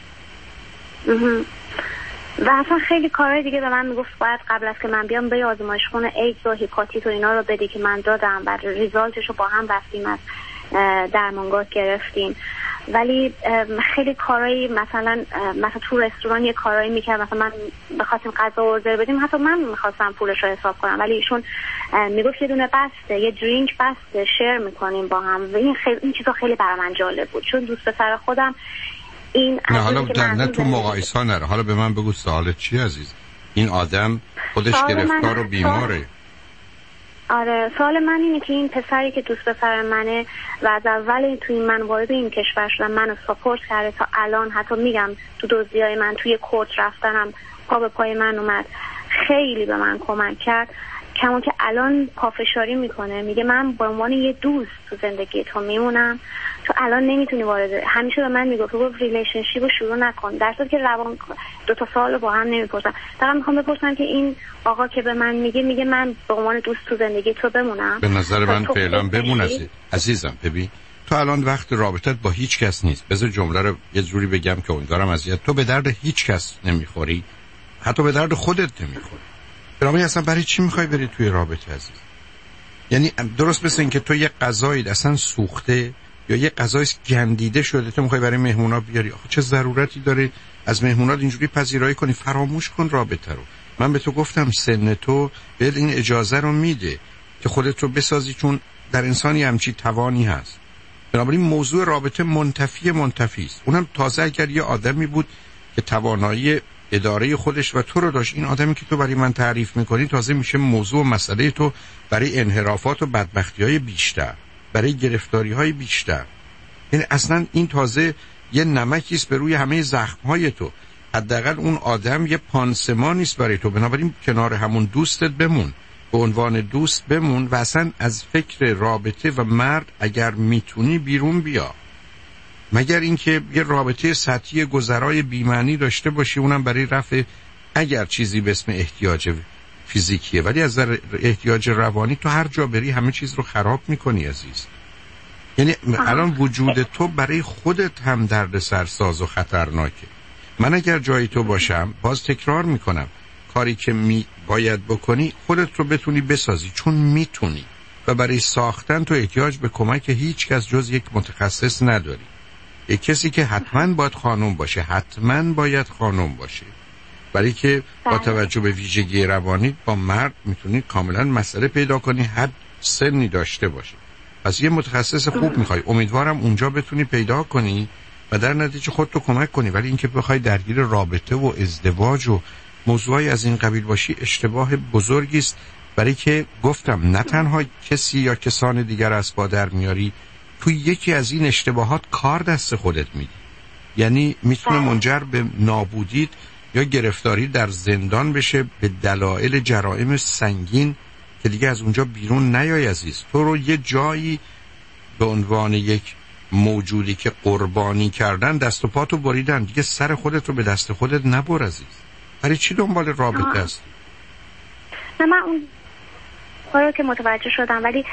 و اصلا خیلی کارهای دیگه به من میگفت باید قبل از که من بیام به آزمایش خونه ایدز و هیپاتیت و اینا رو بدی که من دادم و ریزالتش رو با هم رفتیم از درمانگاه گرفتیم. ولی خیلی کارایی مثلا مثلا تو رستوران یه کارایی میکرد، مثلا من بخواستیم غذا اوردر بدیم حتی من میخواستم پولش رو حساب کنم، ولی ایشون میگفت یه دونه بسته، یه درینک بسته، شیر میکنیم با هم و این خیلی این چیزا خیلی برای من جالب بود چون دوست پسر خودم این نه حالا در نه تو مقایسه ها نره. حالا به من بگو سوالت چی عزیز؟ این آدم خودش گرفتار و بیماره. آره سوال من اینه که این پسری که دوست پسر منه و از اول توی من وارد این کشور شدم منو ساپورت کرده تا الان، حتی میگم تو دزدیای من توی کورت رفتنم پا به پای من اومد، خیلی به من کمک کرد، کما که الان پافشاری میکنه میگه من به عنوان یه دوست تو زندگی تو میمونم، تو الان نمیتونی وارد، همیشه به من میگفت گفت ریلیشنشیپ رو شروع نکن، در صورتی که روان دو تا سوال با هم نمیپرسن. فقط میخوام بپرسم که این آقا که به من میگه میگه من به عنوان دوست تو زندگی تو بمونم، به نظر من فعلا بمون عزیز. عزیزم ببین تو الان وقت رابطت با هیچ کس نیست، بذار جمله رو یه جوری بگم که امیدوارم اذیت، تو به درد هیچ کس نمیخوری، حتی به درد خودت نمیخوری. برای اصلا برای چی میخوای بری توی رابطه عزیز؟ یعنی درست مثل این که تو یه غذایی اصلا سوخته یا یه غذای گندیده شده تو میخوای برای مهمونا بیاری، آخه چه ضرورتی داره از مهمونات اینجوری پذیرایی کنی؟ فراموش کن رابطه رو. من به تو گفتم سن تو بهت این اجازه رو میده که خودت رو بسازی، چون در انسانی همچی توانی هست. بنابراین موضوع رابطه منتفی منتفی است. اونم تازه اگر یه آدمی بود که توانایی اداره خودش و تو رو داشت، این آدمی که تو برای من تعریف میکنی تازه میشه موضوع و مسئله تو برای انحرافات و بدبختی‌های بیشتر، برای گرفتاری‌های بیشتر. یعنی اصلا این تازه یه نمکی است به روی همه زخم‌های تو. حداقل اون آدم یه پانسمان نیست برای تو، بنابراین کنار همون دوستت بمون، به عنوان دوست بمون و اصلا از فکر رابطه و مرد اگر میتونی بیرون بیا، مگر اینکه یه رابطه سطحی گذرای بی‌معنی داشته باشی، اونم برای رفع اگر چیزی به اسم احتیاج فیزیکیه، ولی از در احتیاج روانی تو هر جا بری همه چیز رو خراب میکنی عزیز. یعنی الان وجود تو برای خودت هم درد سرساز و خطرناکه. من اگر جای تو باشم باز تکرار میکنم کاری که می باید بکنی خودت رو بتونی بسازی، چون میتونی و برای ساختن تو احتیاج به کمک هیچ کس جز یک متخصص نداری. یک کسی که حتما باید خانم باشه، حتما باید خانم باشه، برای که با توجه به ویژگی روانی با مرد میتونی کاملا مسئله پیدا کنی، حد سنی داشته باشه. پس یه متخصص خوب میخوای، امیدوارم اونجا بتونی پیدا کنی و در نتیجه خودتو کمک کنی. ولی اینکه بخوای درگیر رابطه و ازدواج و موضوعی از این قبیل باشی اشتباه بزرگی است، برای که گفتم نه تنها کسی یا کسان دیگر از با در میاری، تو یکی از این اشتباهات کار دست خودت میدی. یعنی میتونه منجر به نابودیت یا گرفتاری در زندان بشه به دلایل جرائم سنگین که دیگه از اونجا بیرون نیای عزیز. تو رو یه جایی به عنوان یک موجودی که قربانی کردن دست و پاتو بریدن، دیگه سر خودت رو به دست خودت نبر عزیز. برای چی دنبال رابطه هستی؟ نه من اون کارو که متوجه شدم، ولی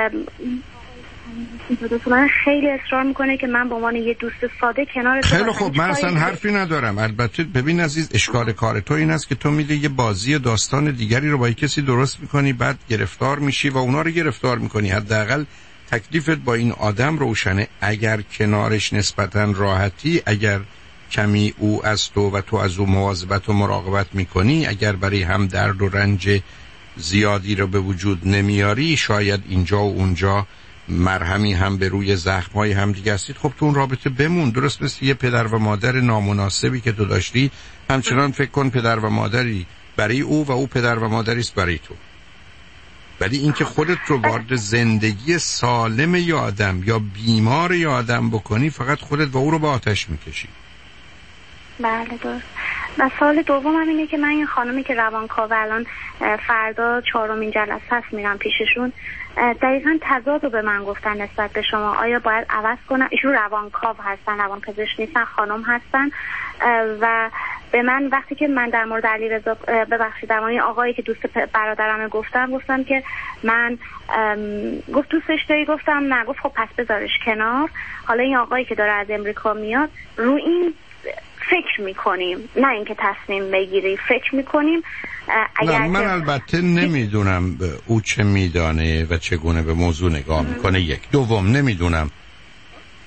من خیلی اصرار میکنه که من به عنوان یه دوست ساده کنار تو. خیلی خوب، من اصلا حرفی ندارم. البته ببین عزیز، اشکال کار تو این است که تو میده یه بازی داستان دیگری رو با کسی درست میکنی، بعد گرفتار میشی و اونا رو گرفتار میکنی. حداقل تکلیفت با این آدم روشنه. اگر کنارش نسبتا راحتی، اگر کمی او از تو و تو از او مواظبت و مراقبت میکنی، اگر برای هم درد و رنج زیادی رو به وجود نمیاری، شاید اینجا و اونجا مرهمی هم به روی زخم‌های هم دیگه هستید، خب تو اون رابطه بمون. درست مثل یه پدر و مادر نامناسبی که تو داشتی، همچنان فکر کن پدر و مادری برای او و او پدر و مادری است برای تو. ولی اینکه خودت رو وارد زندگی سالم یا آدم یا بیمار یا آدم بکنی، فقط خودت و او رو به آتش میکشی. بله درست. و سال دوم هم اینه که من این خانومی که روانکاو الان فردا چهارمین جلسه هست میرم پیششون، دقیقا تضاد رو به من گفتن نسبت به شما. آیا باید عوض کنم؟ ایشون روانکاو هستن، روانپزشک نیستن، خانم هستن. و به من وقتی که من در مورد علیرضا ببخشید در مورد آقایی که دوست برادرم گفتم گفتم که من گفت دوستش داری؟ گفتم نه. گفت خب پس بذارش کنار، حالا این آقایی که داره از امریکا میاد رو این فکر میکنیم، نه اینکه تصمیم بگیری، فکر میکنیم. اگر نه من البته نمیدونم او چه میدانه و چگونه به موضوع نگاه میکنه. یک دوم نمیدونم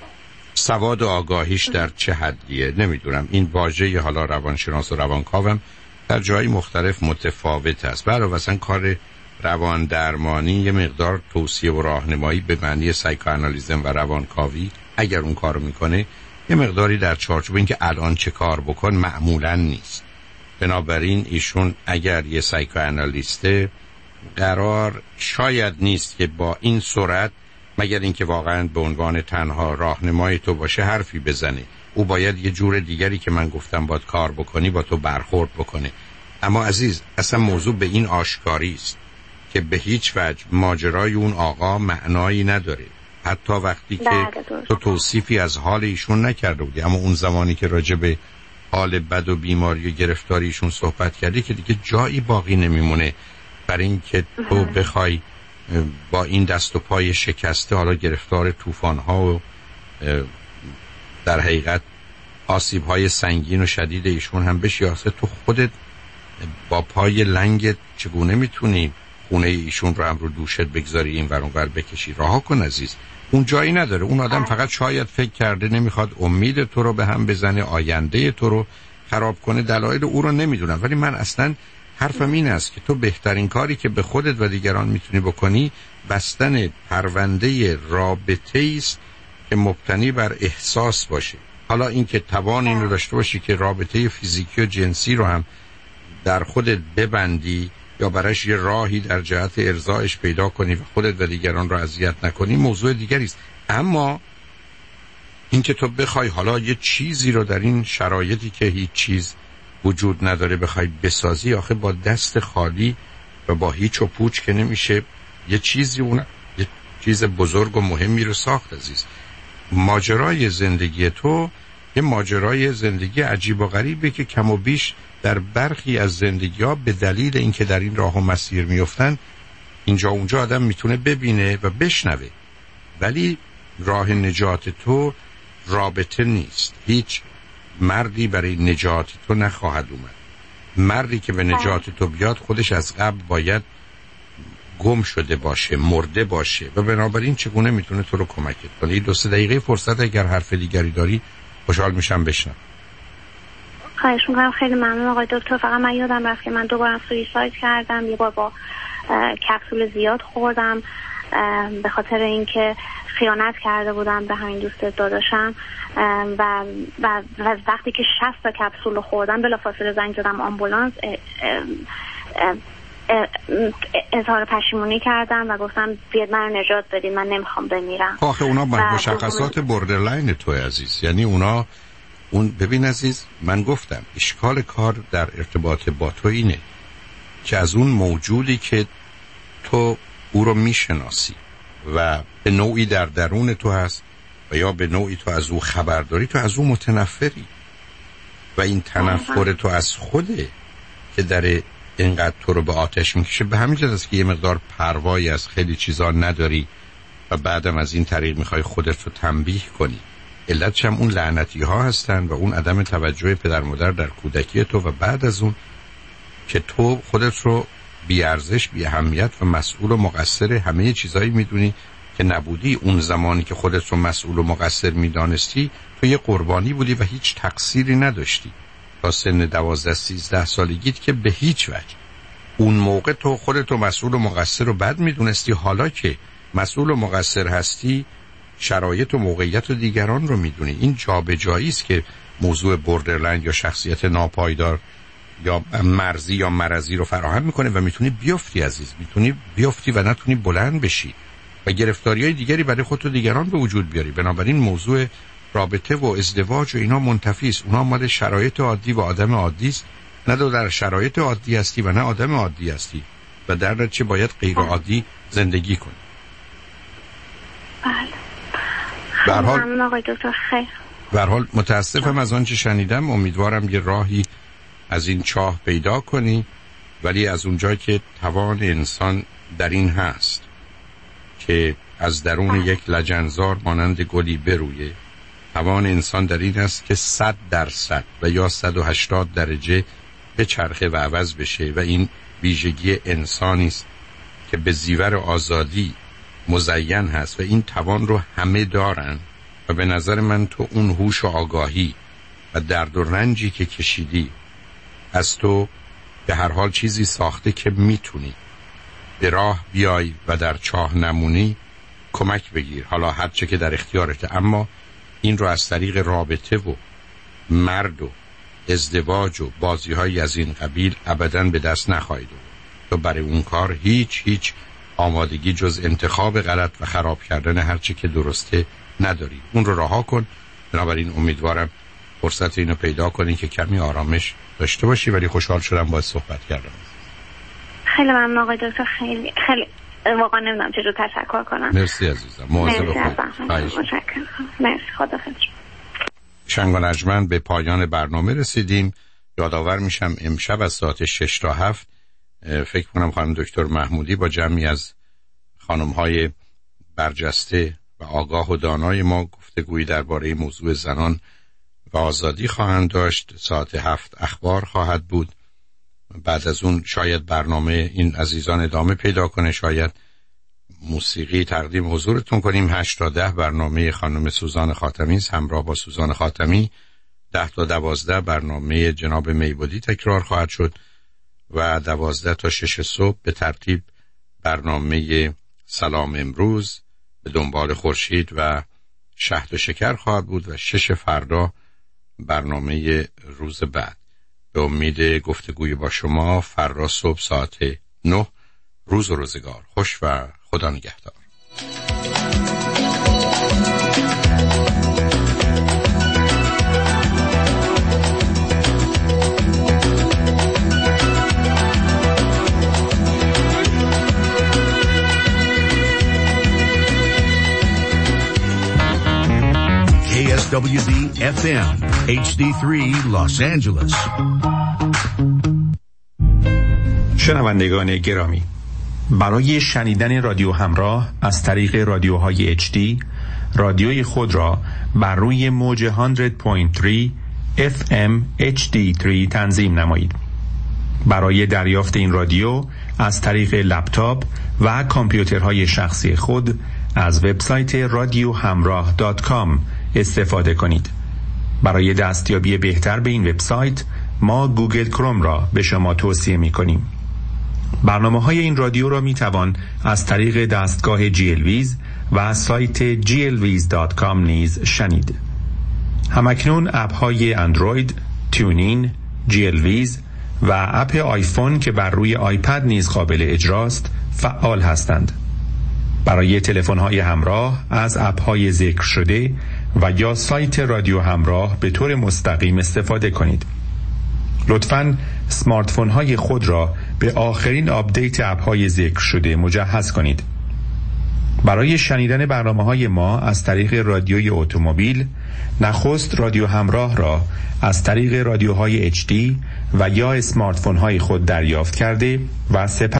سواد و آگاهیش در چه حدیه نمیدونم. این واژه حالا روانشناس و روانکاوم در جایی مختلف متفاوت است. برای مثلا کار روان درمانی یه مقدار توصیه و راهنمایی به معنی سایکوآنالیزم و روانکاوی اگر اون کارو میکنه یه مقداری در چارچوب این که الان چه کار بکن معمولا نیست. بنابراین ایشون اگر یه سایکوآنالیسته قرار شاید نیست که با این سرعت مگر اینکه واقعا به عنوان تنها راهنمای تو باشه حرفی بزنه. او باید یه جور دیگری که من گفتم باید کار بکنی با تو برخورد بکنه. اما عزیز اصلا موضوع به این آشکاری است که به هیچ وجه ماجرای اون آقا معنایی نداره، حتی وقتی که تو توصیفی از حال ایشون نکرده بودی، اما اون زمانی که راجع به حال بد و بیماری و گرفتاری ایشون صحبت کردی که دیگه جایی باقی نمیمونه برای این که تو بخوای با این دست و پای شکسته حالا گرفتار طوفان ها و در حقیقت آسیب های سنگین و شدید ایشون هم بشی. آخه تو خودت با پای لنگت چگونه میتونی خونه ایشون رو هم رو دوشت بگذاری این ور اون ور بکشی؟ رها کن عزیز، اون جایی نداره. اون آدم فقط شاید فکر کرده نمیخواد امید تو رو به هم بزنه، آینده تو رو خراب کنه. دلایل او رو نمیدونم، ولی من اصلا حرفم این است که تو بهترین کاری که به خودت و دیگران میتونی بکنی بستن پرونده رابطه است که مبتنی بر احساس باشه. حالا این که توان این رو داشته باشی که رابطه فیزیکی و جنسی رو هم در خودت ببندی یا برایش یه راهی در جهت ارضایش پیدا کنی و خودت و دیگران رو اذیت نکنی موضوع دیگری است. اما این که تو بخوای حالا یه چیزی رو در این شرایطی که هیچ چیز وجود نداره بخوای بسازی، آخه با دست خالی و با هیچ و پوچ که نمیشه یه چیزی اون یه چیز بزرگ و مهمی رو ساخت. عزیز ماجرای زندگی تو یه ماجرای زندگی عجیب و غریبه که کم و بیش در برخی از زندگی‌ها به دلیل اینکه در این راه و مسیر میافتن اینجا اونجا آدم میتونه ببینه و بشنوه، ولی راه نجات تو رابطه نیست. هیچ مردی برای نجات تو نخواهد اومد. مردی که به نجات تو بیاد خودش از قبل باید گم شده باشه، مرده باشه و بنابراین چگونه میتونه تو رو کمکت کنه. دو سه دقیقه فرصت اگر حرف دیگری داری خوشحال میشم بشنم. خواهش میکنم. خیلی ممنون آقای دکتر. فقط من یادم رفت که من دو بارم سویساید کردم، یه بار با کپسول زیاد خوردم به خاطر اینکه خیانت کرده بودم به همین دوست داداشم و, و, و وقتی که شصت تا کپسول خوردم بلافاصله زنگ زدم آمبولانس، اظهار پشیمونی کردم و گفتم بیاد من نجات بدید، من نمیخوام بمیرم. آخه اونا مشخصات بوردرلاین توی عزیز، یعنی اونا اون ببین عزیز من گفتم اشکال کار در ارتباط با تو اینه که از اون موجودی که تو او رو میشناسی و به نوعی در درون تو هست و یا به نوعی تو از او خبر داری، تو از او متنفری و این تنفر تو از خوده که در اینقدر تو رو به آتش میکشه. به همین جهت است که یه مقدار پروایی از خیلی چیزا نداری و بعدم از این طریق میخوای خودت رو تنبیه کنی. علتش هم اون لعنتی ها هستن و اون عدم توجه پدر مادر در کودکی تو و بعد از اون که تو خودت رو بی ارزش، بی اهمیت و مسئول و مقصر همه چیزایی میدونی که نبودی. اون زمانی که خودت رو مسئول و مقصر میدانستی تو یه قربانی بودی و هیچ تقصیری نداشتی تا سن دوازده سیزده سالگیت که به هیچ وجه. اون موقع تو خودت رو مسئول و مقصر رو بد میدونستی. حالا که مسئول و مقصر هستی شرایط و موقعیت و دیگران رو میدونی. این جابجایی است که موضوع بوردرلاین یا شخصیت ناپایدار یا مرزی یا مرضی رو فراهم میکنه و میتونی بیفتی عزیز، میتونی بیفتی و نتونی بلند بشی و گرفتاری‌های دیگری برای خودت و دیگران به وجود بیاری. بنابراین موضوع رابطه و ازدواج و اینا منتفی است. اونا مال شرایط عادی و آدم عادی است. نه تو در شرایط عادی هستی و نه آدم عادی هستی و در نتیجه باید غیر عادی زندگی کنی. بله. به هر حال ممنون آقای دکتر. خیر. به هر حال متاسفم از آنچه شنیدم. امیدوارم یه راهی از این چاه پیدا کنی، ولی از اونجایی که توان انسان در این هست که از درون یک لجنزار مانند گلی برویه، توان انسان در این است که صد درصد و یا صد و هشتاد درجه به چرخه و عوض بشه و این ویژگی انسانی است که به زیور آزادی مزین هست و این توان رو همه دارن و به نظر من تو اون هوش و آگاهی و درد و رنجی که کشیدی از تو به هر حال چیزی ساخته که میتونی به راه بیای و در چاه نمونی کمک بگیر، حالا هر چه که در اختیارته، اما این رو از طریق رابطه و مرد و ازدواج و بازی های از این قبیل ابداً به دست نخواهید آورد. تو برای اون کار هیچ هیچ آمادگی جز انتخاب غلط و خراب کردن هر چه که درسته نداری. اون رو رها کن. بنابراین امیدوارم فرصت اینو پیدا کنی که کمی آرامش داشته باشی. ولی خوشحال شدم باهات صحبت کردم. خیلی ممنون آقای دکتر، خیلی خیلی واقعا نمیدونم چجور تشکر کنم. مرسی عزیزم. مواظب خودت. متشکرم. مرسی، خداحافظ. شنگ و نجمن به پایان برنامه رسیدیم. یادآور میشم امشب از ساعت شش تا هفت فکر کنم خانم دکتر محمودی با جمعی از خانم‌های برجسته و آگاه و دانای ما گفتگویی درباره موضوع زنان و آزادی خواهند داشت. ساعت هفت اخبار خواهد بود. بعد از اون شاید برنامه این عزیزان ادامه پیدا کنه، شاید موسیقی تقدیم حضورتون کنیم. هشت تا ده برنامه خانم سوزان خاتمی همراه با سوزان خاتمی، ده تا دوازده برنامه جناب میبودی تکرار خواهد شد و دوازده تا شش صبح به ترتیب برنامه سلام امروز به دنبال خورشید و شهد و شکر خواهد بود و شش فردا برنامه روز بعد. به امید گفتگوی با شما فردا صبح ساعت نه. روز و روزگار خوش و خدا نگهدار. کی اس دبلیو دی اف ام اچ دی سه Los Angeles. شنوندگان گرامی، برای شنیدن رادیو همراه از طریق رادیوهای اچ دی، رادیوی خود را بر روی موج صد و سه اف ام اچ دی سه تنظیم نمایید. برای دریافت این رادیو از طریق لپتاپ و کامپیوترهای شخصی خود از وبسایت رادیو همراه دات کام استفاده کنید. برای دستیابی بهتر به این وبسایت ما گوگل کروم را به شما توصیه می کنیم. برنامه های این رادیو را می توان از طریق دستگاه جی ال ویز و سایت جی ال ویز دات کام نیز شنید. همکنون اپ های اندروید، تیونین، جی ال ویز و اپ آیفون که بر روی آیپد نیز قابل اجراست فعال هستند. برای تلفن های همراه از اپ های ذکر شده و یا سایت رادیو همراه به طور مستقیم استفاده کنید. لطفاً سمارت فون های خود را به آخرین آپدیت اپ های ذکر شده مجهز کنید. برای شنیدن برنامه های ما از طریق رادیوی اتومبیل، نخست رادیو همراه را از طریق رادیوهای اچ دی و یا اسمارت فون های خود دریافت کرده و سپس